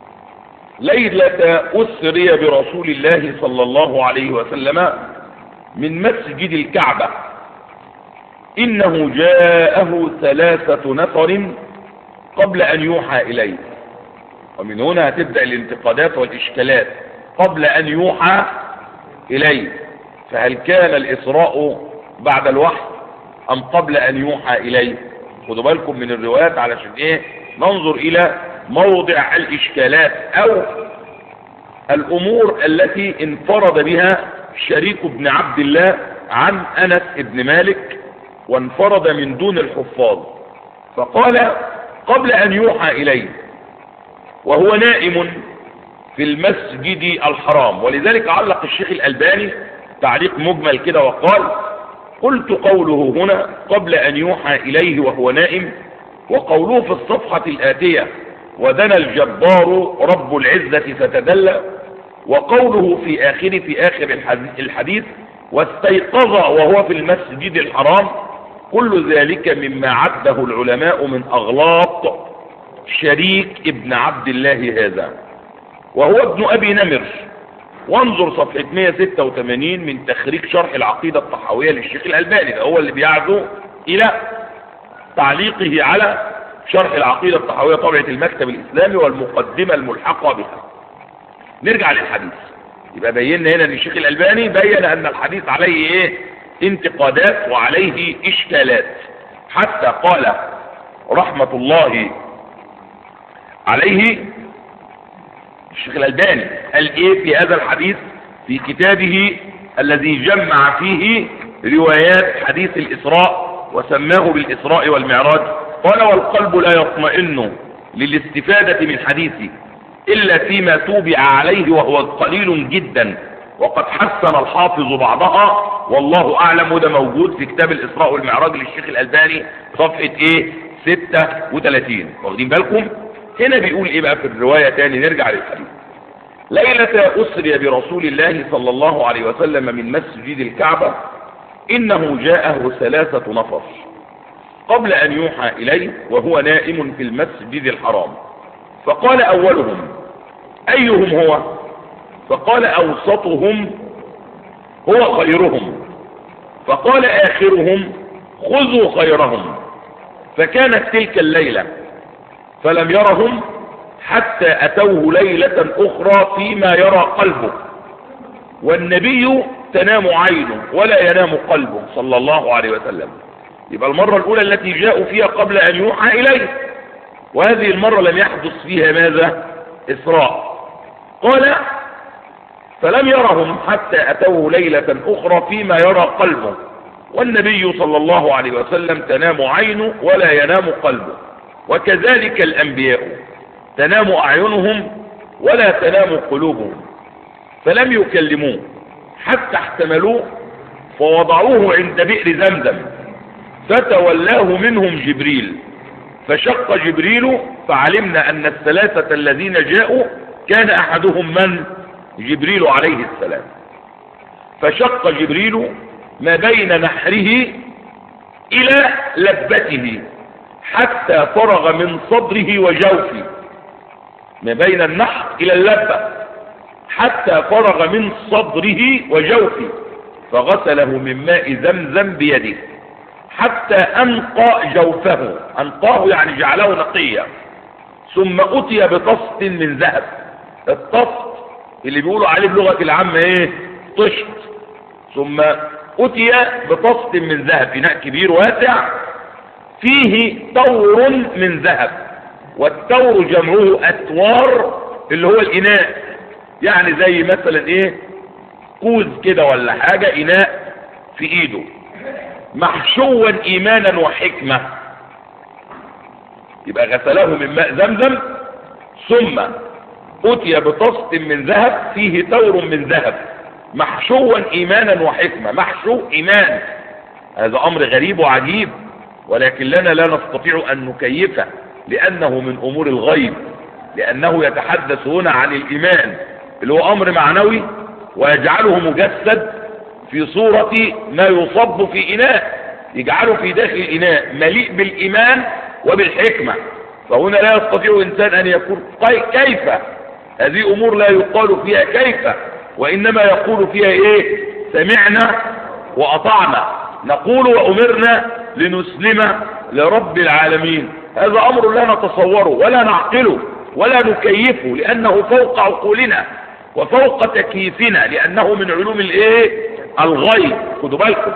ليلة أسري برسول الله صلى الله عليه وسلم من مسجد الكعبة إنه جاءه ثلاثة نفر قبل أن يوحى إليه. ومن هنا هتبدأ الانتقادات والإشكالات. قبل أن يوحى إليه، فهل كان الإسراء بعد الوحي أم قبل أن يوحى إليه؟ خدوا بالكم من الروايات علشان إيه ننظر إلى موضع الإشكالات أو الأمور التي انفرد بها شريك بن عبد الله عن أنس بن مالك وانفرد من دون الحفاظ. فقال قبل أن يوحى إليه وهو نائم في المسجد الحرام. ولذلك علق الشيخ الألباني تعليق مجمل كده وقال: قلت قوله هنا قبل أن يوحى إليه وهو نائم، وقوله في الصفحة الآتية ودنا الجبار رب العزة فتدلى، وقوله في آخر في آخر الحديث واستيقظ وهو في المسجد الحرام، كل ذلك مما عده العلماء من أغلاط شريك ابن عبد الله هذا، وهو ابن أبي نمر. وانظر صفحة مئة وستة وثمانين من تخريج شرح العقيدة الطحاوية للشيخ الألباني، ده هو اللي بيعزو إلى تعليقه على شرح العقيدة الطحاوية طبعة المكتب الإسلامي والمقدمة الملحقة بها. نرجع للحديث. يبقى بينا هنا ان الشيخ الألباني بين أن الحديث عليه ايه انتقادات وعليه إشكالات، حتى قال رحمة الله عليه الشيخ الألباني قال ايه في هذا الحديث في كتابه الذي جمع فيه روايات حديث الإسراء وسماه بالإسراء والمعراج. قال: والقلب لا يطمئن للاستفادة من حديثي إلا فيما توبع عليه وهو قليل جدا، وقد حسن الحافظ بعضها والله أعلم. وده موجود في كتاب الإسراء والمعراج للشيخ الألباني صفحة ايه ستة وثلاثين. واخدين بالكم؟ هنا بيقول ايه بقى في الرواية تاني؟ نرجع للحديث. ليلة أسري برسول الله صلى الله عليه وسلم من مسجد الكعبة إنه جاءه ثلاثة نفر قبل أن يوحى إليه وهو نائم في المسجد الحرام. فقال أولهم: أيهم هو؟ فقال: أوسطهم هو خيرهم. فقال آخرهم: خذوا خيرهم. فكانت تلك الليلة فلم يرهم حتى أتوه ليلة أخرى فيما يرى قلبه، والنبي تنام عينه ولا ينام قلبه صلى الله عليه وسلم. يبقى المرة الأولى التي جاءوا فيها قبل أن يوحى إليه، وهذه المرة لم يحدث فيها ماذا؟ إسراء. قال: فلم يرهم حتى أتوه ليلة أخرى فيما يرى قلبه، والنبي صلى الله عليه وسلم تنام عينه ولا ينام قلبه. وكذلك الأنبياء تنام أعينهم ولا تنام قلوبهم. فلم يكلموه حتى احتملوه فوضعوه عند بئر زمزم، فتولاه منهم جبريل، فشق جبريل فعلمنا أن الثلاثة الذين جاءوا كان أحدهم من؟ جبريل عليه السلام. فشق جبريل ما بين نحره إلى لبته حتى فرغ من صدره وجوفه، ما بين النحر إلى اللبة حتى فرغ من صدره وجوفه، فغسله من ماء زمزم بيده حتى أنقى جوفه. أنقاه يعني جعله نقيا. ثم أتي بطست من ذهب. الطست اللي بيقولوا عليه بلغة العامة ايه؟ طشت. ثم أتي بطست من ذهب، إناء كبير واسع فيه تور من ذهب. والتور جمعه أتوار، اللي هو الإناء، يعني زي مثلا ايه كوز كده ولا حاجة، إناء في إيده محشوا إيمانا وحكمة. يبقى غسله من ماء زمزم ثم أتي بطست من ذهب فيه تور من ذهب محشوا إيمانا وحكمة. محشو إيمان، هذا أمر غريب وعجيب، ولكن لنا لا نستطيع أن نكيفه لأنه من أمور الغيب، لأنه يتحدث هنا عن الإيمان اللي هو أمر معنوي، ويجعله مجسد في صورة ما يصب في إناء، يجعله في داخل الإناء مليء بالإيمان وبالحكمة. فهنا لا يستطيع إنسان أن يقول كيف، هذه أمور لا يقال فيها كيف، وإنما يقول فيها إيه؟ سمعنا وأطعنا، نقول وأمرنا لنسلم لرب العالمين. هذا أمر لا نتصوره ولا نعقله ولا نكيفه، لأنه فوق عقولنا وفوق تكييفنا، لأنه من علوم الايه الغيب. خدوا بالكم،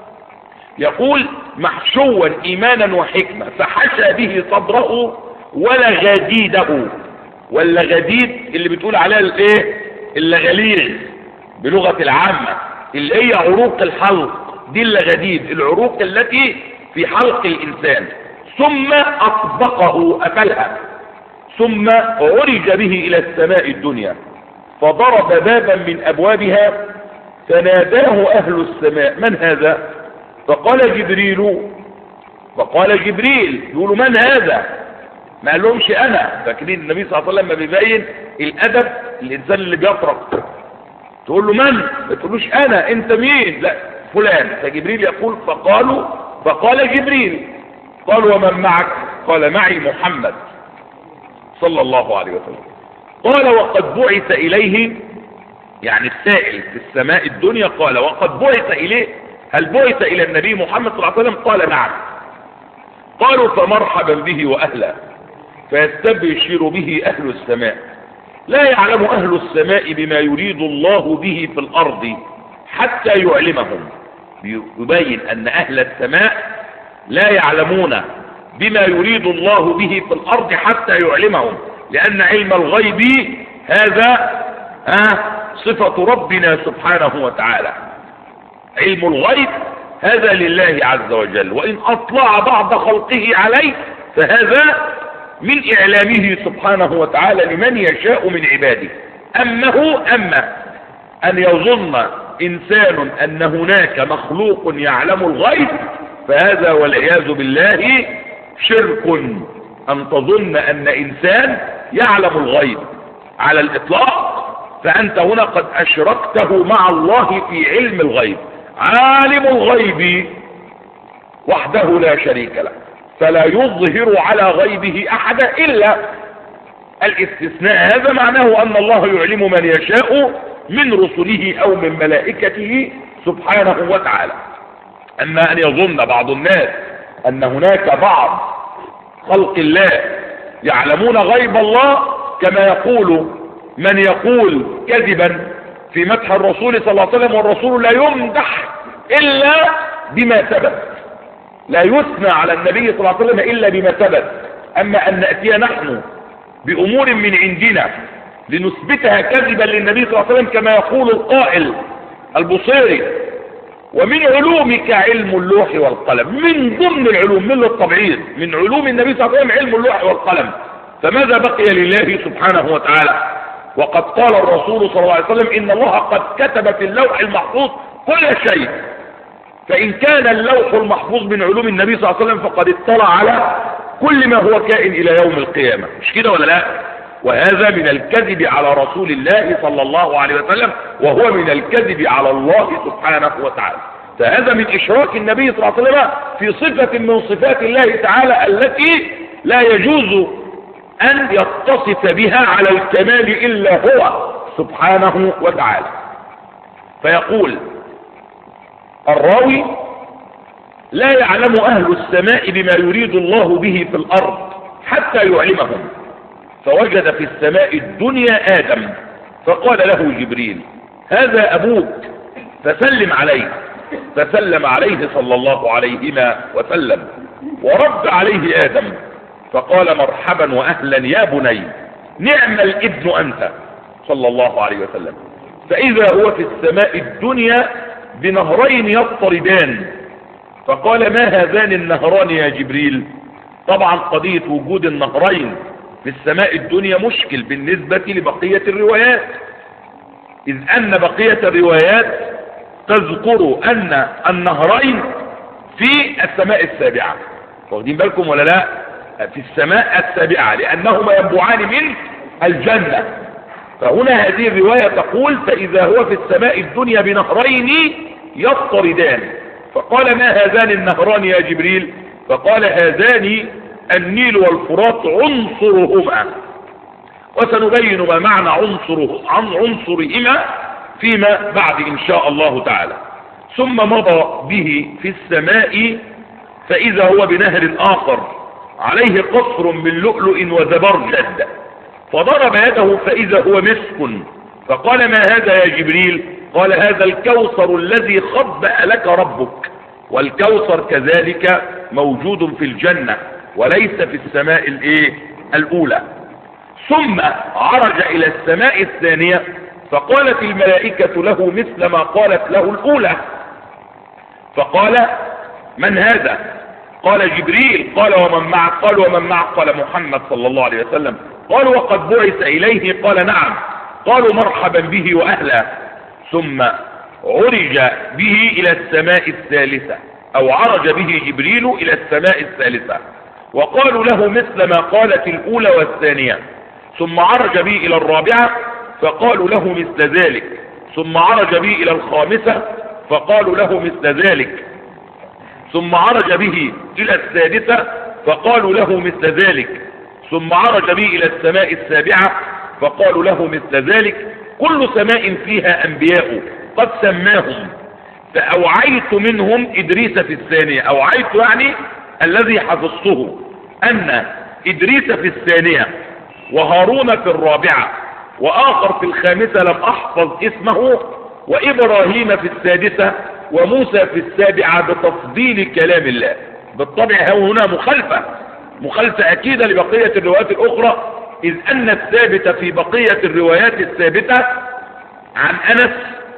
يقول محشوا إيمانا وحكمة فحشى به صدره ولا غديده. ولا غديد اللي بتقول عليها الايه اللغليغ بلغة العامة، اللي هي عروق الحلق، دي اللغديد، العروق التي في حلق الإنسان. ثم أطبقه أفلها، ثم عرج به إلى السماء الدنيا فضرب بابا من أبوابها فناداه أهل السماء من هذا؟ فقال جبريل. فقال جبريل يقولوا من هذا؟ ما قالهمش أنا. فاكرين النبي صلى الله عليه وسلم بيبين الأدب، الإنسان اللي بيطرق تقول له من؟ ما تقولوش أنا، أنت مين؟ لا فلان. فجبريل يقول فقالوا فقال جبريل قالوا ومن معك؟ قال معي محمد صلى الله عليه وسلم. قال وقد بعث إليه، يعني السائل في السماء الدنيا قال وقد بعث إليه، هل بعث إلى النبي محمد صلى الله عليه وسلم؟ قال نعم. قالوا فمرحبا به وأهلا. فيستبشر به أهل السماء. لا يعلم أهل السماء بما يريد الله به في الأرض حتى يعلمهم. يبين أن أهل السماء لا يعلمون بما يريد الله به في الأرض حتى يعلمهم، لأن علم الغيب هذا آه صفة ربنا سبحانه وتعالى. علم الغيب هذا لله عز وجل، وإن أطلع بعض خلقه عليه فهذا من إعلامه سبحانه وتعالى لمن يشاء من عباده. أما هو أما أن يظن إنسان أن هناك مخلوق يعلم الغيب فهذا والعياذ بالله شرك. أن تظن أن إنسان يعلم الغيب على الإطلاق فأنت هنا قد أشركته مع الله في علم الغيب. عالم الغيب وحده لا شريك له، فلا يظهر على غيبه أحدا إلا الاستثناء. هذا معناه أن الله يعلم من يشاء من رسله أو من ملائكته سبحانه وتعالى. أما أن يظن بعض الناس أن هناك بعض خلق الله يعلمون غيب الله، كما يقول من يقول كذبا في مدح الرسول صلى الله عليه وسلم، والرسول لا يمدح إلا بما ثبت، لا يثنى على النبي صلى الله عليه وسلم إلا بما ثبت. أما أن نأتي نحن بأمور من عندنا لنثبتها كذبا للنبي صلى الله عليه وسلم كما يقول القائل البصيري ومن علومك علم اللوح والقلم، من ضمن العلوم من الطبعير من علوم النبي صلى الله عليه وسلم علم اللوح والقلم، فماذا بقي لله سبحانه وتعالى؟ وقد قال الرسول صلى الله عليه وسلم إن الله قد كتب في اللوح المحفوظ كل شيء، فإن كان اللوح المحفوظ من علوم النبي صلى الله عليه وسلم فقد اطلع على كل ما هو كائن إلى يوم القيامة. مش كده ولا لا؟ وهذا من الكذب على رسول الله صلى الله عليه وسلم، وهو من الكذب على الله سبحانه وتعالى. فهذا من إشراك النبي صلى الله عليه وسلم في صفة من صفات الله تعالى التي لا يجوز أن يتصف بها على الكمال إلا هو سبحانه وتعالى. فيقول الراوي لا يعلم أهل السماء بما يريد الله به في الأرض حتى يعلمهم. فوجد في السماء الدنيا آدم فقال له جبريل هذا أبوك فسلم عليه، فسلم عليه صلى الله عليه وسلم ورد عليه آدم فقال مرحبا وأهلا يا بني، نعم الابن أنت صلى الله عليه وسلم. فإذا هو في السماء الدنيا بنهرين يضطردان فقال ما هذان النهران يا جبريل؟ طبعا قضية وجود النهرين في السماء الدنيا مشكل بالنسبة لبقية الروايات، إذ أن بقية الروايات تذكر أن النهرين في السماء السابعة. واخدين بالكم ولا لا؟ في السماء السابعة لأنهما ينبعان من الجنة. فهنا هذه الرواية تقول فإذا هو في السماء الدنيا بنهرين يضطردان فقال ما هذان النهران يا جبريل؟ فقال هذان النيل والفرات عنصرهما، وسنبين ما معنى عنصره عن عنصرهما فيما بعد إن شاء الله تعالى. ثم مضى به في السماء فإذا هو بنهر آخر عليه قصر من لؤلؤ وزبرجد، فضرب يده فإذا هو مسك، فقال ما هذا يا جبريل؟ قال هذا الكوثر الذي خبأ لك ربك، والكوثر كذلك موجود في الجنة وليس في السماء الايه الأولى. ثم عرج إلى السماء الثانية فقالت الملائكة له مثل ما قالت له الأولى، فقال من هذا؟ قال جبريل. قال ومن معك؟ قال ومن معك؟ قال محمد صلى الله عليه وسلم. قالوا وقد بعث إليه؟ قال نعم. قالوا مرحبا به وأهلا. ثم عرج به إلى السماء الثالثة، أو عرج به جبريل إلى السماء الثالثة، وقالوا له مثل ما قالت الأولى والثانية. ثم عرج به إلى الرابعة فقالوا له مثل ذلك. ثم عرج به إلى الخامسة فقالوا له مثل ذلك. ثم عرج به إلى السادسة فقالوا له مثل ذلك. ثم عرج به إلى السماء السابعة فقالوا له مثل ذلك. كل سماء فيها أنبياء قد سماهم، فأوعيت منهم إدريس في الثانية. أوعيت يعني الذي حفظته أن إدريس في الثانية وهارون في الرابعة وآخر في الخامسة لم أحفظ اسمه، وإبراهيم في السادسة وموسى في السابعة، بتفضيل كلام الله. بالطبع هنا مخالفة مخالفة أكيدة لبقية الروايات الأخرى، إذ أن الثابت في بقية الروايات الثابتة عن أنس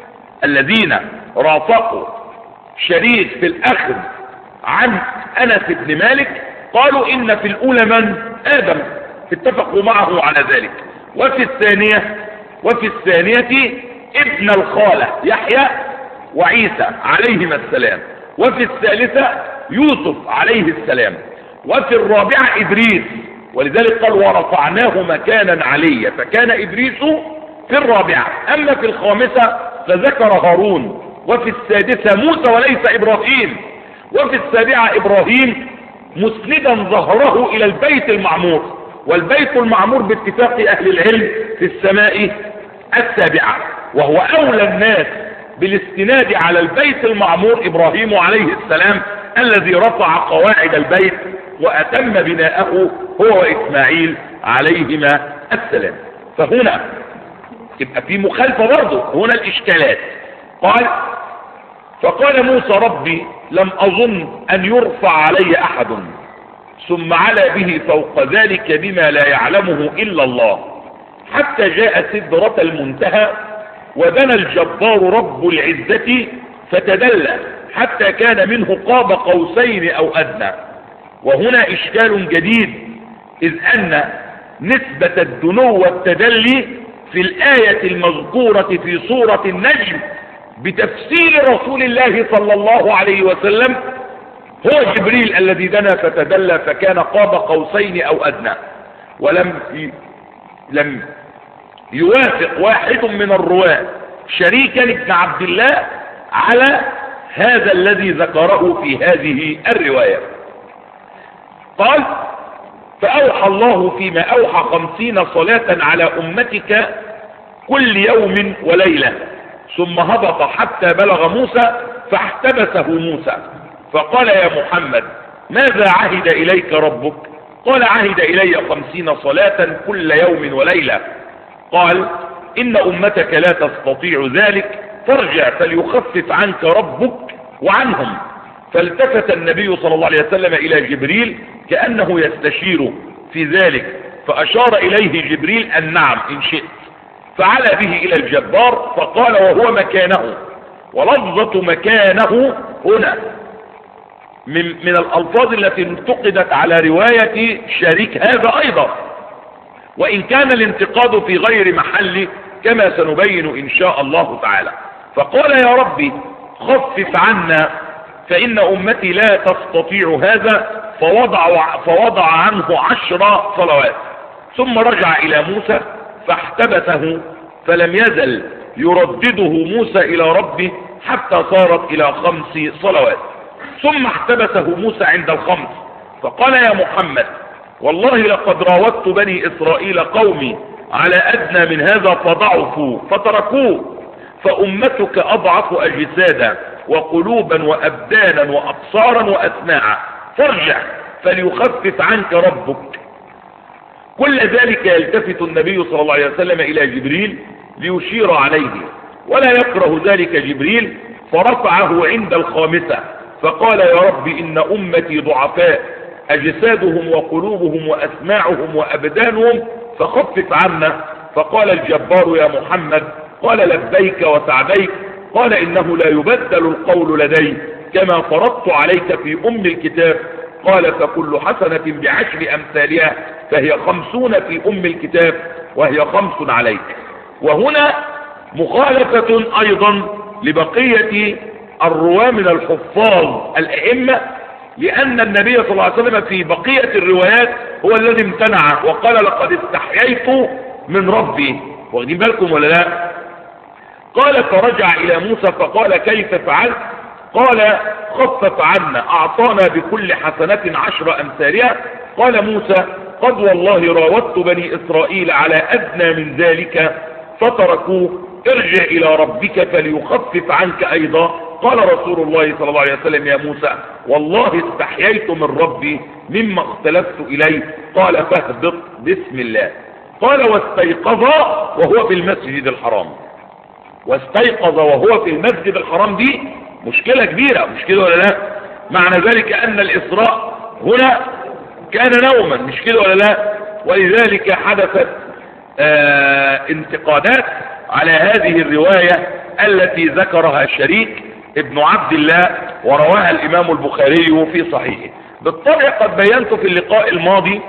الذين رافقوا شريك في الأخذ عن أنس بن مالك قالوا إن في الأولى من؟ آدم، اتفقوا معه على ذلك. وفي الثانية وفي الثانية ابن الخالة يحيى وعيسى عليهما السلام. وفي الثالثة يوسف عليه السلام. وفي الرابعة إدريس، ولذلك قال ورفعناه مكانا عليا، فكان إدريس في الرابعة. أما في الخامسة فذكر هارون. وفي السادسة موسى وليس إبراهيم. وفي السابعة إبراهيم مسندا ظهره إلى البيت المعمور، والبيت المعمور باتفاق أهل العلم في السماء السابعة، وهو أولى الناس بالاستناد على البيت المعمور إبراهيم عليه السلام الذي رفع قواعد البيت وأتم بناءه هو وإسماعيل عليهما السلام. فهنا تبقى في مخالفة برضه، هنا الإشكالات. قال فقال موسى ربي لم أظن أن يرفع علي أحد، ثم علا به فوق ذلك بما لا يعلمه إلا الله، حتى جاء سدرة المنتهى ودنا الجبار رب العزة فتدلى حتى كان منه قاب قوسين أو أدنى. وهنا إشكال جديد، إذ أن نسبة الدنو والتدلي في الآية المذكورة في سورة النجم بتفسير رسول الله صلى الله عليه وسلم هو جبريل الذي دنا فتدلى فكان قاب قوسين أو أدنى، ولم ي... لم يوافق واحد من الرواة شريكا ابن عبد الله على هذا الذي ذكره في هذه الرواية. قال فأوحى الله فيما أوحى خمسين صلاة على أمتك كل يوم وليلة، ثم هبط حتى بلغ موسى فاحتبسه موسى فقال يا محمد ماذا عهد إليك ربك؟ قال عهد إلي خمسين صلاة كل يوم وليلة. قال إن أمتك لا تستطيع ذلك فارجع فليخفف عنك ربك وعنهم. فالتفت النبي صلى الله عليه وسلم إلى جبريل كأنه يستشير في ذلك، فأشار إليه جبريل أن نعم إن شئت، فعلى به إلى الجبار فقال وهو مكانه. ولفظة مكانه هنا من, من الألفاظ التي انتقدت على رواية شريك هذا أيضا، وإن كان الانتقاد في غير محل كما سنبين إن شاء الله تعالى. فقال يا ربي خفف عنا فإن أمتي لا تستطيع هذا، فوضع, فوضع عنه عشر صلوات. ثم رجع إلى موسى فاحتبسه، فلم يزل يردده موسى إلى ربه حتى صارت إلى خمس صلوات. ثم احتبسه موسى عند الخمس فقال يا محمد والله لقد راودت بني إسرائيل قومي على أدنى من هذا فضعفوا فتركوه، فأمتك أضعف أجسادا وقلوبا وأبدانا وأبصارا وأسماعا، فارجع فليخفف عنك ربك. كل ذلك يلتفت النبي صلى الله عليه وسلم إلى جبريل ليشير عليه، ولا يكره ذلك جبريل، فرفعه عند الخامسة فقال يا رب إن أمتي ضعفاء أجسادهم وقلوبهم وأسماعهم وأبدانهم فخفف عنا. فقال الجبار يا محمد، قال لبيك وسعديك. قال إنه لا يبدل القول لدي كما فرضت عليك في أم الكتاب. قال فكل حسنة بعشر أمثالها فهي خمسون في أم الكتاب وهي خمس عليك. وهنا مخالفة أيضا لبقية الرواة من الحفاظ الأئمة، لأن النبي صلى الله عليه وسلم في بقية الروايات هو الذي امتنع وقال لقد استحييت من ربي. واخدين بالكم ولا لا؟ قال فرجع إلى موسى فقال كيف فعلت؟ قال خفف عنا، أعطانا بكل حسنة عشر أمثالها. قال موسى قد والله راودت بني إسرائيل على أدنى من ذلك فتركوه، ارجع إلى ربك فليخفف عنك أيضا. قال رسول الله صلى الله عليه وسلم يا موسى والله استحييت من ربي مما اختلفت إليه. قال فاهبط بسم الله. قال واستيقظ وهو في المسجد الحرام. واستيقظ وهو في المسجد الحرام دي مشكلة كبيرة، مش كده ولا لا؟ معنى ذلك أن الإسراء هنا كان نوما، مش كده ولا لا؟ ولذلك حدثت آه انتقادات على هذه الرواية التي ذكرها شريك ابن عبد الله ورواها الإمام البخاري في صحيحه. بالطبع قد بينت في اللقاء الماضي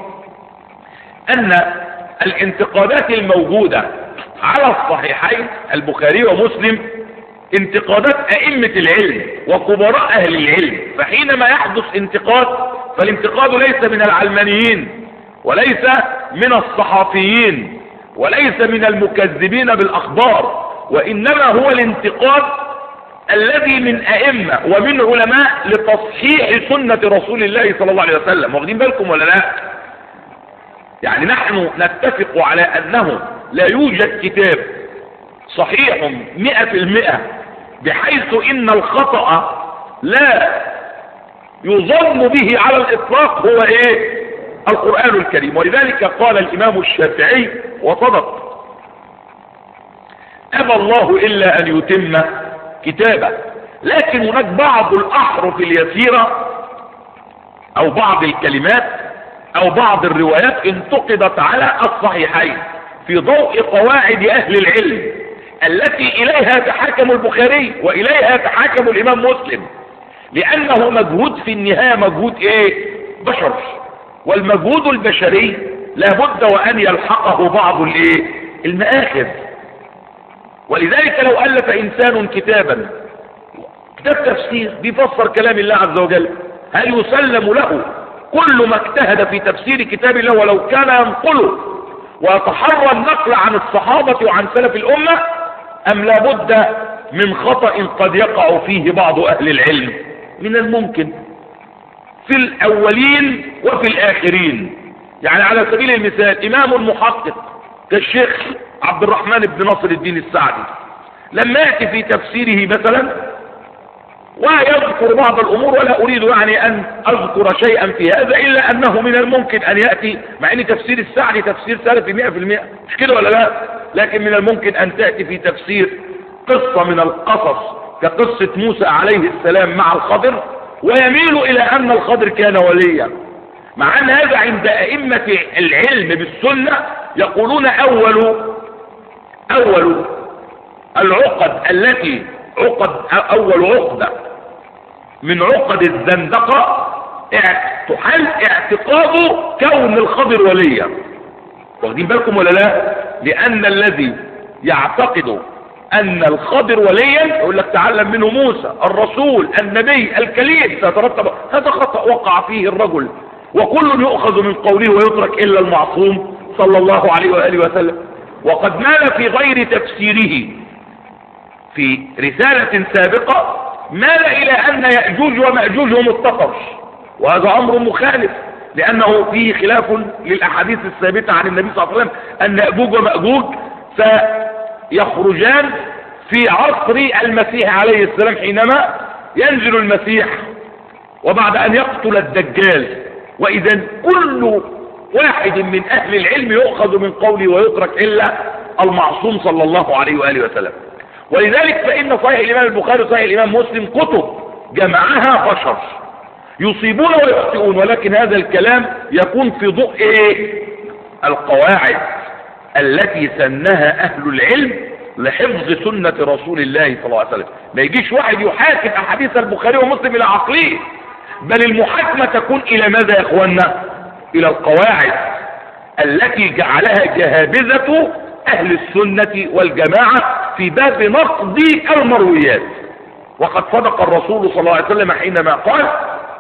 أن الانتقادات الموجودة على الصحيحين البخاري ومسلم انتقادات أئمة العلم وكبراء أهل العلم، فحينما يحدث انتقاد فالانتقاد ليس من العلمانيين وليس من الصحافيين وليس من المكذبين بالأخبار، وإنما هو الانتقاد الذي من أئمة ومن علماء لتصحيح سنة رسول الله صلى الله عليه وسلم. واخدين بالكم ولا لا؟ يعني نحن نتفق على أنه لا يوجد كتاب صحيح مئة في المئة بحيث إن الخطأ لا يظن به على الإطلاق هو إيه؟ القرآن الكريم. ولذلك قال الإمام الشافعي وصدق أبى الله إلا أن يتم كتابه، لكن هناك بعض الأحرف اليسيرة أو بعض الكلمات أو بعض الروايات انتقدت على الصحيحين في ضوء قواعد أهل العلم التي إليها تحاكم البخاري وإليها تحاكم الإمام مسلم، لأنه مجهود في النهاية مجهود إيه؟ بشر، والمجهود البشري لابد وأن يلحقه بعض الإيه؟ المآخذ. ولذلك لو ألف إنسان كتابا كتاب تفسير بيفسر كلام الله عز وجل، هل يسلم له كل ما اجتهد في تفسير كتاب الله ولو كان ينقله ويتحرى النقل عن الصحابة وعن سلف الأمة، أم لابد من خطأ قد يقع فيه بعض أهل العلم؟ من الممكن في الأولين وفي الآخرين. يعني على سبيل المثال إمام محقق كالشيخ عبد الرحمن بن ناصر الدين السعدي لما يأتي في تفسيره مثلا ويذكر بعض الأمور، ولا أريد يعني أن أذكر شيئا في هذا إلا أنه من الممكن أن يأتي، مع أن تفسير السعدي تفسير سلفي مئة في المئة، مش كده ولا لا؟ لكن من الممكن أن تأتي في تفسير قصة من القصص كقصة موسى عليه السلام مع الخضر ويميل إلى أن الخضر كان وليا، مع أن هذا عند أئمة العلم بالسنة يقولون أول أول العقد التي عقد أول عقدة من عقد الزندقة تحل اعتقاد كون الخضر وليا. واخدين بالكم ولا لا؟ لأن الذي يعتقد أن الخضر وليا يقول لك تعلم منه موسى الرسول النبي الكليم سيترتب، هذا خطأ وقع فيه الرجل، وكل يؤخذ من قوله ويترك إلا المعصوم صلى الله عليه وآله وسلم. وقد مال في غير تفسيره في رسالة سابقة مال إلى أن يأجوج ومأجوج هم الطقر، وهذا أمر مخالف لأنه فيه خلاف للأحاديث الثابتة عن النبي صلى الله عليه وسلم أن يأجوج ومأجوج سيخرجان في عصر المسيح عليه السلام حينما ينزل المسيح وبعد أن يقتل الدجال. وإذا كل واحد من أهل العلم يؤخذ من قوله ويترك إلا المعصوم صلى الله عليه وآله وسلم. ولذلك فإن صحيح الإمام البخاري وصحيح الإمام مسلم كتب جمعها بشر يصيبون ويخطئون، ولكن هذا الكلام يكون في ضوء إيه؟ القواعد التي سنها أهل العلم لحفظ سنة رسول الله صلى الله عليه وسلم. ما يجيش واحد يحاكم أحاديث البخاري ومسلم إلى عقليه، بل المحاكمة تكون إلى ماذا يا إخواننا؟ إلى القواعد التي جعلها جهابذة أهل السنة والجماعة في باب نقد المرويات. وقد صدق الرسول صلى الله عليه وسلم حينما قال: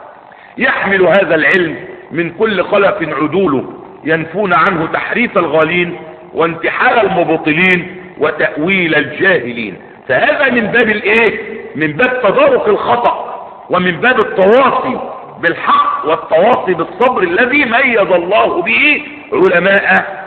يحمل هذا العلم من كل خلف عدوله ينفون عنه تحريف الغالين وانتحال المبطلين وتأويل الجاهلين. فهذا من باب الايه؟ من باب تدارك الخطأ، ومن باب التواصي بالحق والتواصي بالصبر الذي ميز الله به علماء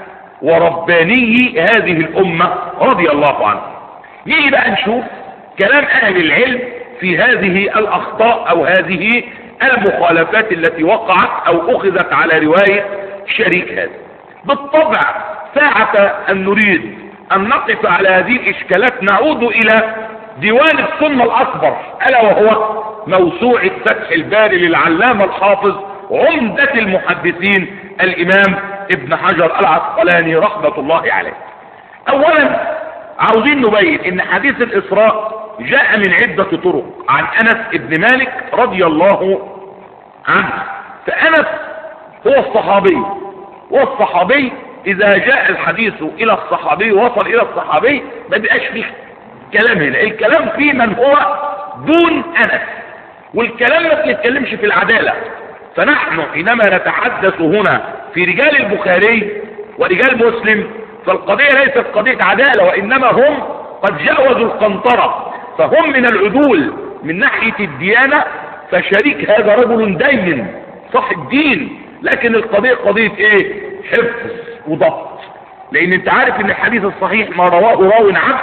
ورباني هذه الأمة رضي الله عنه. نيجي بقى نشوف كلام أهل العلم في هذه الأخطاء أو هذه المخالفات التي وقعت أو أخذت على رواية شريك هذا. بالطبع ساعة أن نريد أن نقف على هذه الإشكالات نعود إلى ديوان السنة الأكبر، ألا وهو موسوعة فتح الباري للعلامة الحافظ عمدة المحدثين الإمام ابن حجر العسقلاني رحمة الله عليه. أولا عاوزين نبين إن حديث الإسراء جاء من عدة طرق عن أنس ابن مالك رضي الله عنه. فأنس هو الصحابي، والصحابي إذا جاء الحديث إلى الصحابي وصل إلى الصحابي ما بيبقاش فيه كلام هنا، الكلام فيه من هو دون أنس، والكلام ما بنتكلمش في العدالة. فنحن حينما نتحدث هنا في رجال البخاري ورجال مسلم فالقضية ليست قضية عدالة، وإنما هم قد جاوزوا القنطرة، فهم من العدول من ناحية الديانة. فشريك هذا رجل دين صاحب دين، لكن القضية قضية ايه؟ حفظ وضبط. لان انت عارف ان الحديث الصحيح ما رواه راو عبد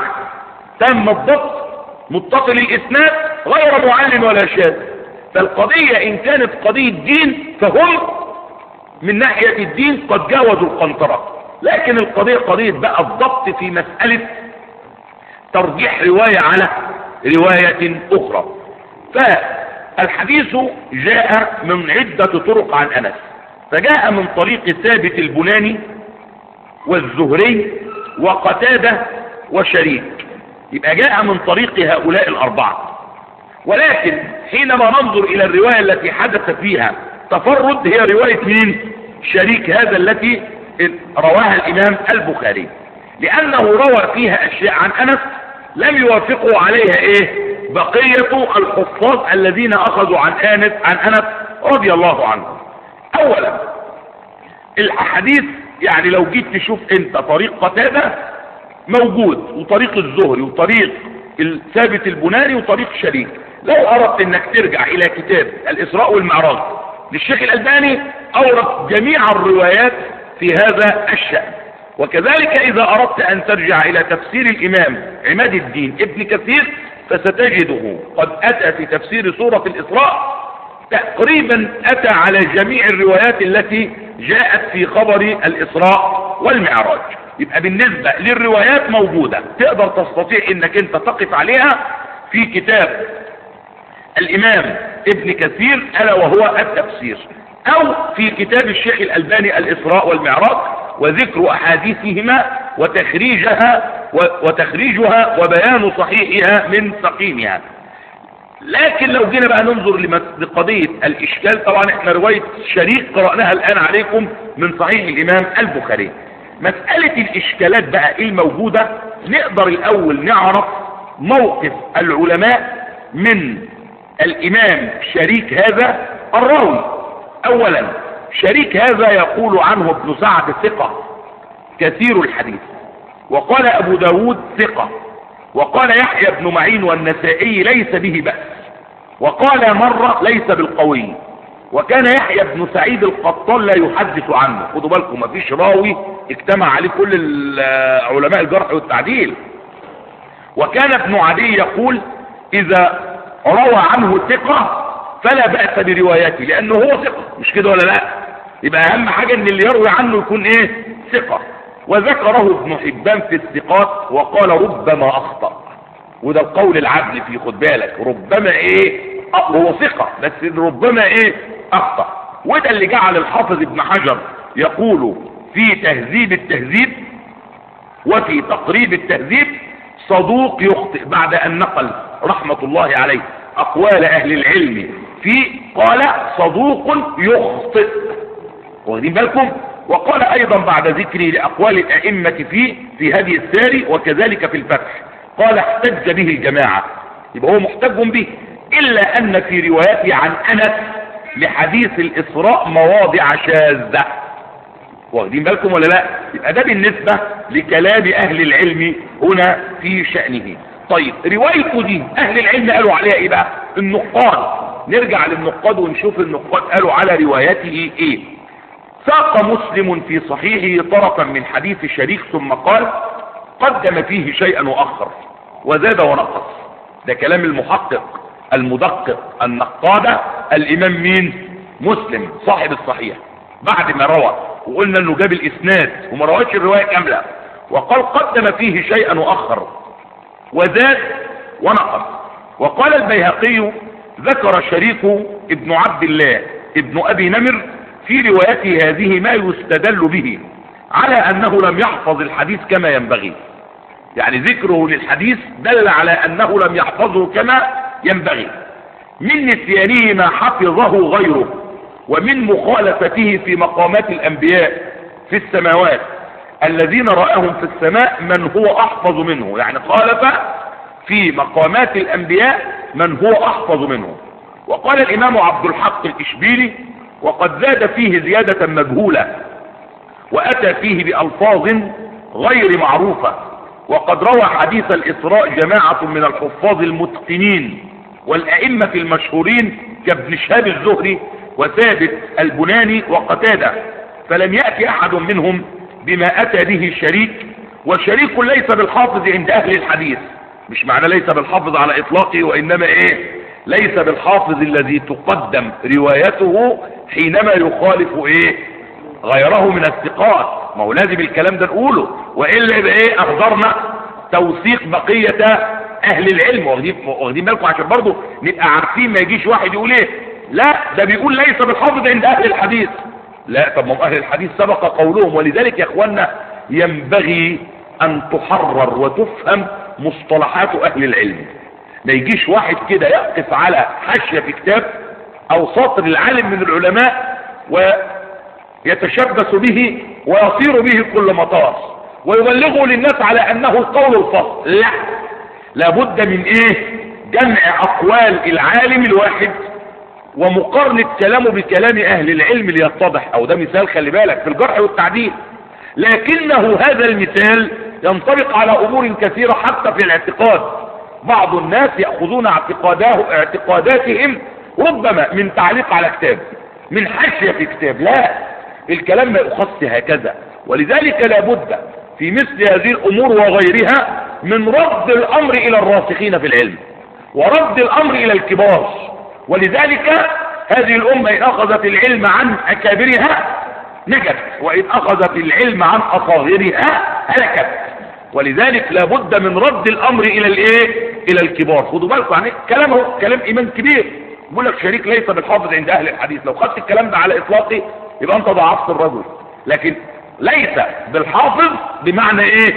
تم الضبط متصل الاسناد غير معلم ولا شاذ. فالقضية ان كانت قضية دين فهم من ناحية الدين قد جاوزوا القنطرة، لكن القضية قضية بقى الضبط في مسألة ترجيح رواية على رواية اخرى. فالحديث جاء من عدة طرق عن انس، فجاء من طريق ثابت البناني والزهري وقتادة وشريك، يبقى جاء من طريق هؤلاء الأربعة. ولكن حينما ننظر إلى الرواية التي حدث فيها تفرد هي رواية مين؟ شريك هذا التي رواها الإمام البخاري، لأنه روى فيها أشياء عن أنس لم يوافقوا عليها إيه؟ بقية الحفاظ الذين أخذوا عن أنس عن أنس رضي الله عنه. أولا الأحاديث يعني لو جيت تشوف انت طريق قتادة موجود، وطريق الزهري وطريق الثابت البناني وطريق شريك. لو اردت انك ترجع الى كتاب الاسراء والمعراج للشيخ الالباني اورد جميع الروايات في هذا الشأن. وكذلك اذا اردت ان ترجع الى تفسير الامام عماد الدين ابن كثير فستجده قد اتى في تفسير سورة الاسراء تقريبا اتى على جميع الروايات التي جاءت في خبر الاسراء والمعراج. يبقى بالنسبة للروايات موجودة تقدر تستطيع انك انت تقف عليها في كتاب الامام ابن كثير الا وهو التفسير، او في كتاب الشيخ الالباني الاسراء والمعراج وذكر احاديثهما وتخريجها وتخريجها وبيان صحيحها من سقيمها. لكن لو جينا بقى ننظر لقضية الاشكال، طبعا احنا رواية شريك قرأناها الان عليكم من صحيح الامام البخاري. مسألة الاشكالات بقى الموجودة نقدر الاول نعرف موقف العلماء من الامام شريك هذا الراوي. اولا شريك هذا يقول عنه ابن سعد ثقة كثير الحديث، وقال ابو داود ثقة، وقال يحيى بن معين والنسائي ليس به بأس، وقال مرة ليس بالقوي، وكان يحيى بن سعيد القطان لا يحدث عنه. خدوا بالكم مفيش راوي اجتمع عليه كل علماء الجرح والتعديل. وكان ابن عدي يقول اذا روى عنه ثقة فلا بأس بروايته لأنه هو ثقة، مش كده ولا لا؟ يبقى أهم حاجة إن اللي يروي عنه يكون إيه؟ ثقة. وذكره ابن حبان في الثقات وقال ربما أخطأ، وده القول العدل فيه، خد بالك، ربما إيه؟ هو ثقة بس ربما إيه؟ أخطأ. وده اللي جعل الحافظ ابن حجر يقول في تهذيب التهذيب وفي تقريب التهذيب صدوق يخطئ، بعد أن نقل رحمة الله عليه أقوال أهل العلم في قال صدوق يخطئ، واخدين بالكم؟ وقال أيضا بعد ذكره لأقوال الأئمة فيه في هدي الساري وكذلك في الفتح قال احتج به الجماعة، يبقى هو محتج به، إلا أن في روايته عن أنس لحديث الإسراء مواضع شاذة، واخدين بالكم ولا لا؟ يبقى ده بالنسبة لكلام أهل العلم هنا في شأنه. طيب روايته دي أهل العلم قالوا عليها إيه بقى؟ النقاد، نرجع للنقاد ونشوف النقاد قالوا على روايته إيه. ساق مسلم في صحيحه طرفا من حديث شريك ثم قال قدم فيه شيئا وأخر وزاد ونقص، ده كلام المحقق المدقق النقادة الإمام مين؟ مسلم صاحب الصحيح، بعد ما روى وقلنا انه جاب الاسناد وما رواش الرواية كاملة، وقال قدم فيه شيئا وأخر وزاد ونقص. وقال البيهقي ذكر شريك ابن عبد الله ابن أبي نمر في روايته هذه ما يستدل به على أنه لم يحفظ الحديث كما ينبغي، يعني ذكره للحديث دل على أنه لم يحفظه كما ينبغي، من نسيانه ما حفظه غيره، ومن مخالفته في مقامات الأنبياء في السماوات الذين رآهم في السماء من هو أحفظ منه، يعني خالف في مقامات الأنبياء من هو أحفظ منه. وقال الإمام عبد الحق الإشبيلي وقد زاد فيه زيادة مجهولة وأتى فيه بألفاظ غير معروفة، وقد روى حديث الإسراء جماعة من الحفاظ المتقنين والأئمة المشهورين كابن شهاب الزهري وثابت البناني وقتادة، فلم يأتي أحد منهم بما أتى به شريك، وشريك ليس بالحافظ عند أهل الحديث، مش معنى ليس بالحافظ على إطلاقه، وإنما إيه؟ ليس بالحافظ الذي تقدم روايته حينما يخالف إيه؟ غيره من الثقات، ما هو لازم الكلام ده نقوله، وإلا يبقى إيه؟ أخذرنا توثيق بقية أهل العلم، واخدين بالكم عشان برضه نبقى عارفين، ما يجيش واحد يقول إيه؟ لا ده بيقول ليس بالحافظ عند أهل الحديث، لا طب ما أهل الحديث سبق قولهم. ولذلك يا إخوانا ينبغي أن تحرر وتفهم مصطلحات أهل العلم، ما يجيش واحد كده يقف على حاشية في كتاب أو سطر العالم من العلماء ويتشبث به ويصير به كل مطار ويبلغه للناس على أنه القول الفصل، لا لابد من إيه؟ جمع أقوال العالم الواحد ومقارنة كلامه بكلام أهل العلم ليتضح، أو ده مثال خلي بالك في الجرح والتعديل، لكنه هذا المثال ينطبق على أمور كثيرة حتى في الاعتقاد. بعض الناس يأخذون اعتقاده اعتقاداتهم ربما من تعليق على كتاب، من حاشية في كتاب، لا الكلام ما يخص هكذا. ولذلك لابد في مثل هذه الأمور وغيرها من رد الأمر إلى الراسخين في العلم ورد الأمر إلى الكبار. ولذلك هذه الأمة إن أخذت العلم عن أكابرها نجت، وإن أخذت العلم عن أصاغرها هلكت. ولذلك لابد من رد الأمر إلى الإيه؟ إلى الكبار. خدوا بالكم يعني كلامه كلام إيمان كبير، بيقول لك شريك ليس بالحافظ عند أهل الحديث، لو خدت الكلام ده على إطلاقه يبقى أنت ضعفت الرجل، لكن ليس بالحافظ بمعنى إيه؟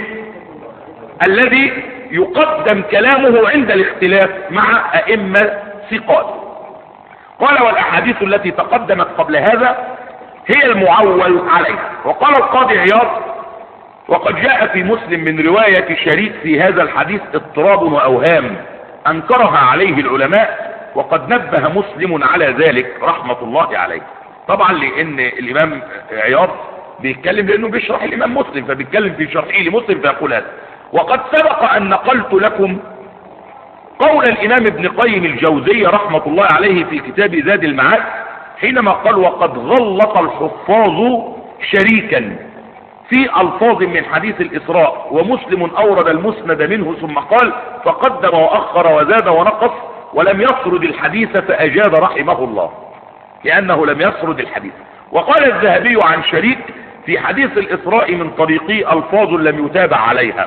الذي يقدم كلامه عند الاختلاف مع أئمة ثقات. قال والأحاديث التي تقدمت قبل هذا هي المعول عليها. وقال القاضي عياض وقد جاء في مسلم من رواية شريك في هذا الحديث اضطراب وأوهام أنكرها عليه العلماء، وقد نبه مسلم على ذلك رحمة الله عليه. طبعا لأن الإمام عياض بيتكلم لأنه بيشرح الإمام مسلم، فبيتكلم في شرحه لمسلم فيقول هذا. وقد سبق أن نقلت لكم قول الإمام ابن قيم الجوزية رحمة الله عليه في كتاب زاد المعاد حينما قال وقد غلط الحفاظ شريكا في ألفاظ من حديث الإسراء، ومسلم أورد المسند منه ثم قال فقدم وأخر وزاد ونقص ولم يسرد الحديث فأجاد رحمه الله، لأنه لم يسرد الحديث. وقال الذهبي عن شريك في حديث الإسراء من طريقي ألفاظ لم يتابع عليها.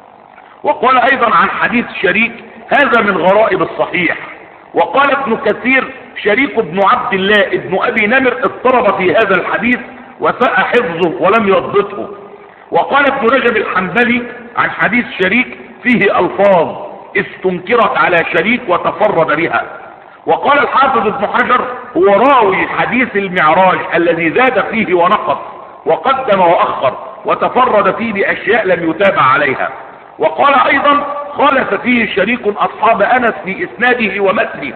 وقال أيضا عن حديث شريك هذا من غرائب الصحيح. وقال ابن كثير شريك بن عبد الله ابن أبي نمر اضطرب في هذا الحديث وساء حفظه ولم يضبطه. وقال ابن رجب الحنبلي عن حديث شريك فيه ألفاظ استنكرت على شريك وتفرد بها. وقال الحافظ ابن حجر هو راوي حديث المعراج الذي زاد فيه ونقص وقدم وأخر وتفرد فيه بأشياء لم يتابع عليها. وقال أيضا خالف فيه شريك أصحاب أنس في إسناده ومتنه.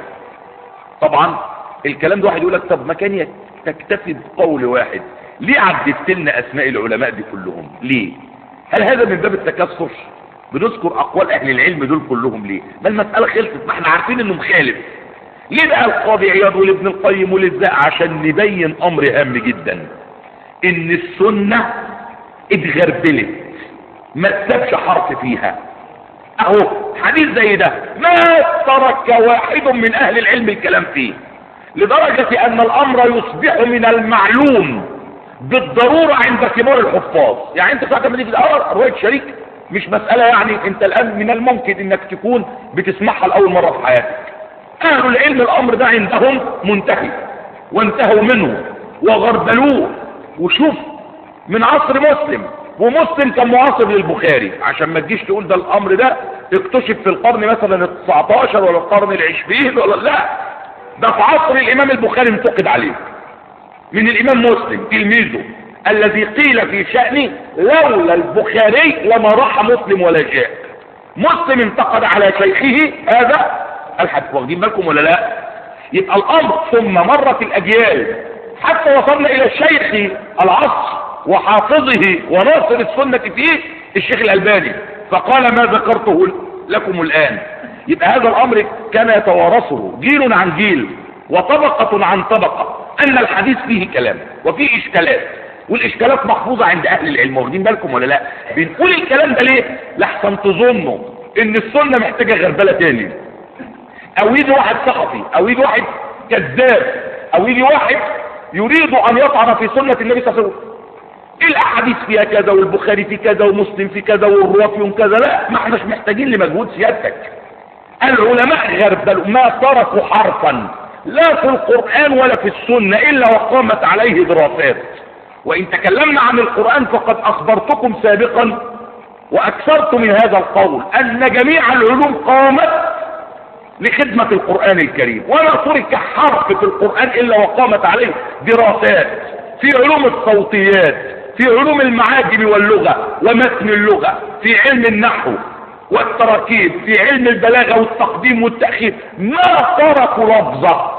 طبعا الكلام ده واحد يقول لك طب ما كان تكتفي بقول واحد، ليه عددت لنا أسماء العلماء دي كلهم ليه؟ هل هذا من باب التكسر؟ بنذكر أقوال أهل العلم دول كلهم ليه؟ ما المسألة خلصت، ما احنا عارفين انه مخالف. ليه بقى القاضي عياض ولابن القيم وللزق؟ عشان نبين أمر هام جدا، ان السنة اتغربلت ما تسابش حرف فيها. اهو حديث زي ده ما ترك واحد من اهل العلم الكلام فيه، لدرجة ان الامر يصبح من المعلوم بالضرورة عند كبار الحفاظ. يعني انت ساعة ما تيجي تقرا رواية شريك مش مسألة يعني انت الان من الممكن انك تكون بتسمعها لأول مرة في حياتك. اهل العلم الامر ده عندهم منتهي وانتهوا منه وغربلوه. وشوف من عصر مسلم، ومسلم كان معاصر للبخاري، عشان ما تجيش تقول ده الامر ده اكتشف في القرن مثلا التسعتاشر ولا القرن العشرين ولا لا، ده في عصر الامام البخاري انتقد عليه من الامام مسلم تلميذه الذي قيل في شأنه لولا البخاري لما راح مسلم ولا جاء. مسلم انتقد على شيخه هذا الحديث، واخدين بالكم ولا لا؟ يبقى الامر ثم مرت الاجيال حتى وصلنا الى شيخ العصر وحافظه وناصر السنة فيه الشيخ الألباني، فقال ما ذكرته لكم الآن. يبقى هذا الأمر كان يتوارثه جيل عن جيل وطبقة عن طبقة، أن الحديث فيه كلام وفيه إشكالات، والإشكالات محفوظة عند أهل العلم، واخدين بالكم ولا لا؟ بنقول الكلام ده ليه؟ لحسن تظنوا إن السنة محتاجة غربلة تاني، أو يجي واحد صحفي أو يجي واحد كذاب أو يجي واحد يريد أن يطعن في سنة النبي صلى الله عليه وسلم، الاحاديث فيها كذا والبخاري في كذا ومسلم في كذا والرواه فيهم كذا. لا، ما احناش محتاجين لمجهود سيادتك. العلماء غربلوا ما تركوا حرفا لا في القرآن ولا في السنة الا وقامت عليه دراسات. وان تكلمنا عن القرآن فقد اخبرتكم سابقا واكثرت من هذا القول ان جميع العلوم قامت لخدمة القرآن الكريم، ولا ترك حرف في القرآن الا وقامت عليه دراسات في علوم الصوتيات، في علوم المعاجم واللغة ومتن اللغة، في علم النحو والتراكيب، في علم البلاغة والتقديم والتأخير. ما تركوا لفظة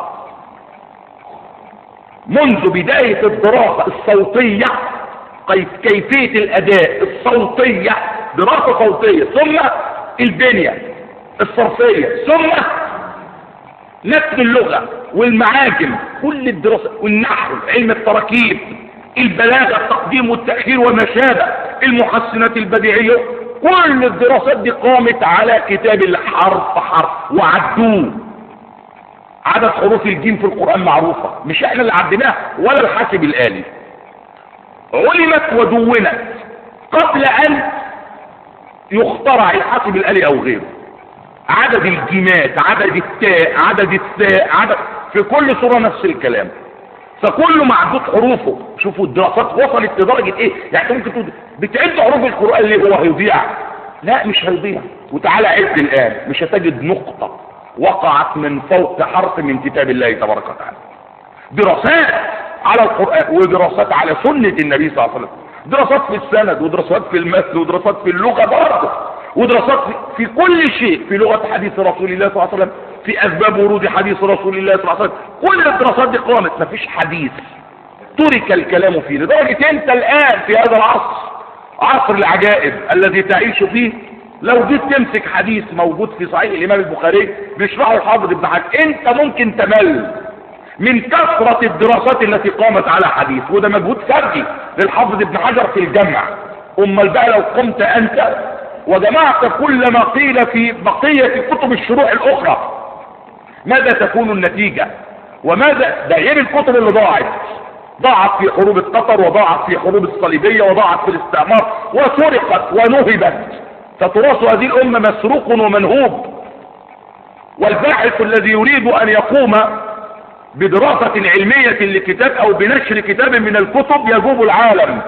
منذ بداية الدراسة الصوتية، كيفية الأداء الصوتية، دراسة صوتية، ثم البنية الصرفية، ثم متن اللغة والمعاجم، كل الدراسة والنحو، علم التراكيب، البلاغة، التقديم والتأخير وما شابه، المحسنات البديعية، كل الدراسات دي قامت على كتاب الحرف حرف وعدوه. عدد حروف الجيم في القرآن معروفة، مش احنا اللي عديناها ولا الحاسب الآلي، علمت ودونت قبل ان يخترع الحاسب الآلي او غيره. عدد الجيمات، عدد التاء، عدد الثاء، عدد في كل صورة نفس الكلام، فكله معدود حروفه. شوفوا الدراسات وصلت لدرجة ايه، يعني ممكن تقول بتعد حروف القرآن ليه هو هيضيع؟ لا مش هيضيع. وتعالى عد الآن مش هتجد نقطة وقعت من فوق حرف من كتاب الله تبارك وتعالى. دراسات على القرآن ودراسات على سنة النبي صلى الله عليه وسلم، دراسات في السند ودراسات في المثل ودراسات في اللغة برضه، ودراسات في, في كل شيء، في لغة حديث رسول الله صلى الله عليه وسلم، في أسباب ورود حديث رسول الله صلى الله عليه وسلم. كل الدراسات دي قامت، مفيش حديث ترك الكلام فيه. لدرجة انت الآن في هذا العصر، عصر العجائب الذي تعيش فيه، لو جيت تمسك حديث موجود في صحيح الإمام البخاري بيشرحه الحافظ ابن حجر، انت ممكن تمل من كثرة الدراسات التي قامت على حديث، وده مجهود فردي للحافظ ابن حجر في الجمع. امال بقى لو قمت انت وجمعت كل ما قيل في بقية كتب الشروح الاخرى ماذا تكون النتيجة؟ وماذا ده غير الكتب اللي ضاعت، ضاعت في حروب القطر، وضاعت في حروب الصليبية، وضاعت في الاستعمار، وسرقت ونهبت. فتراث هذه الأمة مسروق ومنهوب. والباحث الذي يريد أن يقوم بدراسة علمية لكتاب أو بنشر كتاب من الكتب يجوب العالم،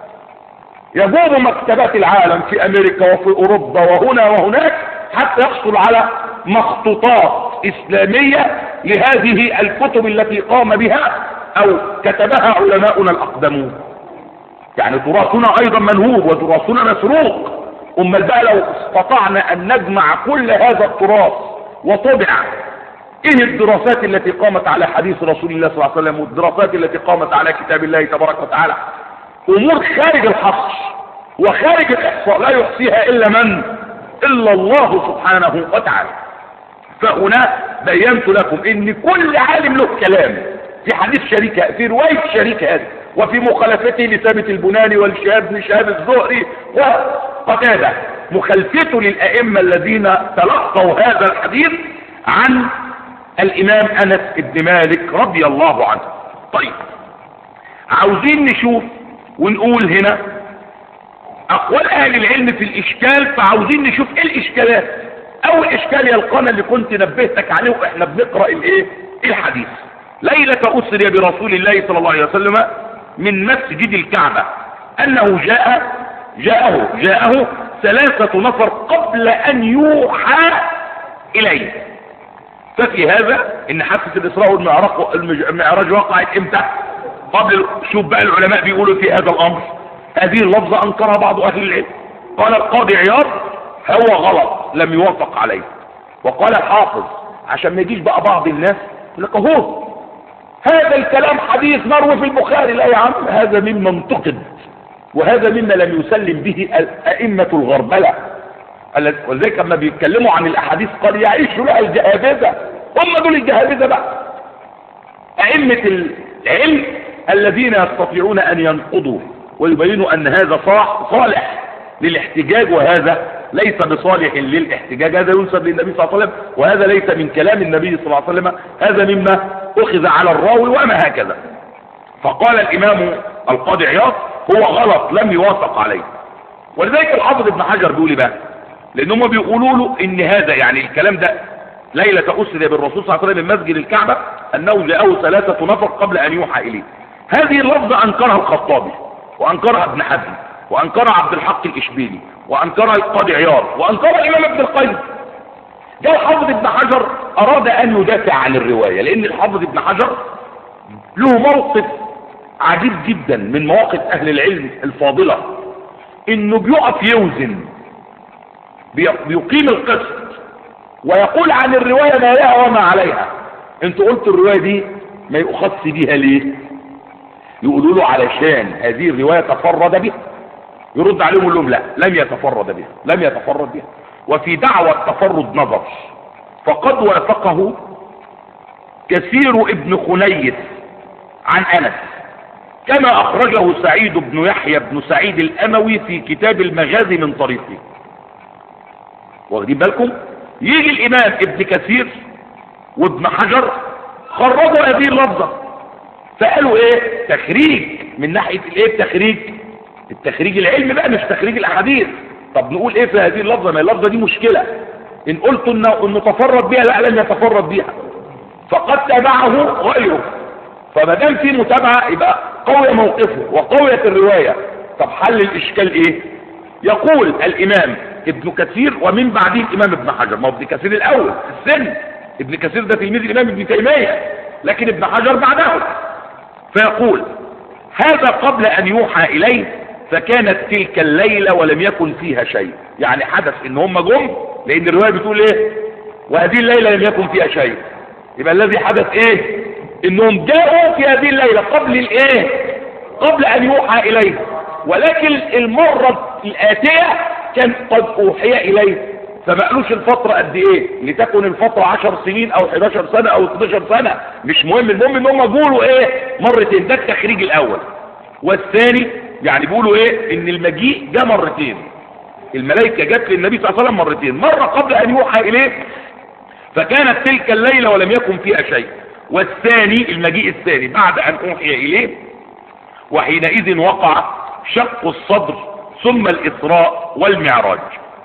يجوب مكتبات العالم في أمريكا وفي أوروبا وهنا وهناك، حتى يحصل على مخطوطات إسلامية لهذه الكتب التي قام بها أو كتبها علماؤنا الأقدمون. يعني تراثنا أيضا منهوب وتراثنا مسروق. أما بقى لو استطعنا أن نجمع كل هذا التراث وطبع، إيه الدراسات التي قامت على حديث رسول الله صلى الله عليه وسلم، والدراسات التي قامت على كتاب الله تبارك وتعالى، أمور خارج الحصر وخارج الإحصاء لا يحصيها إلا من؟ إلا الله سبحانه وتعالى. فهنا بينت لكم إن كل عالم له كلام في حديث شريك، في رواية شريك هذا، وفي مخالفته لثابت البناني والشهاب بن شهاب الزهري وقتادة، مخالفته للأئمة الذين تلقوا هذا الحديث عن الإمام أنس بن مالك رضي الله عنه. طيب، عاوزين نشوف ونقول هنا أقوال أهل العلم في الإشكال، فعاوزين نشوف إيه الإشكالات. أول إشكال يلقانا اللي كنت نبهتك عليه وإحنا بنقرأ الإيه؟ الحديث. ليلة أسري برسول الله صلى الله عليه وسلم من مسجد الكعبة أنه جاء جاءه جاءه ثلاثة نفر قبل أن يوحى إليه. ففي هذا إن حادثة الإسراء والمعراج وقعت إمتى؟ قبل. شوف بقى العلماء بيقولوا في هذا الأمر. هذه اللفظة أنكرها بعض أهل العلم. قال القاضي عياض هو غلط لم يوافق عليه. وقال الحافظ عشان ما يجيش بقى بعض الناس يقول لك هو هذا الكلام حديث مروي في البخاري. لا يا عم، هذا مما انتقد، وهذا مما لم يسلم به أئمة الغربلة. ولذلك لما بيتكلموا عن الأحاديث قال يعيشوا لها الجهابذة. هم دول الجهابذة بقى، أئمة العلم الذين يستطيعون أن ينقضوا ويبينوا أن هذا صالح للاحتجاج وهذا ليس بصالح للاحتجاج. هذا ينسب للنبي صلى الله عليه وسلم، وهذا ليس من كلام النبي صلى الله عليه وسلم، هذا مما أخذ على الراوي وما هكذا. فقال الإمام القاضي عياض هو غلط لم يوافق عليه. ولذلك الحافظ ابن حجر بيقول بقى، لأنهم بيقولوا له إن هذا يعني الكلام ده ليلة أسري بالرسول صلى الله عليه وسلم من مسجد الكعبة أنه جاءه ثلاثة نفر قبل أن يوحى إليه. هذه اللفظة أنكرها الخطابي، وأنكرها ابن حزم، وأنكرها عبد الحق الإشبيلي، وأنكرها القاضي عياض، وأنكرها الإمام ابن القيم. جاء الحافظ ابن حجر أراد أن يدافع عن الرواية، لأن الحافظ ابن حجر له موقف عجيب جدا من مواقف أهل العلم الفاضلة، إنه بيقف يوزن، بيقيم القسط ويقول عن الرواية ما لها وما عليها. انتوا قلتوا الرواية دي ما يؤخذش بيها ليه؟ يقولوا له علشان هذه الرواية تفرد بها. يرد عليهم يقول لهم لا، لم يتفرد بها، لم يتفرد بها. وفي دعوى التفرد نظر، فقد وافقه كثير ابن خنيس عن أنس، كما أخرجه سعيد بن يحيى بن سعيد الأموي في كتاب المغازي من طريقه. واخدين بالكم؟ يجي الإمام ابن كثير وابن حجر خرجوا هذه اللفظة، فقالوا ايه؟ تخريج من ناحية الايه؟ التخريج التخريج العلمي بقى، مش تخريج الأحاديث. طب نقول ايه في هذه اللفظة؟ ما اللفظة دي مشكلة. ان قلت انه انه تفرد بها، لا لم يتفرد بها، فقد تابعه غيره. فما دام في متابعة يبقى قوي موقفه وقوية الرواية. طب حل الإشكال ايه؟ يقول الإمام ابن كثير ومن بعده الإمام ابن حجر. ما هو ابن كثير الأول في السن، ابن كثير ده تلميذ الإمام ابن تيمية، لكن ابن حجر بعده. فيقول هذا قبل أن يوحى إليه، فكانت تلك الليلة ولم يكن فيها شيء. يعني حدث ان هم جم، لأن الرواية بتقول ايه؟ وهذه الليلة لم يكن فيها شيء. يبقى الذي حدث ايه؟ انهم جاءوا في هذه الليلة قبل الايه؟ قبل أن يوحى إليه، ولكن المرة الآتية كان قد أوحي إليه. فما قالوش الفترة قد ايه، لتكن الفترة عشر سنين او حداشر سنة او اتناشر سنة، مش مهم. المهم ان هم قولوا ايه؟ مرتين. ده التخريج الاول. والثاني يعني بيقولوا ايه؟ ان المجيء جاء مرتين، الملائكة جت للنبي صلى الله عليه وسلم مرتين، مرة قبل ان يوحى اليه فكانت تلك الليلة ولم يكن فيها شيء. والثاني المجيء الثاني بعد أن أوحي إليه، وحينئذ وقع شق الصدر ثم الإسراء والمعراج.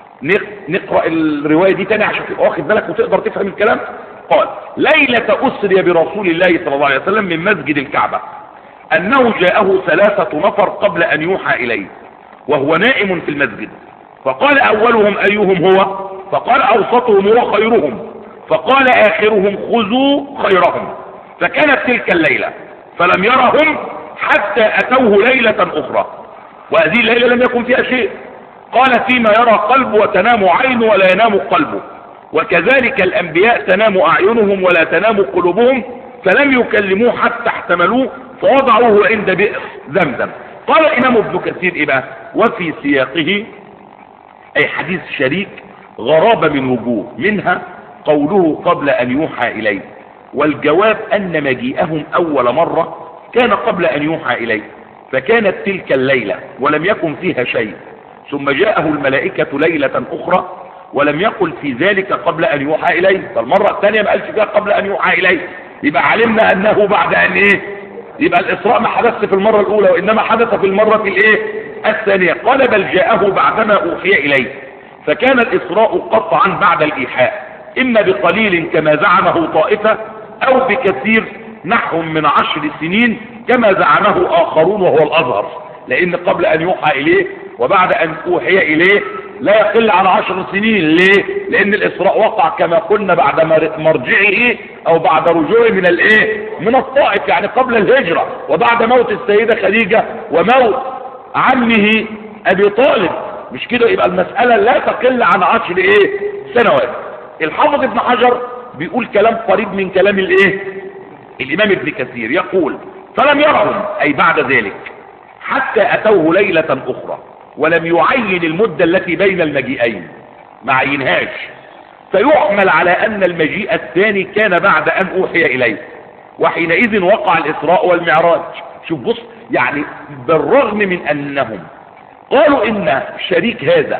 نقرأ الرواية دي تاني عشان تبقى واخد بالك وتقدر تفهم الكلام. قال: ليلة أسري برسول الله صلى الله عليه وسلم من مسجد الكعبة أنه جاءه ثلاثة نفر قبل أن يوحى إليه وهو نائم في المسجد، فقال أولهم أيهم هو؟ فقال أوسطهم هو خيرهم، فقال آخرهم خذوا خيرهم. فكانت تلك الليلة فلم يرهم حتى أتوه ليلة أخرى، وهذه الليلة لم يكن فيها شيء. قال: فيما يرى قلب وتنام عين ولا ينام قلبه، وكذلك الأنبياء تنام أعينهم ولا تنام قلوبهم، فلم يكلموه حتى احتملوه فوضعوه عند بئر زمزم. قال الإمام ابن كثير إيه بقى؟ وفي سياقه أي حديث شريك غرابة من وجوه، منها قوله قبل أن يوحى إليه، والجواب أن مجيئهم أول مرة كان قبل أن يوحى إليه، فكانت تلك الليلة ولم يكن فيها شيء، ثم جاءه الملائكة ليلة أخرى ولم يقل في ذلك قبل أن يوحى إليه، فالمرة الثانية ما قالش فيها قبل أن يوحى إليه، يبقى علمنا أنه بعد أن إيه؟ يبقى الإسراء ما حدث في المرة الأولى وإنما حدث في المرة الإيه؟ الثانية. قال: بل جاءه بعدما أوحي إليه، فكان الإسراء قطعا بعد الإيحاء، إما بقليل كما زعمه طائفة أو بكثير نحو من عشر سنين كما زعمه آخرون وهو الأظهر، لأن قبل أن يوحى إليه وبعد أن أوحي إليه لا يقل عن عشر سنين. ليه؟ لأن الإسراء وقع كما قلنا بعد مرجعه أو بعد رجوعه من الإيه؟ من الطائف، يعني قبل الهجرة، وبعد موت السيدة خديجة وموت عمه أبي طالب، مش كده؟ يبقى المسألة لا تقل عن عشر إيه؟ سنوات. الحافظ ابن حجر بيقول كلام قريب من كلام الإيه؟ الإمام ابن كثير، يقول: فلم يرهم أي بعد ذلك حتى أتوه ليلة أخرى، ولم يعين المدة التي بين المجيئين، ما عينهاش، فيحمل على أن المجيء الثاني كان بعد أن أوحي إليه، وحينئذ وقع الإسراء والمعراج. شوف بص، يعني بالرغم من أنهم قالوا إن شريك هذا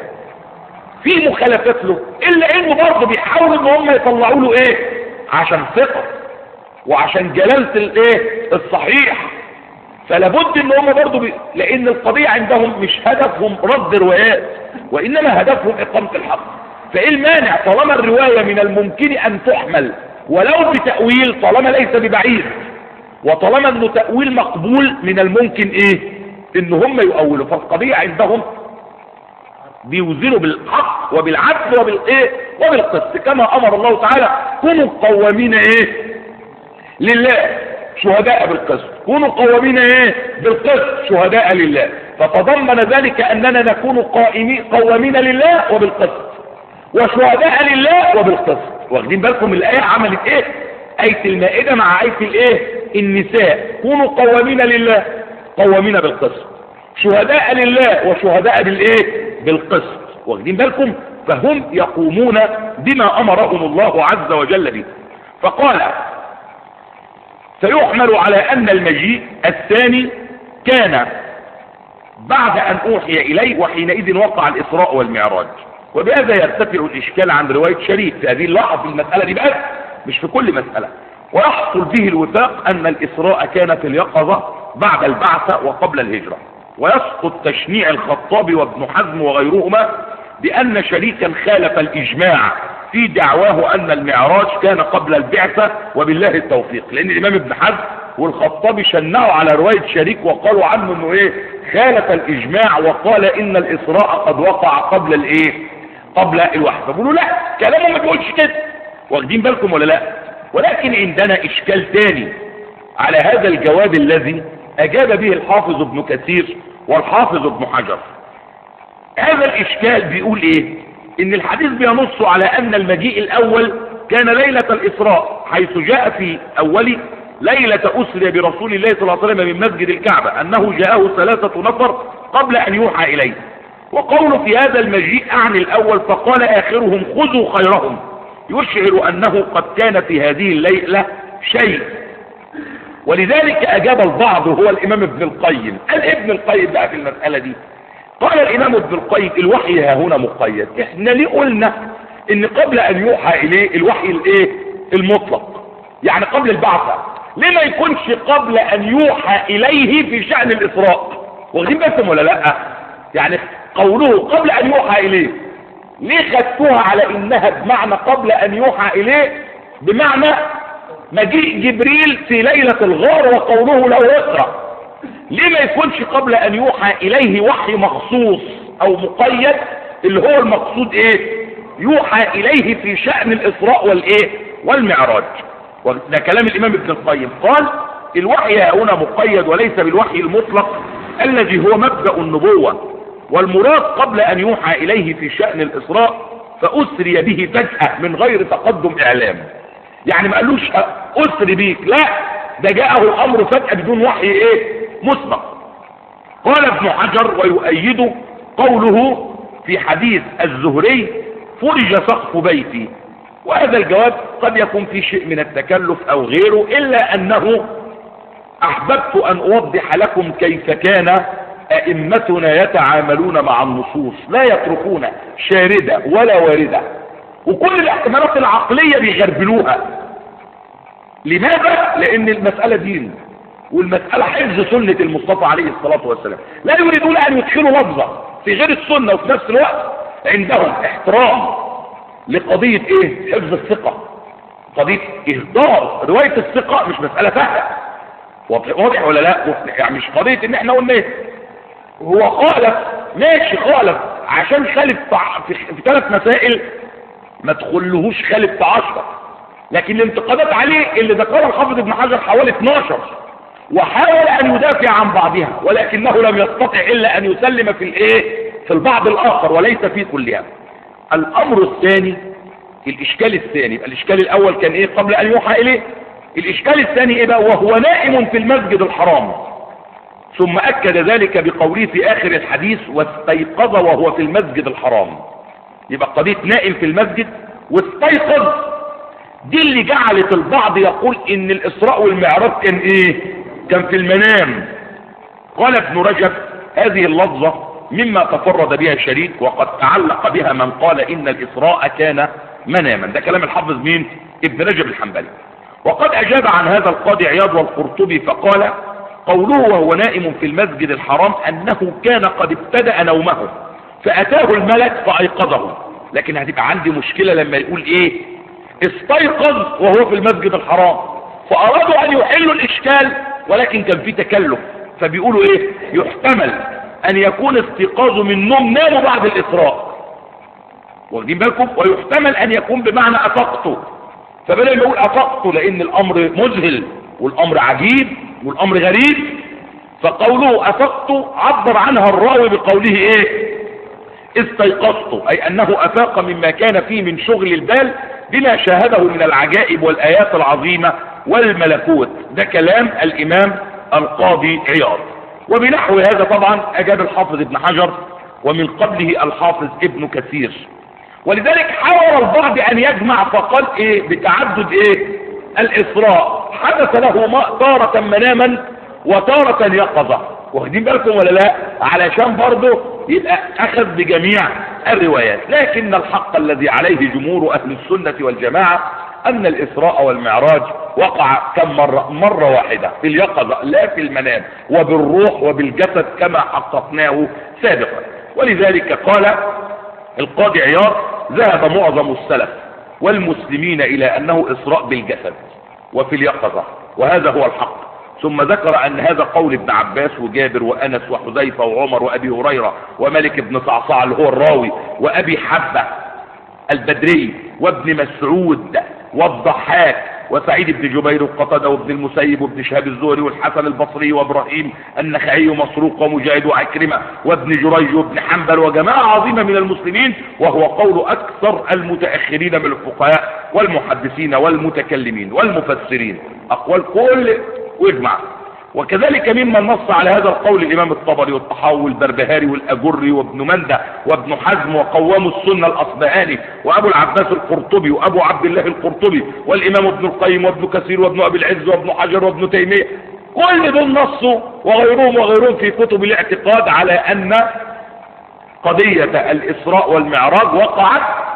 في مخالفات له، إلا إنه برضه بيحاولوا إن هم يطلعوا له إيه؟ عشان ثقة وعشان جلالة الإيه؟ الصحيح. فلابد ان هم برضو بي... لان القضية عندهم مش هدفهم رد روايات، وانما هدفهم اقامة الحق. فايه المانع طالما الرواية من الممكن ان تحمل ولو بتأويل، طالما ليس ببعيد، وطالما انه تأويل مقبول من الممكن ايه ان هم يؤولوا. فالقضية عندهم بيوزنوا بالحق وبالعدل وبالايه وبالقسط، كما امر الله تعالى: كونوا قوامين ايه لله شهداء بالقسط، كونوا قوامين ايه بالقسط شهداء لله. فتضمن ذلك اننا نكون قائمين قوامين لله وبالقسط وشهداء لله وبالقسط. واخدين بالكم الايه عملت ايه؟ ايه المائده مع ايه الايه النساء. كونوا قوامين لله قوامين بالقسط، شهداء لله وشهداء بالايه بالقسط. واخدين بالكم؟ فهم يقومون بما امرهم الله عز وجل به. فقال: سيحمل على أن المجيء الثاني كان بعد أن أوحي إليه، وحينئذ وقع الإسراء والمعراج. وبهذا يرتفع الإشكال عن رواية شريك في هذه اللحظة في المسألة دي بس، مش في كل مسألة، ويحصل به الوفاق أن الإسراء كان في اليقظة بعد البعثة وقبل الهجرة. ويسقط تشنيع الخطابي وابن حزم وغيرهما بأن شريكا خالف الإجماع في دعواه أن المعراج كان قبل البعثة، وبالله التوفيق. لأن الإمام ابن حزم والخطابي شنعوا على رواية شريك وقالوا عنه أنه إيه خالف الإجماع، وقال إن الإسراء قد وقع قبل الإيه قبل الوحي. فقالوا لا، كلامه ما بيقولش كده. واخدين بالكم ولا لا؟ ولكن عندنا إشكال تاني على هذا الجواب الذي أجاب به الحافظ ابن كثير والحافظ ابن حجر. هذا الإشكال بيقول إيه؟ إن الحديث بينص على أن المجيء الأول كان ليلة الإسراء، حيث جاء في أول ليلة أسري برسول الله صلى الله عليه وسلم من مسجد الكعبة أنه جاءه ثلاثة نفر قبل أن يوحى إليه. وقوله في هذا المجيء عن الأول فقال آخرهم خذوا خيرهم، يشعر أنه قد كان في هذه الليلة شيء. ولذلك أجاب البعض هو الإمام ابن القيم. قال ابن القيم بقى في المسألة دي، قال الإمام ابن القيم: الوحي ها هنا مقيد. احنا ليه قلنا ان قبل ان يوحى اليه الوحي الايه المطلق، يعني قبل البعثة. ليه ما يكونش قبل ان يوحى اليه في شأن الاسراء؟ واخدين بالكم ولا لا؟ يعني قوله قبل ان يوحى اليه، ليه خدتوها على انها بمعنى قبل ان يوحى اليه بمعنى مجيء جبريل في ليلة الغار وقوله له اقرأ؟ ليه ما يكونش قبل ان يوحى اليه وحي مخصوص او مقيد اللي هو المقصود ايه؟ يوحى اليه في شأن الاسراء والايه والمعراج. وده كلام الامام ابن القيم، قال الوحي هنا مقيد وليس بالوحي المطلق الذي هو مبدأ النبوة، والمراد قبل ان يوحى اليه في شأن الاسراء فاسري به فجأة من غير تقدم اعلام. يعني ما قالوش اسري بيك، لا، ده جاءه الامر فجأة بدون وحي ايه مسبق. قال ابن حجر ويؤيده قوله في حديث الزهري فرج سقف بيتي، وهذا الجواب قد يكون فيه شيء من التكلف او غيره، الا انه احببت ان اوضح لكم كيف كان ائمتنا يتعاملون مع النصوص، لا يتركون شاردة ولا واردة، وكل الاحتمالات العقلية بيغربلوها. لماذا؟ لان المسألة دين، والمسألة حفظ سنة المصطفى عليه الصلاة والسلام، لا يريدون ان يدخلوا لفظة في غير السنة، وفي نفس الوقت عندهم احترام لقضية ايه حفظ الثقة، قضية اهدار رواية الثقة مش مسألة سهلة. واضح ولا لا؟ يعني مش قضية ان احنا قلنا ايه هو خالف، ماشي خالف عشان خالف في, في ثلاث مسائل ما تخلوهوش خالف في عشرة، لكن الانتقادات عليه اللي ذكرها الحافظ ابن حجر حوالي اثناشر، وحاول ان يدافع عن بعضها ولكنه لم يستطع الا ان يسلم في الايه في البعض الاخر وليس في كلها. الامر الثاني الاشكال الثاني، يبقى الاشكال الاول كان ايه قبل ان يوحى اليه، الاشكال الثاني ايه بقى؟ وهو نائم في المسجد الحرام، ثم اكد ذلك بقوله في اخر الحديث واستيقظ وهو في المسجد الحرام. يبقى قضية نائم في المسجد واستيقظ دي اللي جعلت البعض يقول ان الاسراء والمعراج كان ايه كان في المنام. قال ابن رجب هذه اللفظة مما تفرد بها شريك، وقد تعلق بها من قال ان الاسراء كان مناما. ده كلام الحافظ مين؟ ابن رجب الحنبلي. وقد اجاب عن هذا القاضي عياض والقرطبي فقال قوله وهو نائم في المسجد الحرام انه كان قد ابتدأ نومه فاتاه الملك فايقظه. لكن هتبقى عندي مشكلة لما يقول ايه استيقظ وهو في المسجد الحرام، فارادوا ان يحلوا الاشكال ولكن كان في تكلف، فبيقولوا ايه يحتمل ان يكون استيقاظه من نوم نامه بعد الاسراء، واخدين بالكم، ويحتمل ان يكون بمعنى افقته، فبدل ما يقول افقته لان الامر مذهل والامر عجيب والامر غريب، فقوله افقته عبر عنها الراوي بقوله ايه استيقظته، اي انه افاق مما كان فيه من شغل البال بما شاهده من العجائب والايات العظيمة والملكوت. ده كلام الامام القاضي عياض. وبنحو هذا طبعا اجاب الحافظ ابن حجر ومن قبله الحافظ ابن كثير. ولذلك حاول البعض ان يجمع فقال ايه بتعدد ايه الاسراء حدث له ما تارة مناما وتارة يقظة، واخدين بالكم ولا لا؟ علشان برضه يبقى اخذ بجميع الروايات. لكن الحق الذي عليه جمهور اهل السنة والجماعة ان الاسراء والمعراج وقع كم مرة؟ مرة واحدة في اليقظة لا في المنام، وبالروح وبالجسد كما حققناه سابقا. ولذلك قال القاضي عياض ذهب معظم السلف والمسلمين الى انه اسراء بالجسد وفي اليقظة، وهذا هو الحق. ثم ذكر ان هذا قول ابن عباس وجابر وانس وحذيفة وعمر وابي هريرة ومالك بن صعصع اللي هو الراوي وابي حبة البدري وابن مسعود والضحاك وسعيد بن جبير وقتادة وابن المسيب وابن شهاب الزهري والحسن البصري وابراهيم النخعي ومسروق ومجاهد وعكرمة وابن جريج وابن حنبل وجماعة عظيمة من المسلمين، وهو قول اكثر المتأخرين من الفقهاء والمحدثين والمتكلمين والمفسرين، اقوال كل واجمع. وكذلك ممن نص على هذا القول الامام الطبري والطحاوي والبربهاري والاجري وابن مندة وابن حزم وقوام السنة الاصبهاني وابو العباس القرطبي وابو عبد الله القرطبي والامام ابن القيم وابن كثير وابن ابي العز وابن حجر وابن تيمية، كل دول نصوا وغيرهم وغيرهم في كتب الاعتقاد على ان قضية الاسراء والمعراج وقعت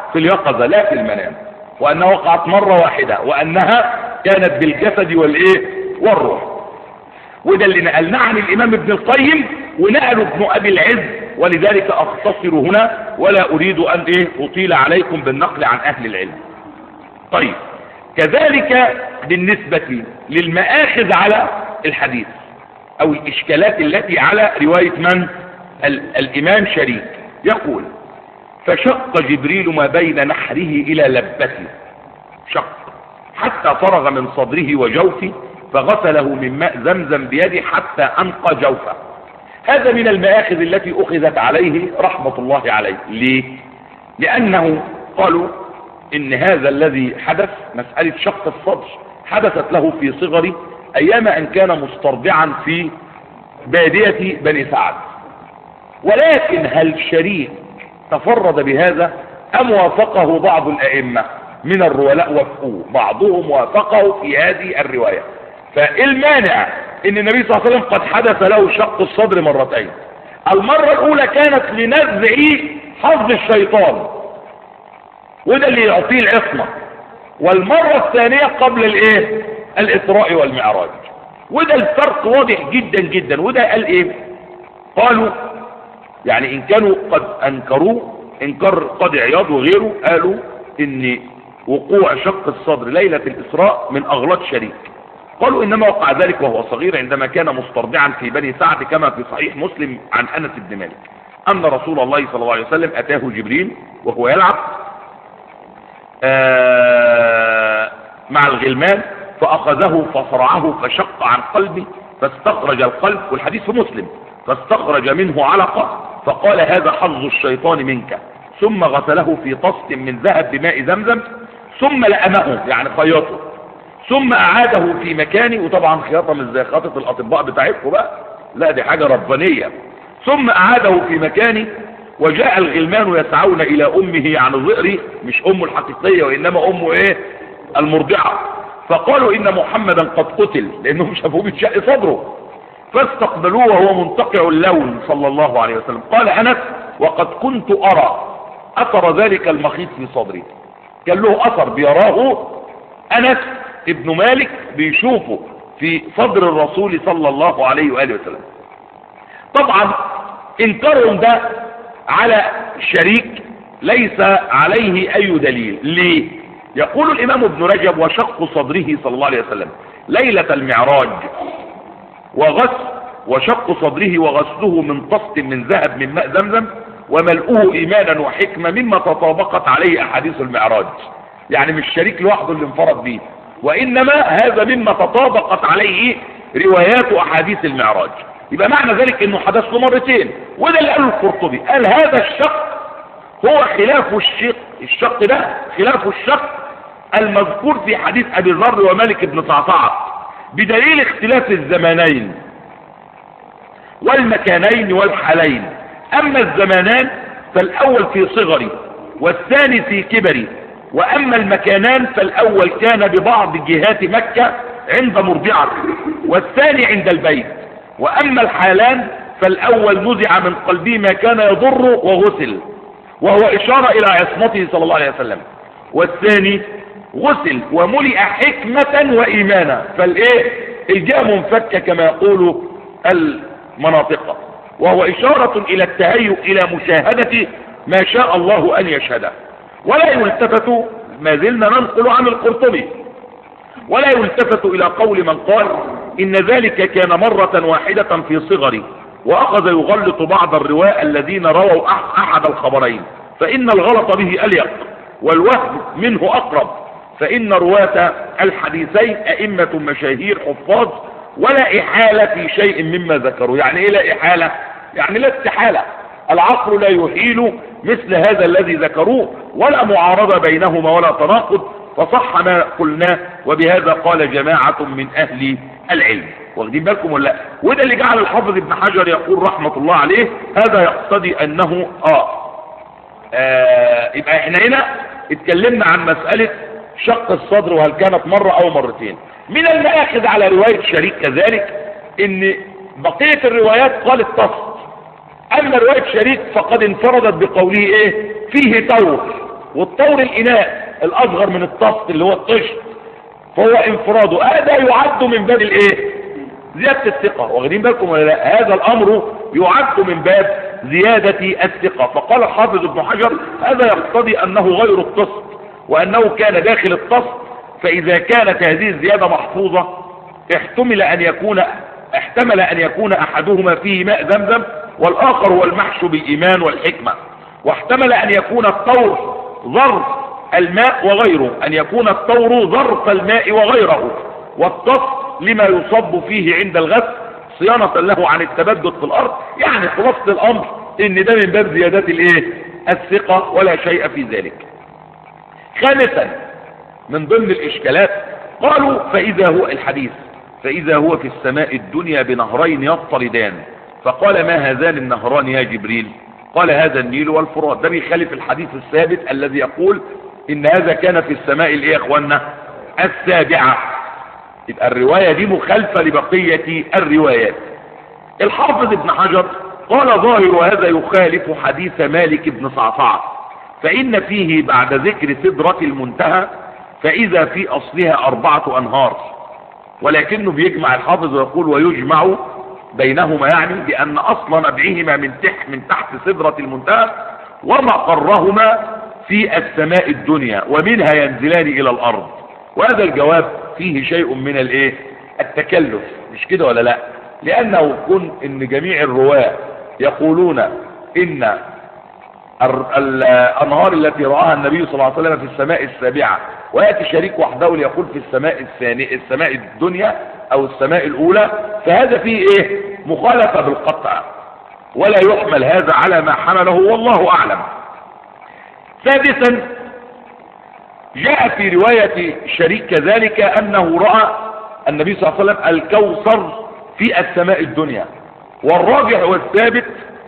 في اليقظة لا في المنام، وأنها وقعت مرة واحدة، وأنها كانت بالجسد والإيه والروح. وده اللي نقلناه عن الإمام ابن القيم ونقله ابن أبي العز، ولذلك أختصر هنا ولا أريد أن إيه أطيل عليكم بالنقل عن أهل العلم. طيب، كذلك بالنسبة للمآخذ على الحديث أو الإشكالات التي على رواية من؟ الإمام شريك يقول: فشق جبريل ما بين نحره إلى لبته، شق حتى فرغ من صدره وجوفه، فغسله من ماء زمزم بيده حتى أنقى جوفه. هذا من المآخذ التي أخذت عليه رحمة الله عليه. ليه؟ لأنه قالوا إن هذا الذي حدث مسألة شق الصدر حدثت له في صغره أيام أن كان مسترضعا في بادية بني سعد. ولكن هل شريك تفرد بهذا أم وافقه بعض الأئمة من الرواة؟ وافقوه، بعضهم وافقه في هذه الرواية. فالمانع ان النبي صلى الله عليه وسلم قد حدث له شق الصدر مرتين. المرة الاولى كانت لنزع حظ الشيطان، وده اللي يعطيه العصمة، والمرة الثانية قبل الايه الاسراء والمعراج. وده الفرق واضح جدا جدا. وده قال ايه؟ قالوا يعني ان كانوا قد انكروه انكر قاضي عياض وغيره، قالوا ان وقوع شق الصدر ليلة الاسراء من اغلاط شريك. قالوا انما وقع ذلك وهو صغير عندما كان مسترضعا في بني سعد، كما في صحيح مسلم عن انس بن مالك ان رسول الله صلى الله عليه وسلم اتاه جبريل وهو يلعب مع الغلمان فاخذه فصرعه فشق عن قلبه فاستخرج القلب، والحديث في مسلم، فاستخرج منه علقة فقال: هذا حظ الشيطان منك. ثم غسله في طست من ذهب بماء زمزم، ثم لأمه يعني خيطه، ثم اعاده في مكانه. وطبعا خياطه مش زي خياطه الاطباء بتاعتكم بقى، لا دي حاجه ربانيه. ثم اعاده في مكانه، وجاء الغلمان يسعون الى امه يعني ظئري، مش امه الحقيقيه وانما امه ايه المرضعه، فقالوا ان محمدا قد قتل، لانهم شافوه بيتشق صدره، فاستقبلوه وهو منتقع اللون صلى الله عليه وسلم. قال انس: وقد كنت ارى اثر ذلك المخيط في صدري. كان له اثر بيراه انس ابن مالك بيشوفه في صدر الرسول صلى الله عليه وآله وسلم. طبعا انكرهم ده على شريك ليس عليه اي دليل. ليه؟ يقول الامام ابن رجب: وشق صدره صلى الله عليه وسلم ليلة المعراج وغسل وشق صدره وغسله من طست من ذهب من ماء زمزم وملؤه ايمانا وحكمة مما تطابقت عليه احاديث المعراج. يعني مش شريك لوحده اللي انفرد به، وإنما هذا مما تطابقت عليه روايات أحاديث المعراج. يبقى معنى ذلك أنه حدث له مرتين. وده اللي قاله القرطبي، قال هذا الشق هو خلاف الشق الشق ده خلاف الشق المذكور في حديث أبي ذر ومالك بن صعصعة، بدليل اختلاف الزمانين والمكانين والحالين. أما الزمانان فالأول في صغري والثاني في كبري، وأما المكانان فالأول كان ببعض جهات مكة عند مرضعة، والثاني عند البيت. وأما الحالان فالأول نزع من قلبه ما كان يضر وغسل، وهو إشارة إلى عصمته صلى الله عليه وسلم، والثاني غسل وملئ حكمة وإيمانا، فالإيه الجاء منفكة كما يقول المناطق، وهو إشارة إلى التهيؤ إلى مشاهدة ما شاء الله أن يشهده. ولا يلتفت، ما زلنا ننقل عن القرطبي، ولا يلتفت إلى قول من قال إن ذلك كان مرة واحدة في صغري، وأخذ يغلط بعض الرواة الذين رووا أحد الخبرين، فإن الغلط به أليق والوهم منه أقرب، فإن رواة الحديثين أئمة مشاهير حفاظ، ولا إحالة في شيء مما ذكروا. يعني إيه لا إحالة؟ يعني لا استحالة، العقل لا يحيل مثل هذا الذي ذكروه، ولا معارضة بينهما ولا تناقض، فصح ما قلناه، وبهذا قال جماعة من أهل العلم. واخدين بالكم ولا؟ وده اللي جعل الحافظ ابن حجر يقول رحمة الله عليه: هذا يقتضي أنه آه, آه يبقى احنا هنا اتكلمنا عن مسألة شق الصدر وهل كانت مرة أو مرتين. من المآخذ على رواية شريك كذلك إن بقية الروايات قالت تصل، أما رواية شريك فقد انفردت بقوله إيه فيه طور، والطور الإناء الأصغر من الطست اللي هو الطشت، فهو انفراده هذا يعد من باب الايه؟ زيادة الثقة. واخدين بالكم ولا لا؟ هذا الأمر يعد من باب زيادة الثقة. فقال الحافظ ابن حجر هذا يقتضي أنه غير الطست، وأنه كان داخل الطست، فإذا كانت هذه الزيادة محفوظة احتمل أن يكون احتمل أن يكون أحدهما فيه ماء زمزم والآخر هو المحشو بالإيمان والحكمة، واحتمل أن يكون الطور ظرف الماء وغيره، أن يكون الطور ظرف الماء وغيره، والطست لما يصب فيه عند الغسل صيانة له عن التبدد في الأرض. يعني خلاصة الأمر إن ده من باب زيادات الإيه؟ الثقة، ولا شيء في ذلك. خامسا من ضمن الإشكالات قالوا فإذا هو الحديث فإذا هو في السماء الدنيا بنهرين يطردان، فقال ما هذان النهران يا جبريل؟ قال هذا النيل والفرات. ده بيخالف الحديث الثابت الذي يقول إن هذا كان في السماء الإيه يا إخوانا؟ السابعة. يبقى الرواية دي مخالفة لبقية الروايات. الحافظ ابن حجر قال ظاهر هذا يخالف حديث مالك بن صعصعة، فإن فيه بعد ذكر سدرة المنتهى فإذا في أصلها أربعة أنهار، ولكنه بيجمع الحافظ ويقول ويجمع بينهما، يعني بأن أصل نبعهما من تحت من تحت سدرة المنتهى ومقرهما في السماء الدنيا ومنها ينزلان إلى الأرض. وهذا الجواب فيه شيء من الايه؟ التكلف، مش كده ولا لا؟ لأنه كن إن جميع الرواة يقولون إن الأنهار التي رآها النبي صلى الله عليه وسلم في السماء السابعة، ويأتي شريك وحده ليقول في السماء الثانية السماء الدنيا أو السماء الأولى، فهذا فيه إيه؟ مخالفة بالقطع، ولا يحمل هذا على ما حمله والله أعلم. سادسا جاء في رواية شريك كذلك أنه رأى النبي صلى الله عليه وسلم الكوثر في السماء الدنيا، والراجح والثابت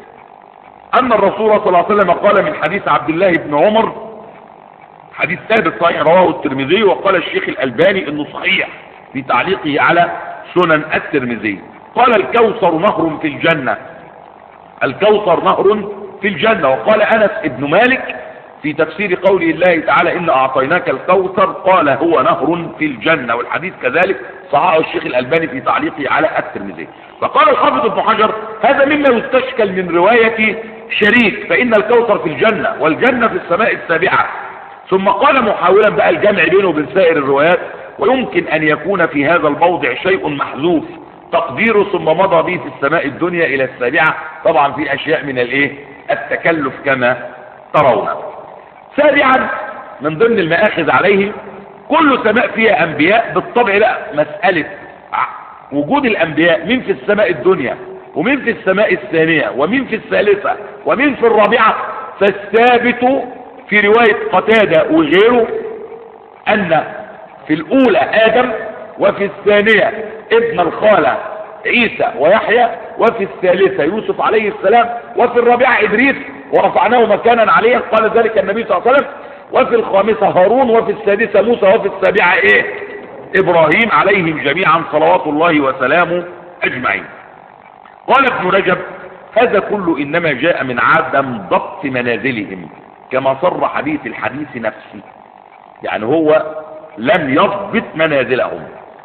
أن الرسول صلى الله عليه وسلم قال من حديث عبد الله بن عمر، حديث ثابت صحيح رواه الترمذي، وقال الشيخ الألباني إنه صحيح في تعليقه على سنن الترمذي، قال الكوثر نهر في الجنة، الكوثر نهر في الجنة. وقال أنس بن مالك في تفسير قول الله تعالى إن أعطيناك الكوثر قال هو نهر في الجنة، والحديث كذلك صححه الشيخ الألباني في تعليقه على الترمذي. فقال الحافظ ابن حجر هذا مما يستشكل من رواية شريك، فإن الكوثر في الجنة والجنة في السماء السابعة. ثم قال محاولا بقى الجمع بينه وبين سائر الروايات، ويمكن أن يكون في هذا الموضع شيء محذوف تقديره ثم مضى به في السماء الدنيا إلى السابعة، طبعا في أشياء من الإيه؟ التكلف كما ترون. سابعا من ضمن المآخذ عليه كل سماء فيها أنبياء، بالطبع لا مسألة وجود الأنبياء من في السماء الدنيا ومن في السماء الثانية ومن في الثالثة ومن في الرابعة، فالثابت في رواية قتادة وغيره أن في الأولى آدم، وفي الثانية ابن الخالة عيسى ويحيى، وفي الثالثة يوسف عليه السلام، وفي الرابعة إدريس ورفعناه مكانا عليا قال ذلك النبي صلى الله عليه وسلم، وفي الخامسة هارون، وفي السادسة موسى، وفي السابعة إيه؟ إبراهيم عليهم جميعا صلوات الله وسلامه أجمعين. قال ابن رجب هذا كله إنما جاء من عدم ضبط منازلهم كما صرح به في الحديث نفسه، يعني هو لم يضبط منازلهم.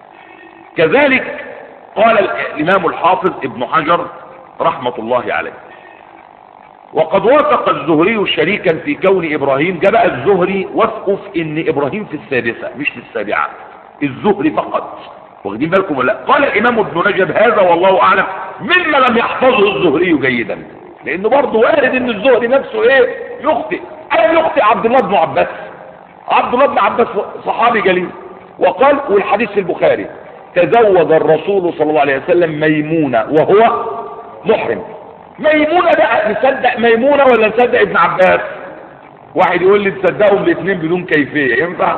كذلك قال الإمام الحافظ ابن حجر رحمة الله عليه وقد وافق الزهري شريكا في كون إبراهيم، جاء الزهري وافقوا في إن إبراهيم في السادسة مش في السابعة، الزهري فقط. واخدين بالكم ولا؟ قال الإمام ابن رجب هذا والله أعلم مما لم يحفظه الزهري جيدا، لأنه برضه وارد إن الزهري نفسه إيه؟ يخطئ. ألم يخطئ عبد الله بن عباس؟ عبد الله بن عباس صحابي جليل، وقال والحديث في البخاري تزوج الرسول صلى الله عليه وسلم ميمونة وهو محرم. ميمونة بقى نصدق ميمونة ولا نصدق ابن عباس؟ واحد يقول لي تصدقهم الاثنين بدون كيفية، ينفع؟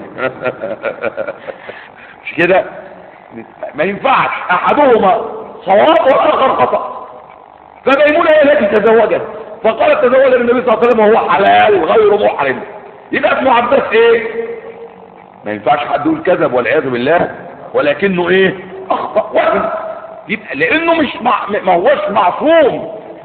مش كده؟ ما ينفعش، احدهما صواب والاخر خطأ. فميمونة هي التي تزوجت، فقالت تزوج النبي صلى الله عليه وسلم وهو حلال غير محرم، يبقى ابن عباس ايه؟ ما ينفعش حد يقول كذب والعياذ بالله، ولكنه ايه؟ اخطأ وهم، يبقى لانه مش مع... ما هوش معصوم،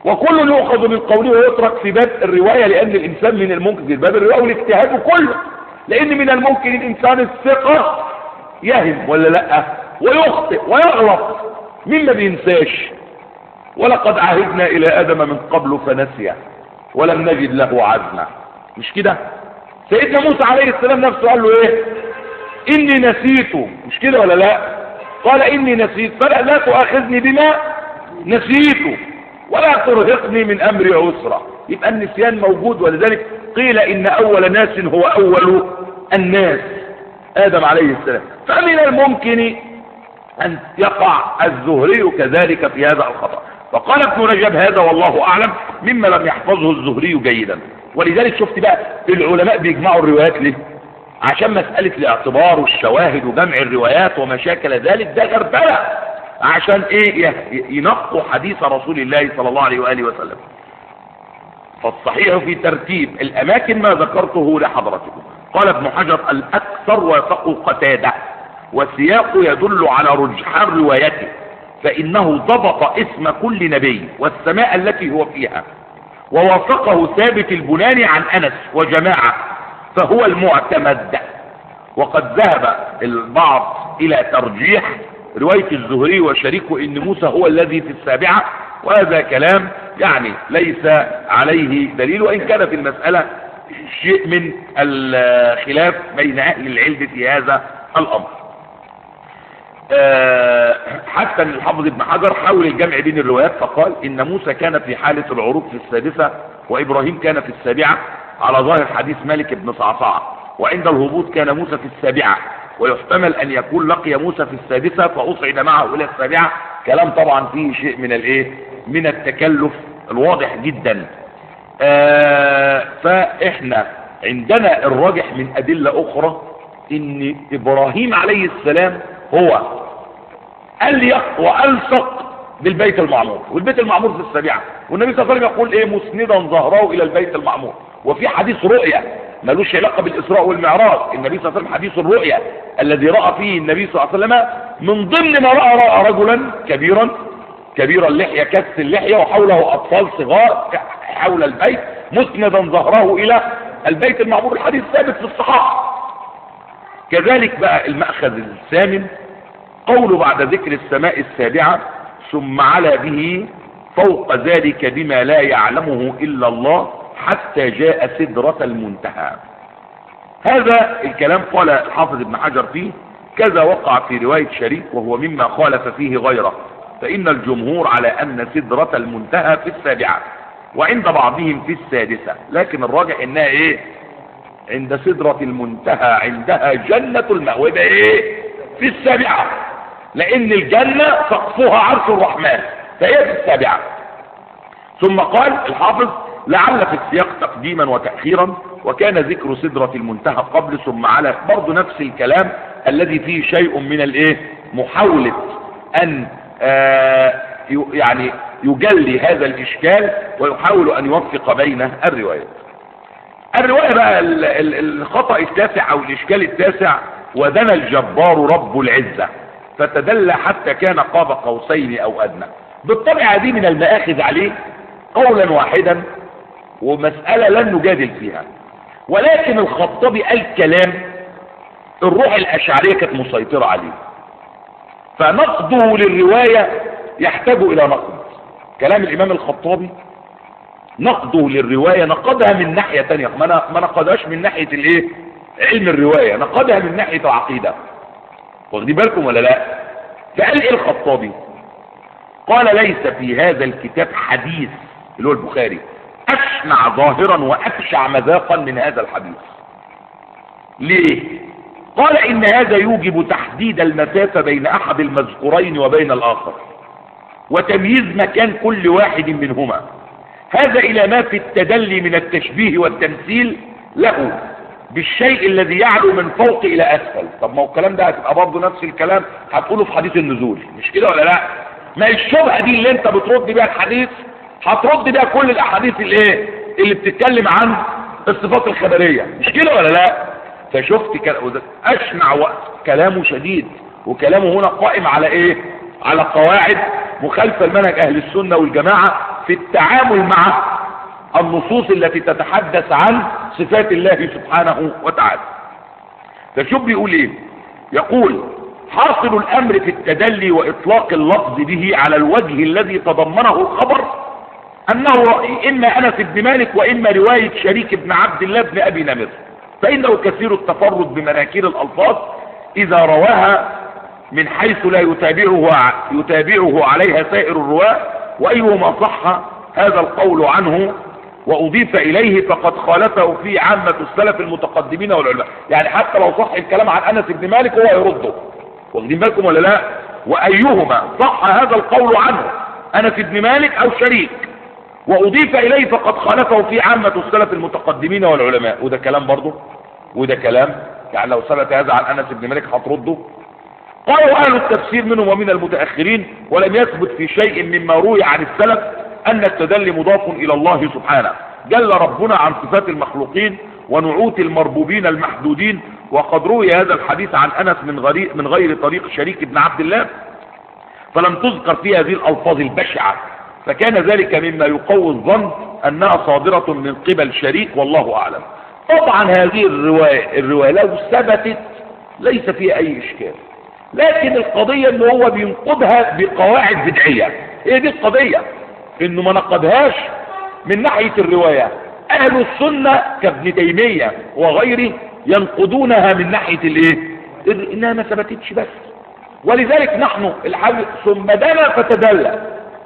وكل يؤخذ من قوله ويترك في باب الرواية، لأن الإنسان من الممكن في باب الرواية والاجتهاد كله، لأن من الممكن الإنسان الثقة يهم ولا لأ ويخطئ ويغلط، مين ما بينساش؟ ولقد عهدنا إلى آدم من قبل فنسي ولم نجد له عزما، مش كده؟ سيدنا موسى عليه السلام نفسه قال له ايه؟ إني نسيت، مش كده ولا لا؟ قال إني نسيت فلا لا تؤاخذني بما نسيت ولا ترهقني من أمري عسرا. يبقى النسيان موجود، ولذلك قيل إن أول ناس هو أول الناس آدم عليه السلام. فمن الممكن أن يقع الزهري كذلك في هذا الخطأ. فقال ابن رجب هذا والله أعلم مما لم يحفظه الزهري جيدا. ولذلك شفت بقى العلماء بيجمعوا الروايات ليه؟ عشان مسألة الاعتبار والشواهد وجمع الروايات وما شاكل ذلك، ده غربلة عشان ايه؟ ينقوا حديث رسول الله صلى الله عليه وآله وسلم. فالصحيح في ترتيب الأماكن ما ذكرته لحضرتكم. قال ابن حجر الأكثر وثقوا قتادة، والسياق يدل على رجحان روايته، فإنه ضبط اسم كل نبي والسماء التي هو فيها، ووثقه ثابت البناني عن أنس وجماعة، فهو المعتمد. وقد ذهب البعض إلى ترجيح رواية الزهري وشريكه إن موسى هو الذي في السابعة، وهذا كلام يعني ليس عليه دليل، وإن كان في المسألة شيء من الخلاف بين أهل العلم في هذا الأمر. أه حتى الحافظ ابن حجر حاول الجمع بين الروايات فقال إن موسى كان في حالة العروج في السادسة وإبراهيم كان في السابعة على ظاهر حديث مالك بن صعصعة، وعند الهبوط كان موسى في السابعة، ويحتمل أن يكون لقي موسى في السادسة فأصعد معه إلى السابعة. كلام طبعا فيه شيء من الايه من التكلف الواضح جدا. أه فإحنا عندنا الراجح من أدلة أخرى إن إبراهيم عليه السلام هو أليق وألصق بالبيت المعمور، والبيت المعمور في السابعة، والنبي صلى الله عليه وسلم يقول ايه؟ مسندا ظهره إلى البيت المعمور. وفي حديث رؤيا ملوش علاقة بالإسراء والمعراج، النبي صلى الله عليه وسلم حديث الرؤيا الذي رأى فيه النبي صلى الله عليه وسلم من ضمن ما رأى رأى رجلا كبيرا كبير اللحية كث اللحية وحوله أطفال صغار حول البيت مسندا ظهره إلى البيت المعمور، الحديث ثابت في الصحاح. كذلك بقى المأخذ الثامن قوله بعد ذكر السماء السابعة ثم علا به فوق ذلك بما لا يعلمه إلا الله حتى جاء سدرة المنتهى. هذا الكلام قال الحافظ ابن حجر فيه كذا وقع في رواية شريك وهو مما خالف فيه غيره، فإن الجمهور على أن سدرة المنتهى في السابعة وعند بعضهم في السادسة، لكن الراجح إنها إيه؟ عند سدرة المنتهى عندها جنة المأوى، يبقى إيه؟ في السابعة، لأن الجنة سقفها عرش الرحمن فهي في السابعة. ثم قال الحافظ لعل في السياق تقديما وتأخيرا، وكان ذكر سدرة المنتهى قبل ثم على، برضو نفس الكلام الذي فيه شيء من الايه محاولة ان آه يعني يجلي هذا الاشكال ويحاول ان يوفق بين الروايات. الرواية بقى الخطأ التاسع او الاشكال التاسع ودنا الجبار رب العزة فتدلى حتى كان قاب قوسين او ادنى. بالطبع دي من المآخذ عليه قولا واحدا ومسألة لن نجادل فيها، ولكن الخطابي قال كلام الروح الأشعرية كانت مسيطرة عليه، فنقده للرواية يحتاج إلى نقد. كلام الإمام الخطابي نقده للرواية نقدها من ناحية تانية، ما نقدهاش من ناحية الايه علم الرواية، نقدها من ناحية العقيدة. واخدين بالكم ولا لا؟ فقال ايه الخطابي؟ قال ليس في هذا الكتاب حديث اللي هو البخاري أشنع ظاهرا وأبشع مذاقا من هذا الحديث. ليه؟ قال إن هذا يوجب تحديد المسافة بين أحد المذكورين وبين الآخر وتمييز مكان كل واحد منهما، هذا إلى ما في التدلي من التشبيه والتمثيل له بالشيء الذي يعلو من فوق إلى أسفل. طب ما هو الكلام ده هتبقى برضه نفس الكلام هتقوله في حديث النزول، مش كده ولا لا؟ ما الشبهة دي اللي انت بترد بيها الحديث هترد بيها كل الاحاديث الايه اللي بتتكلم عن الصفات الخبرية، مش كده ولا لا؟ فشفت اشنع وقت كلامه شديد، وكلامه هنا قائم على ايه؟ على قواعد مخالفة لمنهج اهل السنة والجماعة في التعامل مع النصوص التي تتحدث عن صفات الله سبحانه وتعالى. فشوف بيقول ايه؟ يقول حاصل الامر في التدلي واطلاق اللفظ به على الوجه الذي تضمنه الخبر انه اما انس بن مالك واما رواية شريك بن عبد الله بن ابي نمر، فانه كثير التفرد بمناكير الالفاظ اذا رواها من حيث لا يتابعه يتابعه عليها سائر الرواه، وايهما صح هذا القول عنه واضيف اليه فقد خالفه فيه عامة السلف المتقدمين والعلماء. يعني حتى لو صح الكلام عن انس بن مالك هو يرده، واخدين بالكم ولا لا؟ وايهما صح هذا القول عنه انس بن مالك او شريك واضيف اليه فقد خالفه فيه عامة السلف المتقدمين والعلماء. وده كلام برضه، وده كلام يعني لو ثبت هذا عن انس بن مالك هترده. قالوا اهل التفسير منهم ومن المتاخرين ولم يثبت في شيء مما روي عن السلف ان التدلي مضاف الى الله سبحانه، جل ربنا عن صفات المخلوقين ونعوت المربوبين المحدودين، وقد روي هذا الحديث عن انس من غير من غير طريق شريك بن عبد الله فلم تذكر في هذه الالفاظ البشعه، فكان ذلك مما يقوي الظن انها صادره من قبل شريك والله اعلم. طبعا هذه الروايه الروايه لو ثبتت ليس فيها اي اشكال، لكن القضيه ان هو بينقضها بقواعد بدعيه. هي دي القضيه، انه ما نقضهاش من ناحيه الروايه. اهل السنه كابن تيميه وغيره ينقضونها من ناحيه الايه؟ انها ما ثبتتش بس. ولذلك نحن الحل ثم دنا فتدلى.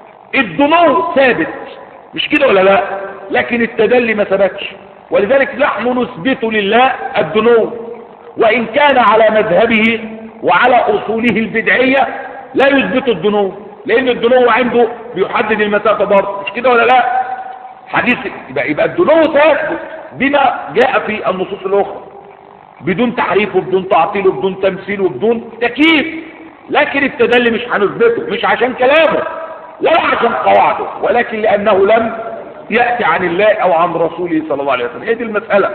الدنو ثابت مش كده ولا لا؟ لكن التدلي ما ثبتش، ولذلك نحن نثبت لله الدنو وان كان على مذهبه وعلى اصوله البدعيه لا يثبت الدنو، لان الدنو عنده بيحدد المسافه برضه مش كده ولا لا؟ حديث يبقى, يبقى الدنو ثابت بما جاء في النصوص الاخرى بدون تحريف وبدون تعطيل وبدون تمثيل وبدون تكييف. لكن التدلي مش هنثبته، مش عشان كلامه لا عشان قواعده، ولكن لانه لم ياتي عن الله او عن رسوله صلى الله عليه وسلم. هي دي المساله.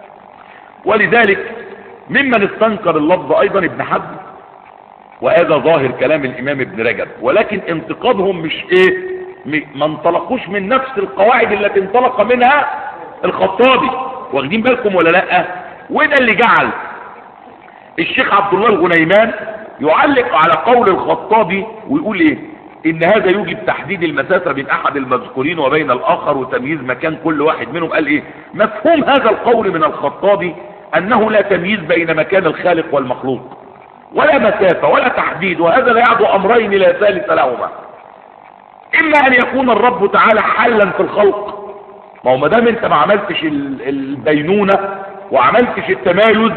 ولذلك ممن استنكر اللفظ ايضا ابن حزم، وهذا ظاهر كلام الامام ابن رجب، ولكن انتقادهم مش ايه، ما انطلقوش من نفس القواعد التي انطلق منها الخطابي، واخدين بالكم ولا لا؟ وده اللي جعل الشيخ عبد الله الغنيمان يعلق على قول الخطابي ويقول ايه؟ ان هذا يوجب تحديد المسافة بين احد المذكورين وبين الاخر وتمييز مكان كل واحد منهم. قال ايه؟ مفهوم هذا القول من الخطابي انه لا تمييز بين مكان الخالق والمخلوق ولا مسافة ولا تحديد، وهذا لا يعدو امرين لا ثالث لهما. اما ان يكون الرب تعالى حلا في الخلق، ما هو ما دام انت ما عملتش البينونة وعملتش التمايز،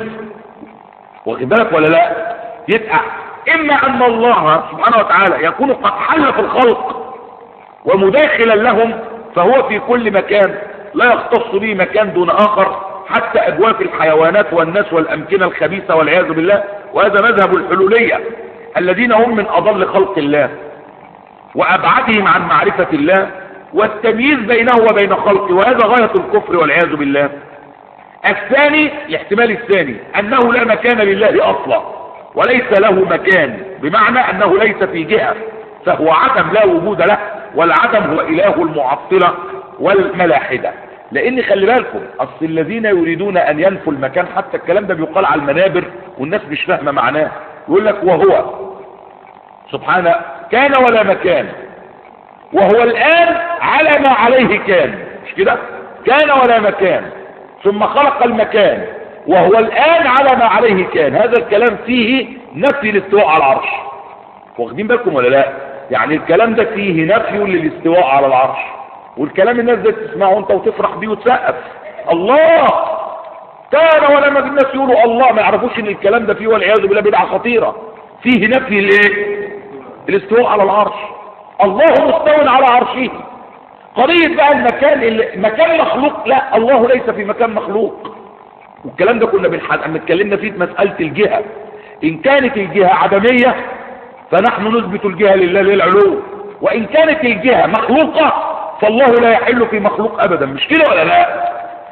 واخد بالك ولا لا؟ يبقى اما ان الله سبحانه وتعالى يكون قد حل في الخلق ومداخلا لهم، فهو في كل مكان لا يختص به مكان دون اخر، حتى اجواف الحيوانات والناس والامكنة الخبيثة والعياذ بالله. وهذا مذهب الحلولية الذين هم من اضل خلق الله وابعدهم عن معرفة الله والتمييز بينه وبين خلقه، وهذا غاية الكفر والعياذ بالله. الثاني، الاحتمال الثاني انه لا مكان لله اصلا وليس له مكان، بمعنى انه ليس في جهة، فهو عدم لا وجود له، والعدم هو اله المعطلة والملاحدة. لان خلي بالكم اصل الذين يريدون ان ينفوا المكان، حتى الكلام ده بيقال على المنابر والناس مش فاهمة معناه، يقول لك وهو سبحانه كان ولا مكان، وهو الان على ما عليه كان، مش كده؟ كان ولا مكان ثم خلق المكان وهو الآن على ما عليه كان. هذا الكلام فيه نفي الاستواء على العرش، واخدين بالكم ولا لا؟ يعني الكلام ده فيه نفي للاستواء على العرش، والكلام الناس ده تسمعه انت وتفرح بيه وتسقف الله كان ولا ما. الناس يقولوا الله ما يعرفوش ان الكلام ده فيه والعياذ بالله بدعة خطيرة، فيه نفي الايه؟ الاستواء على العرش. الله مستوى على عرشه. قضية بقى المكان اللي مكان مخلوق، لا، الله ليس في مكان مخلوق. والكلام ده كنا بنتكلمنا فيه في مسألة الجهة. إن كانت الجهة عدمية فنحن نثبت الجهة لله للعلو، وإن كانت الجهة مخلوقة فالله لا يحل في مخلوق أبدا، مش كده ولا لا؟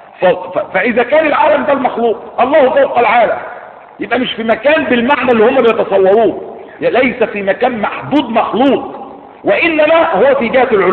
فإذا كان العالم ده المخلوق، الله فوق العالم، يبقى مش في مكان بالمعنى اللي هم بيتصوروه، ليس في مكان محدود مخلوق، وإنما هو في جهة العلو.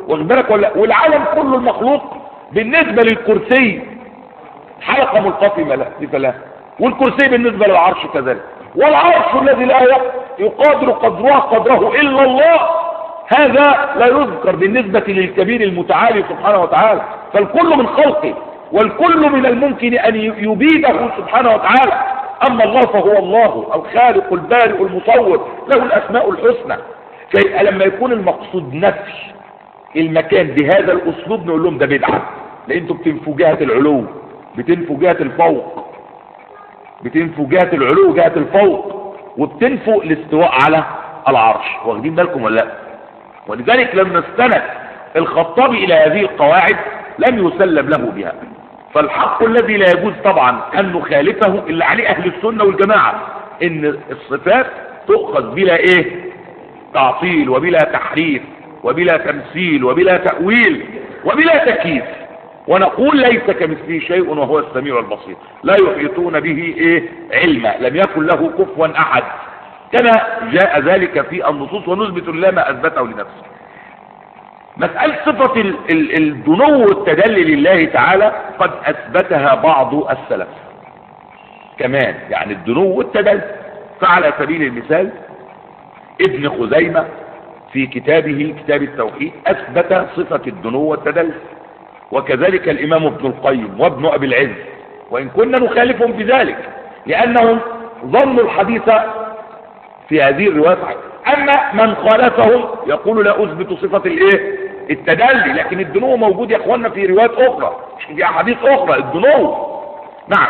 واخد بالك ولا؟ والعالم كله المخلوق بالنسبة للكرسي حلقة منقسمة له، والكرسي بالنسبة للعرش كذلك، والعرش الذي لا يقادر قدرها قدره إلا الله هذا لا يذكر بالنسبة للكبير المتعالي سبحانه وتعالى. فالكل من خلقه، والكل من الممكن أن يبيده سبحانه وتعالى. أما الله فهو الله الخالق البارئ المصور، له الأسماء الحسنى. فلما يكون المقصود نفي المكان بهذا الأسلوب نقول لهم ده بدعة، لأن انتم بتنفوا جهة العلو، بتنفوا جهة الفوق، بتنفوا جهة العلو جهة الفوق، وبتنفوا الاستواء على العرش. واخدين بالكم ولا لا؟ ولذلك لما استند الخطابي إلى هذه القواعد لم يسلم له بها. فالحق الذي لا يجوز طبعا أن نخالفه إلا عليه أهل السنة والجماعة، إن الصفات تؤخذ بلا إيه؟ تعطيل، وبلا تحريف، وبلا تمثيل، وبلا تأويل، وبلا تكييف. ونقول ليس كمثله شيء وهو السميع البصير، لا يحيطون به إيه؟ علما، لم يكن له كفوا أحد، كما جاء ذلك في النصوص، ونثبت لله ما أثبته لنفسه. مسألة صفة ال ال الدنو والتدلي لله تعالى قد أثبتها بعض السلف كمان، يعني الدنو والتدلي. فعلى سبيل المثال ابن خزيمة في كتابه كتاب التوحيد أثبت صفة الدنو والتدلي، وكذلك الإمام ابن القيم وابن أبي العز، وإن كنا نخالفهم في ذلك لأنهم ظنوا الحديث في هذه الروايات. أما من خالفهم يقول لا أثبت صفة الإيه؟ التدلي، لكن الدنو موجود يا أخوانا في روايات أخرى، في أحاديث أخرى الدنو. نعم.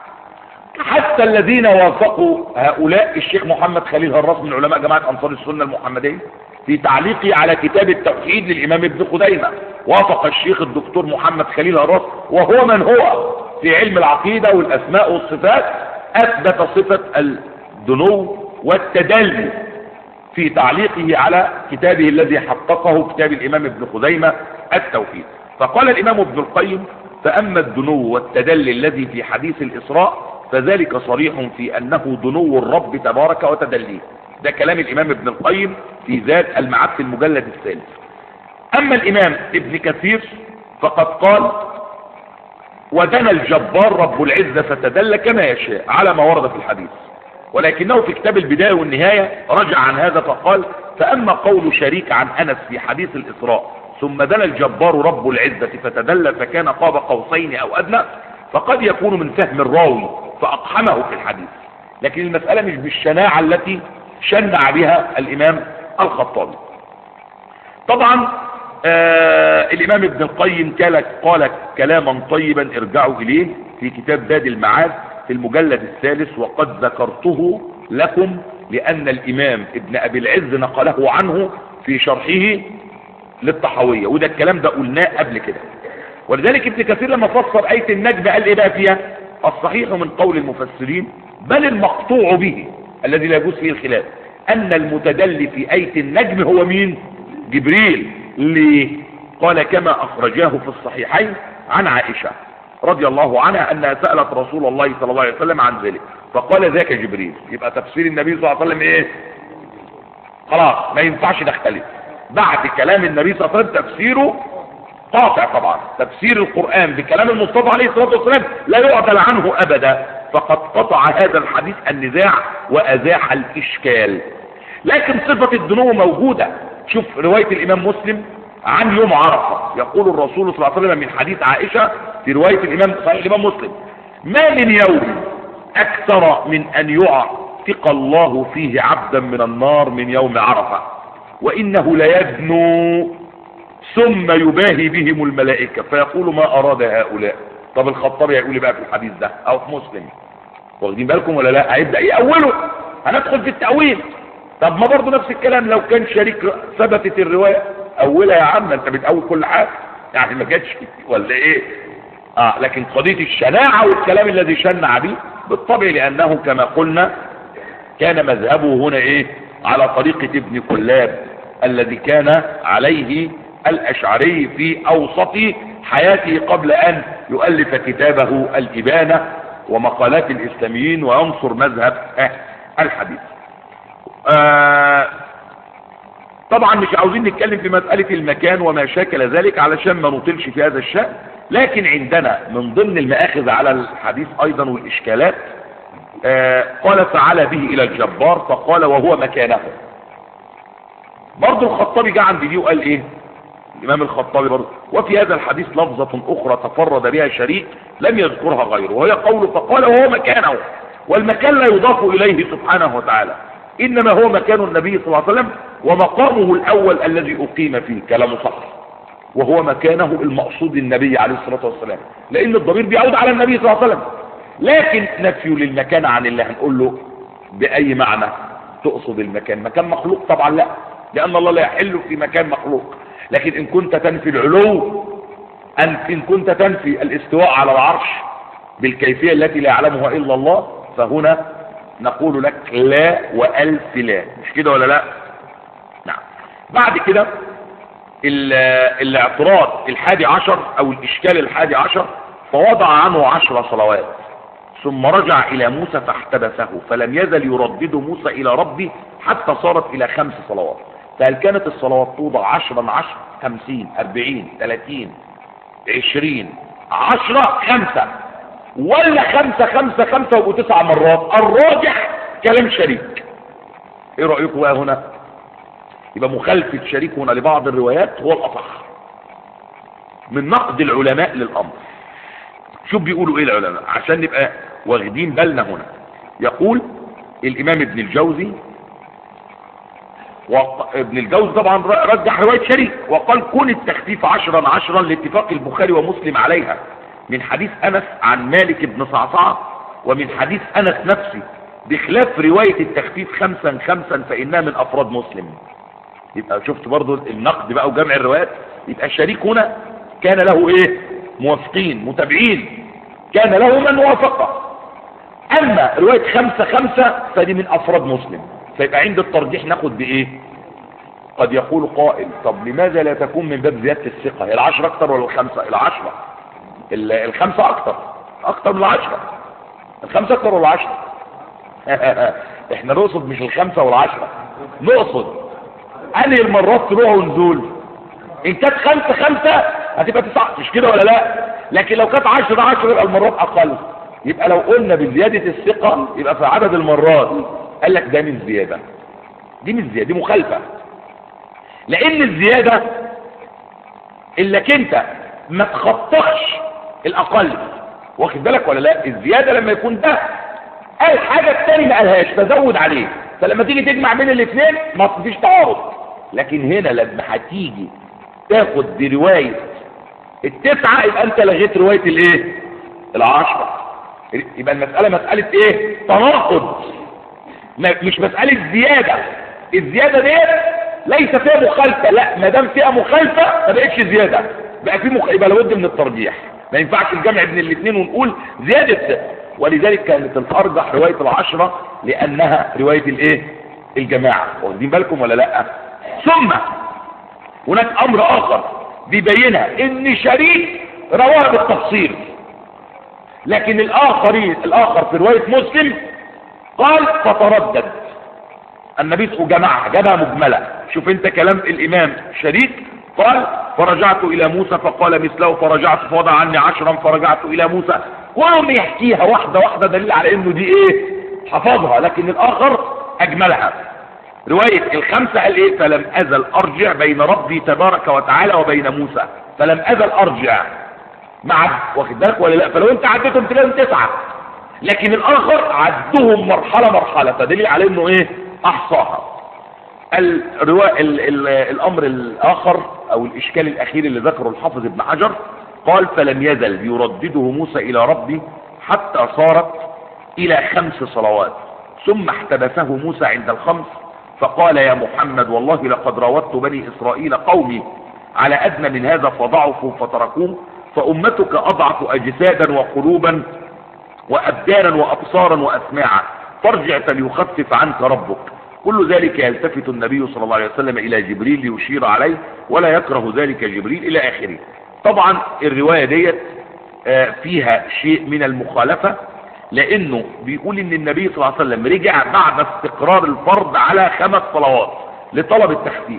حتى الذين وافقوا هؤلاء الشيخ محمد خليل هراس من علماء جماعة أنصار السنة المحمدية في تعليقه على كتاب التوحيد للإمام ابن خزيمة، وافق الشيخ الدكتور محمد خليل هراس وهو من هو في علم العقيدة والأسماء والصفات، أثبت صفة الدنو والتدلي في تعليقه على كتابه الذي حققه كتاب الإمام ابن خزيمة التوحيد. فقال الإمام ابن القيم: فأما الدنو والتدلي الذي في حديث الإسراء فذلك صريح في أنه دنو الرب تبارك وتدليه. ده كلام الإمام ابن القيم في ذات المعاد في المجلد الثالث. أما الإمام ابن كثير فقد قال: ودنا الجبار رب العزة فتدلى كما يشاء على ما ورد في الحديث، ولكنه في كتاب البداية والنهاية رجع عن هذا فقال: فأما قول شريك عن أنس في حديث الإسراء ثم دنا الجبار رب العزة فتدلى فكان قاب قوسين أو أدنى، فقد يكون من فهم الراوي فأقحمه في الحديث، لكن المسألة مش بالشناعة التي شنع بها الإمام الخطابي. طبعا آه الإمام ابن القيم قال كلاما طيبا ارجعوا إليه في كتاب زاد المعاد في المجلد الثالث، وقد ذكرته لكم لأن الإمام ابن أبي العز نقله عنه في شرحه للطحاوية، وده الكلام ده قلناه قبل كده. ولذلك ابن كثير لما فسر آية النجم قال إيه بقى فيها؟ الصحيح من قول المفسرين بل المقطوع به الذي لا يجوز فيه الخلاف أن المتدلي في آية النجم هو مين؟ جبريل. ليه؟ قال كما أخرجاه في الصحيحين عن عائشة رضي الله عنها أنها سألت رسول الله صلى الله عليه وسلم عن ذلك فقال ذاك جبريل. يبقى تفسير النبي صلى الله عليه وسلم إيه؟ خلاص ما ينفعش نختلف بعد كلام النبي صلى الله عليه وسلم، تفسيره قاطع طبعا. تفسير القرآن بكلام المصطفى عليه الصلاة والسلام لا يعدل عنه أبدا، فقد قطع هذا الحديث النزاع وأزاح الإشكال. لكن صفة الدنو موجودة. شوف رواية الإمام مسلم عن يوم عرفة، يقول الرسول صلى الله عليه وسلم من حديث عائشة في رواية الإمام صحيح الإمام مسلم: ما من يوم أكثر من أن يعتق الله فيه عبدا من النار من يوم عرفة، وإنه ليدنو ثم يباهي بهم الملائكة فيقول ما أراد هؤلاء. طب الخطابي هيقول بقى في الحديث ده أو في مسلم؟ واخدين بالكم ولا لا؟ هيبدأ ايه أوله؟ هندخل في التأويل. طب ما برضه نفس الكلام لو كان شريك ثبتت الرواية أولها يا عم، أنت بتأول كل حاجة يعني ما جاتش ولا إيه؟ آه لكن قضية الشناعة والكلام الذي شنع به بالطبع لأنه كما قلنا كان مذهبه هنا إيه؟ على طريقة ابن كلاب الذي كان عليه الأشعري في أوسط حياته قبل أن يؤلف كتابه الإبانة ومقالات الإسلاميين وينصر مذهب الحديث. آه طبعا مش عاوزين نتكلم في مسألة المكان وما شاكل ذلك علشان ما نطلش في هذا الشأن، لكن عندنا من ضمن المآخذ على الحديث ايضا والاشكالات آه قال فعلى به الى الجبار فقال وهو مكانه. برضو الخطابي جاء عند دي وقال ايه الامام الخطابي برضو وفي هذا الحديث لفظة اخرى تفرد بها شريك لم يذكرها غيره، وهي قوله فقال وهو مكانه، والمكان لا يضاف اليه سبحانه وتعالى، انما هو مكان النبي صلى الله عليه وسلم ومقامه الاول الذي اقيم فيه. كلامه صح، وهو مكانه المقصود النبي عليه الصلاة والسلام، لان الضمير بيعود على النبي صلى الله عليه وسلم. لكن نفي للمكان عن الله هنقول له باي معنى تقصد المكان؟ مكان مخلوق؟ طبعا لا، لان الله لا يحل في مكان مخلوق. لكن ان كنت تنفي العلو، ان ان كنت تنفي الاستواء على العرش بالكيفية التي لا يعلمها الا الله، فهنا نقول لك لا والف لا. مش كده ولا لا؟ نعم. بعد كده الاعتراض الحادي عشر او الاشكال الحادي عشر فوضع عنه عشر صلوات ثم رجع الى موسى فاحتبسه فلم يزل يردد موسى الى ربه حتى صارت الى خمس صلوات. فهل كانت الصلوات توضع عشرا عشر خمسين اربعين ثلاثين عشرين عشرة خمسة، ولا خمسة خمسة خمسة وبقوا تسع مرات؟ الراجح كلام شريك. ايه رأيكم بقى هنا؟ يبقى مخالفة شريك هنا لبعض الروايات هو الأصح من نقد العلماء للأمر. شوف بيقولوا ايه العلماء عشان نبقى واخدين بالنا هنا. يقول الامام ابن الجوزي وابن الجوزي طبعا رجح رواية شريك وقال كون التخفيف عشرا عشرا لاتفاق البخاري ومسلم عليها من حديث انس عن مالك بن صعصعة ومن حديث انس نفسه، بخلاف رواية التخفيف خمسا خمسا فانها من افراد مسلم. يبقى شفت برضو النقد بقى وجمع الروايات. يبقى الشريك هنا كان له ايه؟ موافقين متابعين، كان له من وافقه. اما رواية خمسة خمسة فدي من افراد مسلم. فيبقى عند الترجيح ناخد بايه؟ قد يقول قائل طب لماذا لا تكون من باب زيادة الثقة؟ هي العشرة اكتر ولا الخمسة؟ العشرة. الخمسة اكتر اكتر من العشرة. الخمسة اكتر ولا العشرة؟ احنا نقصد مش الخمسة والعشرة، نقصد انهي المرات طلوع ونزول. ان كانت خمسة خمسة هتبقى تسعة، مش كده ولا لا؟ لكن لو كانت عشرة عشرة يبقى المرات اقل. يبقى لو قلنا بزيادة الثقة يبقى في عدد المرات، قال لك ده من زيادة، دي من زيادة، دي مخالفة. لان الزيادة انك انت ما تخطئش الاقل، واخد بالك ولا لا؟ الزيادة لما يكون ده قال حاجة التاني ما قالهاش فزود عليه، فلما تيجي تجمع بين الاثنين ما فيش تعارض. لكن هنا لما هتيجي تاخد برواية التسعة يبقى انت لغيت رواية الايه؟ العشرة. يبقى المسألة مسألة ايه؟ تناقض، مش مسألة زيادة. الزيادة دي ليس فيها مخالفة، لا ما دام فيها مخالفة ما بقتش زيادة، بقى في مخ... يبقى لابد من الترجيح. ما ينفعش الجمع بين الاثنين ونقول زيادة ثقة. ولذلك كانت الارجح رواية العشرة لانها رواية الايه؟ الجماعة. واخدين بالكم ولا لا؟ ثم هناك امر اخر بيبينها ان شريك رواها بالتفصيل، لكن الاخرين الاخر في رواية مسلم قال فتردد النبي جمعها جابها مجملة. شوف انت كلام الامام شريك قال فرجعت الى موسى فقال مثله فرجعت فوضع عني عشرا فرجعت الى موسى، وهم يحكيها واحدة واحدة دليل على انه دي ايه؟ حفظها. لكن الاخر اجملها. رواية الخمسة قال ايه؟ فلم ازل ارجع بين ربي تبارك وتعالى وبين موسى، فلم ازل ارجع مع، واخد بالك ولا لا؟ فلو انت عدتهم تلاقيهم تسعة، لكن الاخر عدهم مرحلة مرحلة، فدليل على انه ايه؟ احصاها. الرواية ال ال الامر الاخر او الاشكال الاخير اللي ذكره الحافظ ابن حجر قال فلم يزل يردده موسى الى ربي حتى صارت الى خمس صلوات، ثم احتبسه موسى عند الخمس فقال يا محمد والله لقد راودت بني اسرائيل قومي على ادنى من هذا فضعفوا فتركوه، فامتك اضعف اجسادا وقلوبا وابدانا وابصارا واسماعا، فارجع فليخفف عنك ربك. كل ذلك يلتفت النبي صلى الله عليه وسلم الى جبريل ليشير عليه ولا يكره ذلك جبريل الى اخره. طبعا الرواية ديت فيها شيء من المخالفة، لانه بيقول ان النبي صلى الله عليه وسلم رجع بعد استقرار الفرض على خمس صلوات لطلب التخفيف،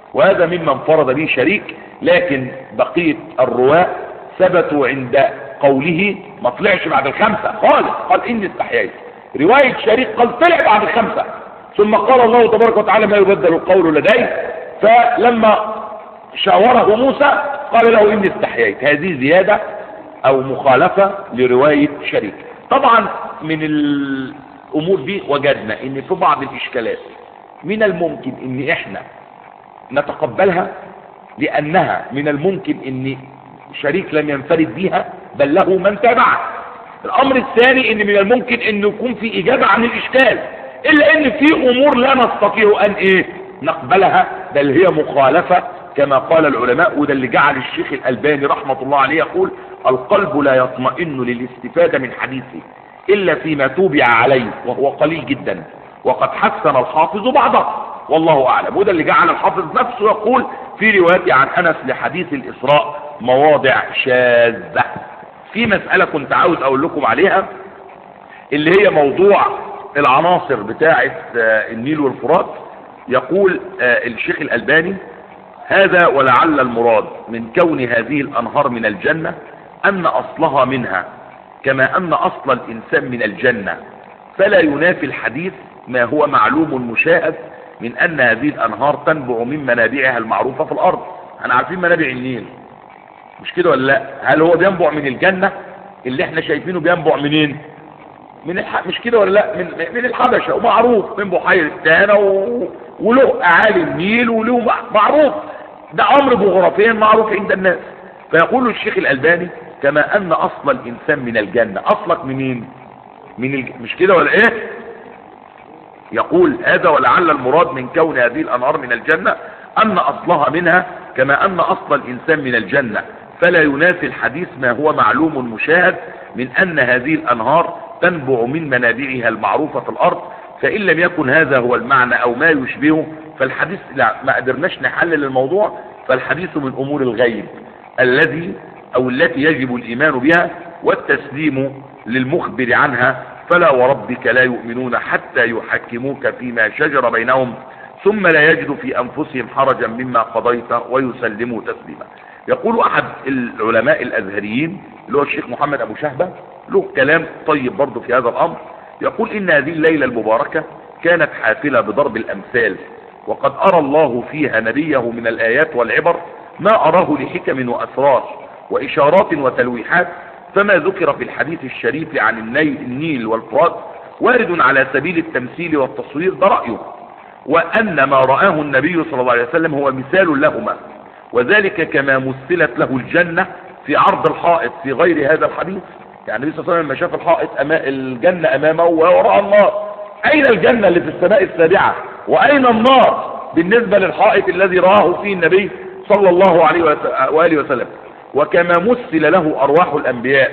وهذا ممن انفرد به شريك، لكن بقية الرواة ثبتوا عند قوله ما طلعش بعد الخمسة خالص، قال إني استحييت. رواية شريك قال طلع بعد الخمسة، ثم قال الله تبارك وتعالى ما يبدل القول لدي، فلما شاوره موسى قال له إني استحييت. هذه زيادة أو مخالفة لرواية شريك. طبعا من الأمور دي وجدنا إن في بعض الإشكالات من الممكن إن إحنا نتقبلها، لأنها من الممكن إن شريك لم ينفرد بها بل له من تابعه. الأمر الثاني إن من الممكن إن يكون في إجابة عن الإشكال، إلا إن في أمور لا نستطيع أن إيه نقبلها، بل هي مخالفة كما قال العلماء. وده اللي جعل الشيخ الألباني رحمة الله عليه يقول القلب لا يطمئن للاستفادة من حديثه إلا فيما توبع عليه، وهو قليل جدا، وقد حسن الحافظ بعضه والله أعلم. وده اللي جعل الحافظ نفسه يقول في روايته عن أنس لحديث الإسراء مواضع شاذة. في مسألة كنت عاوز أقول لكم عليها، اللي هي موضوع العناصر بتاعة النيل والفرات. يقول الشيخ الألباني هذا ولعل المراد من كون هذه الأنهار من الجنة أن أصلها منها كما أن أصل الإنسان من الجنة، فلا ينافي الحديث ما هو معلوم مشاهد من أن هذه الأنهار تنبع من منابعها المعروفة في الأرض. احنا عارفين منابع النيل مش كده ولا لا؟ هل هو بينبع من الجنة اللي احنا شايفينه بينبع منين؟ من الح... مش كده ولا لا؟ من من الحبشة، ومعروف من بحيرة تانا و... وله أعالي النيل وله معروف، ده أمر جغرافيا معروف عند الناس. فيقول الشيخ الألباني كما أن أصل الإنسان من الجنة. أصلك منين؟ من الج... مش كده ولا إيه؟ يقول هذا ولعل المراد من كون هذه الأنهار من الجنة أن أصلها منها كما أن أصل الإنسان من الجنة، فلا ينافي الحديث ما هو معلوم مشاهد من أن هذه الأنهار تنبع من منابعها المعروفة في الأرض. فإن لم يكن هذا هو المعنى أو ما يشبهه فالحديث لا ما قدرناش نحلل الموضوع، فالحديث من أمور الغيب الذي أو التي يجب الإيمان بها والتسليم للمخبر عنها. فلا وربك لا يؤمنون حتى يحكموك فيما شجر بينهم ثم لا يجدوا في أنفسهم حرجا مما قضيت ويسلموا تسليما. يقول أحد العلماء الأزهريين اللي هو الشيخ محمد أبو شهبة له كلام طيب برضه في هذا الأمر. يقول إن هذه الليلة المباركة كانت حافلة بضرب الأمثال، وقد أرى الله فيها نبيه من الآيات والعبر ما أراه لحكم وأسرار وإشارات وتلويحات، فما ذكر في الحديث الشريف عن النيل والفرات وارد على سبيل التمثيل والتصوير، ده رأيه، وأن ما رآه النبي صلى الله عليه وسلم هو مثال لهما، وذلك كما مثلت له الجنة في عرض الحائط في غير هذا الحديث. يعني النبي صلى الله عليه وسلم لما شاف الحائط أمام الجنة أمامه ووراء النار، أين الجنة اللي في السماء السابعة وأين النار بالنسبة للحائط الذي رآه فيه النبي صلى الله عليه وآله وسلم؟ وكما مثل له أرواح الأنبياء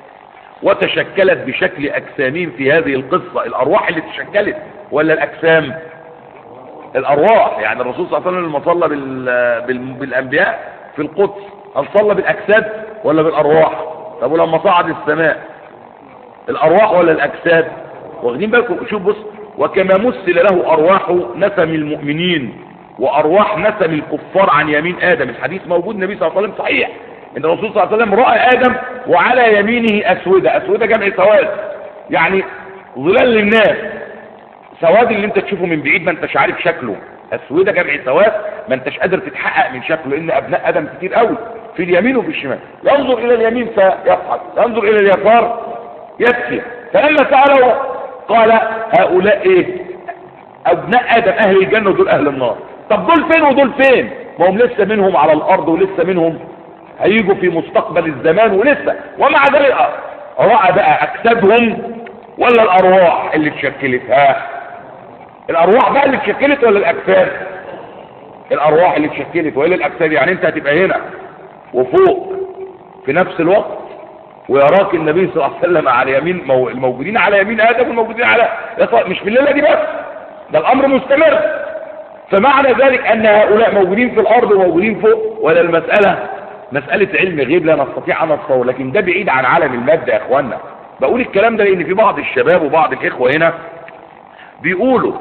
وتشكلت بشكل أجسامين في هذه القصة. الأرواح اللي تشكلت ولا الأجسام؟ الأرواح. يعني الرسول صلى الله عليه وسلم لما صلى بال... بالأنبياء في القدس هل صلى بالأجساد ولا بالأرواح؟ طب ولما صعد السماء الأرواح ولا الأجساد؟ واخدين بالكم؟ شوف بص، وكما مثل له أرواح نسم المؤمنين وأرواح نسم الكفار عن يمين آدم. الحديث موجود، النبي صلى الله عليه وسلم صحيح ان الرسول صلى الله عليه وسلم رأى آدم وعلى يمينه أسودة. أسودة جمع سواد، يعني ظلال للناس. سواد اللي انت تشوفه من بعيد ما انتش عارف شكله، أسودة جمع سواد ما انتش قادر تتحقق من شكله، لان ابناء آدم كتير قوي في اليمين وفي الشمال. ينظر الى اليمين فيضحك، ينظر الى اليسار يبكي. فلما سأله قال هؤلاء ايه؟ ابناء آدم اهل الجنة ودول اهل النار. طب دول فين ودول فين؟ ما هم لسه منهم على الارض ولسه منهم هيجوا في مستقبل الزمان ولسه. ومع ذلك رأى بقى اجسادهم ولا الارواح اللي اتشكلتها؟ الارواح بقى اللي اتشكلت ولا الاجساد؟ الارواح اللي اتشكلت ولا الاجساد. يعني انت هتبقى هنا وفوق في نفس الوقت ويراك النبي صلى الله عليه وسلم على يمين مو... الموجودين على يمين ادم والموجودين على يسار، مش في الليله دي بس، ده الامر مستمر. فمعنى ذلك ان هؤلاء موجودين في الارض وموجودين فوق، ولا المساله مساله علم غيب لا نستطيع ان نتصور، لكن ده بعيد عن عالم الماده يا اخوانا. بقول الكلام ده لان في بعض الشباب وبعض الاخوه هنا بيقولوا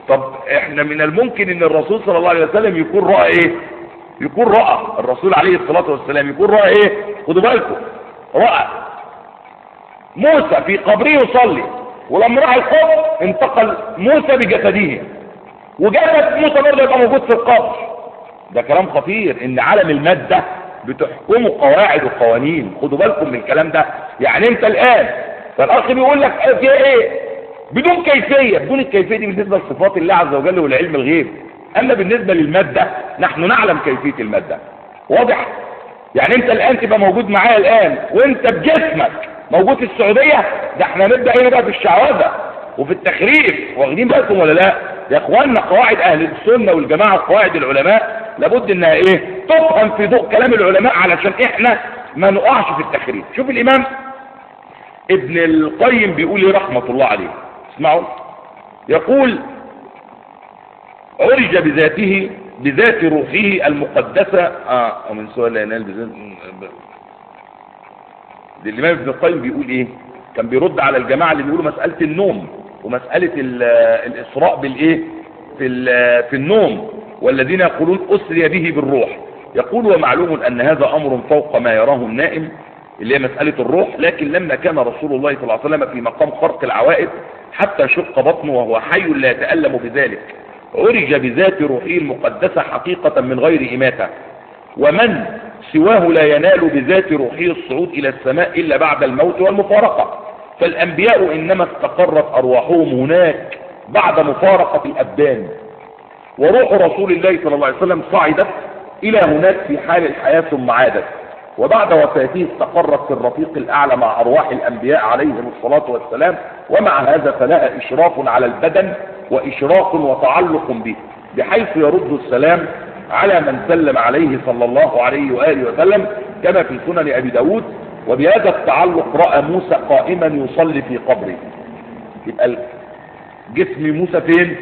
طب احنا من الممكن ان الرسول صلى الله عليه وسلم يكون رأى ايه؟ يكون رأى الرسول عليه الصلاة والسلام يكون رأى ايه؟ خدوا بالكم، رأى موسى في قبره يصلي، ولما راح القبر انتقل موسى بجسده، وجسد موسى برضه يبقى موجود في القبر. ده كلام خطير، ان عالم المادة بتحكمه قواعد وقوانين. خدوا بالكم من الكلام ده. يعني انت الان فالاخ بيقول لك في ايه بدون كيفية، بدون الكيفية دي بالنسبة لصفات الله عز وجل والعلم الغيب. اما بالنسبة للمادة نحن نعلم كيفية المادة. واضح؟ يعني انت الان تبقى موجود معايا الان وانت بجسمك موجود في السعودية، ده احنا نبدأ هنا بقى في الشعوذة وفي التخريف. واخدين بالكم ولا لا يا اخواننا؟ قواعد اهل السنة والجماعة وقواعد العلماء لابد انها ايه تفهم في ضوء كلام العلماء علشان احنا ما نقعش في التخريف. شوف الامام ابن القيم بيقول ايه رحمة الله عليه، اسمعوا. يقول عرج بذاته بذات روحه المقدسة اه ومن سؤال لا ينال بذات. الامام ابن القيم بيقول ايه؟ كان بيرد على الجماعة اللي بيقولوا مسألة النوم ومسألة الاسراء بالايه في في النوم، والذين يقولون اسري به بالروح. يقول ومعلوم ان هذا امر فوق ما يراه النائم، اللي هي مسألة الروح، لكن لما كان رسول الله صلى الله عليه وسلم في مقام خرق العوائد حتى شق بطنه وهو حي لا يتألم بذلك، عرج بذات روحه المقدسة حقيقة من غير إماتة، ومن سواه لا ينال بذات روحه الصعود إلى السماء إلا بعد الموت والمفارقة. فالأنبياء إنما استقرت أرواحهم هناك بعد مفارقة الأبدان، وروح رسول الله صلى الله عليه وسلم صعدت إلى هناك في حال الحياة ثم عادت، وبعد وفاته استقرت في الرفيق الأعلى مع أرواح الأنبياء عليهم الصلاة والسلام. ومع هذا فلها إشراف على البدن وإشراف وتعلق به، بحيث يرد السلام على من سلم عليه صلى الله عليه وآله وسلم كما في سنن أبي داود. وبهذا التعلق رأى موسى قائما يصلي في قبره. يبقى جسم موسى فين؟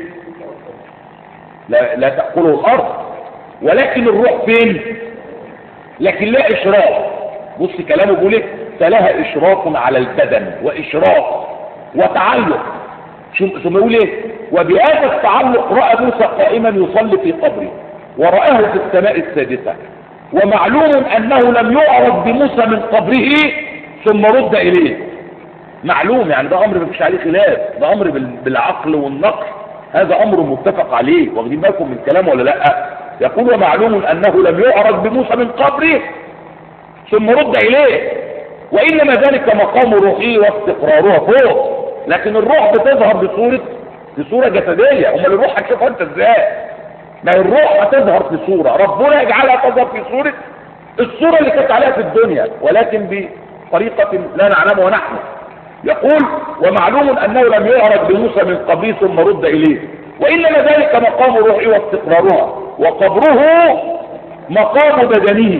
لا, لا تأكله الأرض، ولكن الروح فين؟ لكن لا إشراف. بص كلامه بيقول ايه؟ فلها إشراف على البدن وإشراف وتعلق. ثم يقول ايه؟ وبهذا التعلق رأى موسى قائما يصلي في قبره ورآه في السماء السادسة. ومعلوم أنه لم يعرض بموسى من قبره ثم رد إليه. معلوم، يعني ده أمر مفيش عليه خلاف، ده أمر بالعقل والنقل، هذا أمر متفق عليه. واخدين بالكم من الكلام ولا لا؟ يقول ومعلوم أنه لم يعرض بموسى من قبره ثم رد إليه، وإنما ذلك مقام روحه واستقرارها فوق. لكن الروح بتظهر بصورة بصورة جسدية. أمال الروح هتشوفها أنت إزاي؟ ما الروح هتظهر في صورة ربنا يجعلها تظهر في صورة الصورة اللي كانت عليها في الدنيا، ولكن بطريقة لا نعلمها نحن. يقول ومعلوم أنه لم يعرض بموسى من قبله ثم رد إليه، وإنما ذلك مقام روحه واستقرارها، وقبره مقام بدنه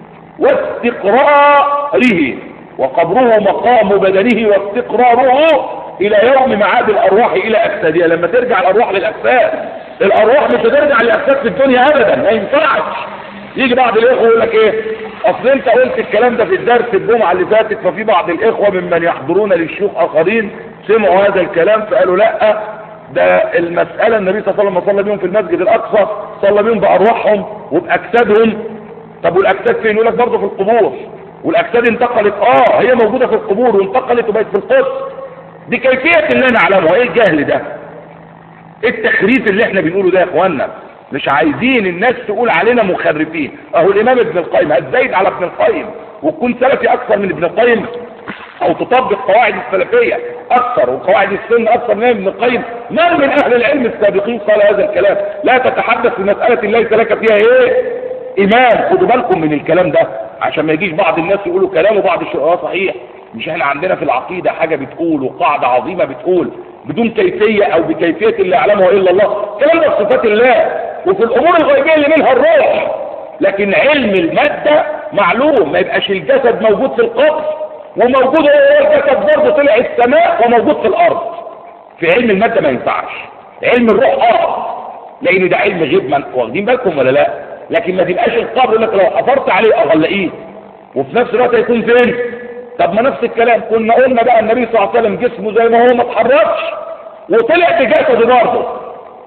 واستقراره، وقبره مقام بدنه واستقراره إلى يوم معاد الأرواح إلى أجسادها. لما ترجع الأرواح للأجساد، الأرواح مش هترجع للأجساد في الدنيا أبدا، ما ينفعش. يجي بعض الإخوة يقول لك إيه؟ أصل أنت قلت الكلام ده في الدرس الجمعة اللي فاتت، ففي بعض الإخوة ممن يحضرون للشيوخ آخرين سمعوا هذا الكلام فقالوا لا، ده المسألة النبي صلى الله عليه وسلم صلى بيهم في المسجد الأقصى، صلى بيهم بأرواحهم وبأجسادهم. طب والأجساد فين؟ يقول لك برضه في القبور، والأجساد انتقلت اه هي موجودة في القبور وانتقلت وبقت في القدس. دي كيفية اللي نعلمها. ايه الجهل ده؟ ايه التخريف اللي احنا بنقوله ده يا اخوانا؟ مش عايزين الناس تقول علينا مخرفين. اهو الامام ابن القيم، هتزايد على ابن القيم وتكون سلفي اكثر من ابن القيم، او تطبق قواعد السلفية اكثر وقواعد السنة اكثر من ابن القيم. من من اهل العلم السابقين قال هذا الكلام؟ لا تتحدث في مسألة ليس لك فيها ايه امام. خدوا بالكم من الكلام ده عشان ما يجيش بعض الناس يقولوا كلام وبعض الشيء صحيح. مش احنا عندنا في العقيدة حاجة بتقول وقاعدة عظيمة بتقول بدون كيفية او بكيفية اللي يعلمه الا الله، كلام ده صفات الله، وفي الامور الغيبية اللي منها الروح. لكن علم المادة معلوم، ما يبقاش الجسد موجود في القبر وموجود هو الجسد برضه طلع السماء وموجود في الارض. في علم المادة ما ينفعش. علم الروح اه لان ده علم غيب، من واخدين بالكم ولا لا؟ لكن ما تبقاش القبر لك لو حفرت عليه اغلقيه وفي نفس الوقت يكون فين؟ طب ما نفس الكلام كنا قلنا بقى النبي صلى الله عليه وسلم جسمه زي ما هو ما اتحركش وطلع بجسده برضه.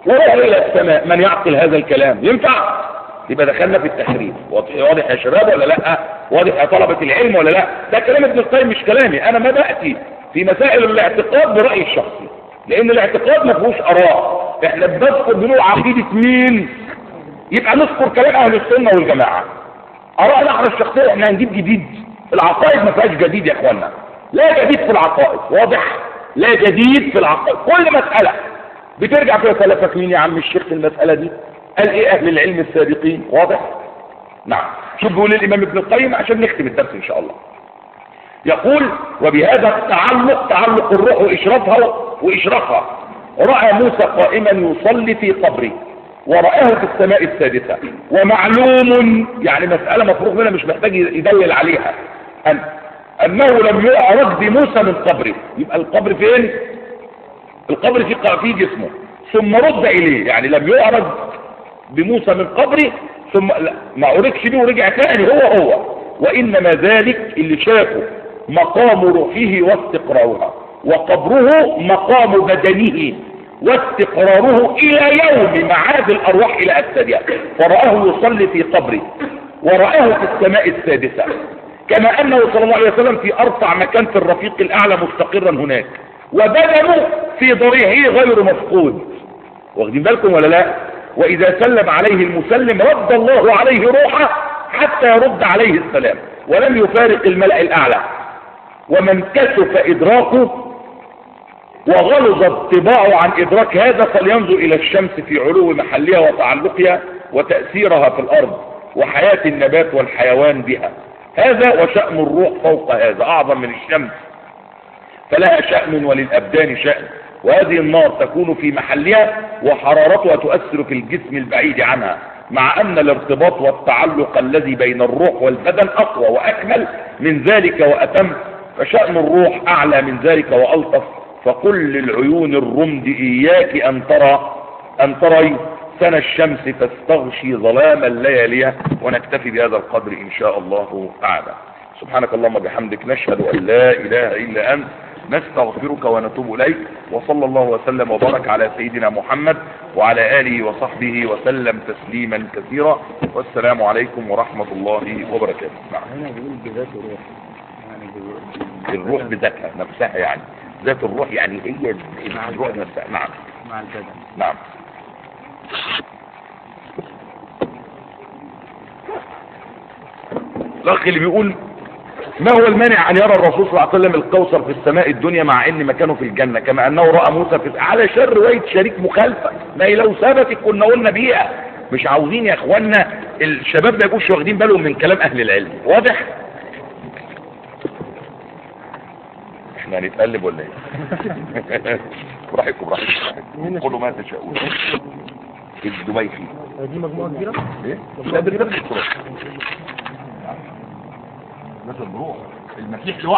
وروح الى السماء. من يعقل هذا الكلام؟ ينفع؟ يبقى دخلنا في التحريف. واضح يا شباب ولا لا؟ واضح يا طلبة العلم ولا لا؟ ده كلام ابن القيم مش كلامي. انا ما بأتي في مسائل الاعتقاد برأيي الشخصي، لان الاعتقاد ما فيهوش اراء. احنا بنذكر بنقول عقيدة مين، يبقى نذكر كلام اهل السنة والجماعة. ارائنا احنا الشخصية احنا هنجيب جديد. العقائد ما فيهاش جديد يا اخوانا، لا جديد في العقائد. واضح؟ لا جديد في العقائد. كل مسألة بترجع فيها سلفك مين يا عم الشيخ في المسألة دي؟ قال ايه اهل العلم السابقين؟ واضح؟ نعم. شوف بيقول الامام ابن القيم عشان نختم الدرس ان شاء الله. يقول: وبهذا التعلق، تعلق الروح واشرافها واشرافها، رأى موسى قائما يصلي في قبره ورآه في السماء السادسة. ومعلوم، يعني مسألة مفروغ منها مش محتاج يدلل عليها، أن أنه لم يعرج بموسى من قبره. يبقى القبر فين؟ القبر في في جسمه ثم رد إليه، يعني لم يعرج بموسى من قبره ثم ما عرجش بيه ورجع تاني هو هو، وإنما ذلك اللي شافه مقام روحه واستقرارها، وقبره مقام بدنه واستقراره إلى يوم معاد الأرواح إلى أجسادها. فرآه يصلي في قبره ورآه في السماء السادسة، كما أنه صلى الله عليه وسلم في أرفع مكان في الرفيق الأعلى مستقرا هناك، وبدنه في ضريحه غير مفقود. واخدين بالكم ولا لا؟ وإذا سلم عليه المسلم رد الله عليه روحه حتى يرد عليه السلام، ولم يفارق الملأ الأعلى. ومن كشف إدراكه وغلظ الطباع عن إدراك هذا فلينظر إلى الشمس في علو محلها وتعلقها وتأثيرها في الأرض وحياة النبات والحيوان بها. هذا وشأن الروح فوق هذا أعظم من الشمس، فلها شأن وللأبدان شأن. وهذه النار تكون في محلها وحرارتها تؤثر في الجسم البعيد عنها، مع أن الارتباط والتعلق الذي بين الروح والبدن أقوى وأكمل من ذلك وأتم، فشأن الروح أعلى من ذلك وألطف. فقل للعيون الرمد إياك أن ترى أن تري سنى الشمس تستغشي ظلام الليالي. ونكتفي بهذا القدر إن شاء الله تعالى. سبحانك اللهم بحمدك، نشهد أن لا إله إلا أنت، نستغفرك ونتوب إليك. وصلى الله وسلم وبارك على سيدنا محمد وعلى آله وصحبه وسلم تسليما كثيرا. والسلام عليكم ورحمة الله وبركاته. نعم. هنا بيقول بذات الروح، يعني بيقول الروح بذاتها نفسها، يعني ذات الروح يعني هي مع الروح البدن. نفسها. نعم مع البدن. نعم. الأخ اللي بيقول: ما هو المانع أن يرى الرسول صلى الله عليه وسلم الكوثر في السماء الدنيا مع أن مكانه في الجنة، كما أنه رأى موسى في على شر رواية شريك مخالفة؟ ما هي لو ثبتت كنا قلنا بيها. مش عاوزين يا اخوانا الشباب ما يبقوش واخدين بالهم من كلام أهل العلم. واضح؟ احنا هنتقلب ولا ايه؟ براحتكم براحتكم، قولوا ما تشاءون. الدبيخي دي مجموعة كبيرة؟ ايه؟ لا بالنسبة مثلا بروح المسيح لوحده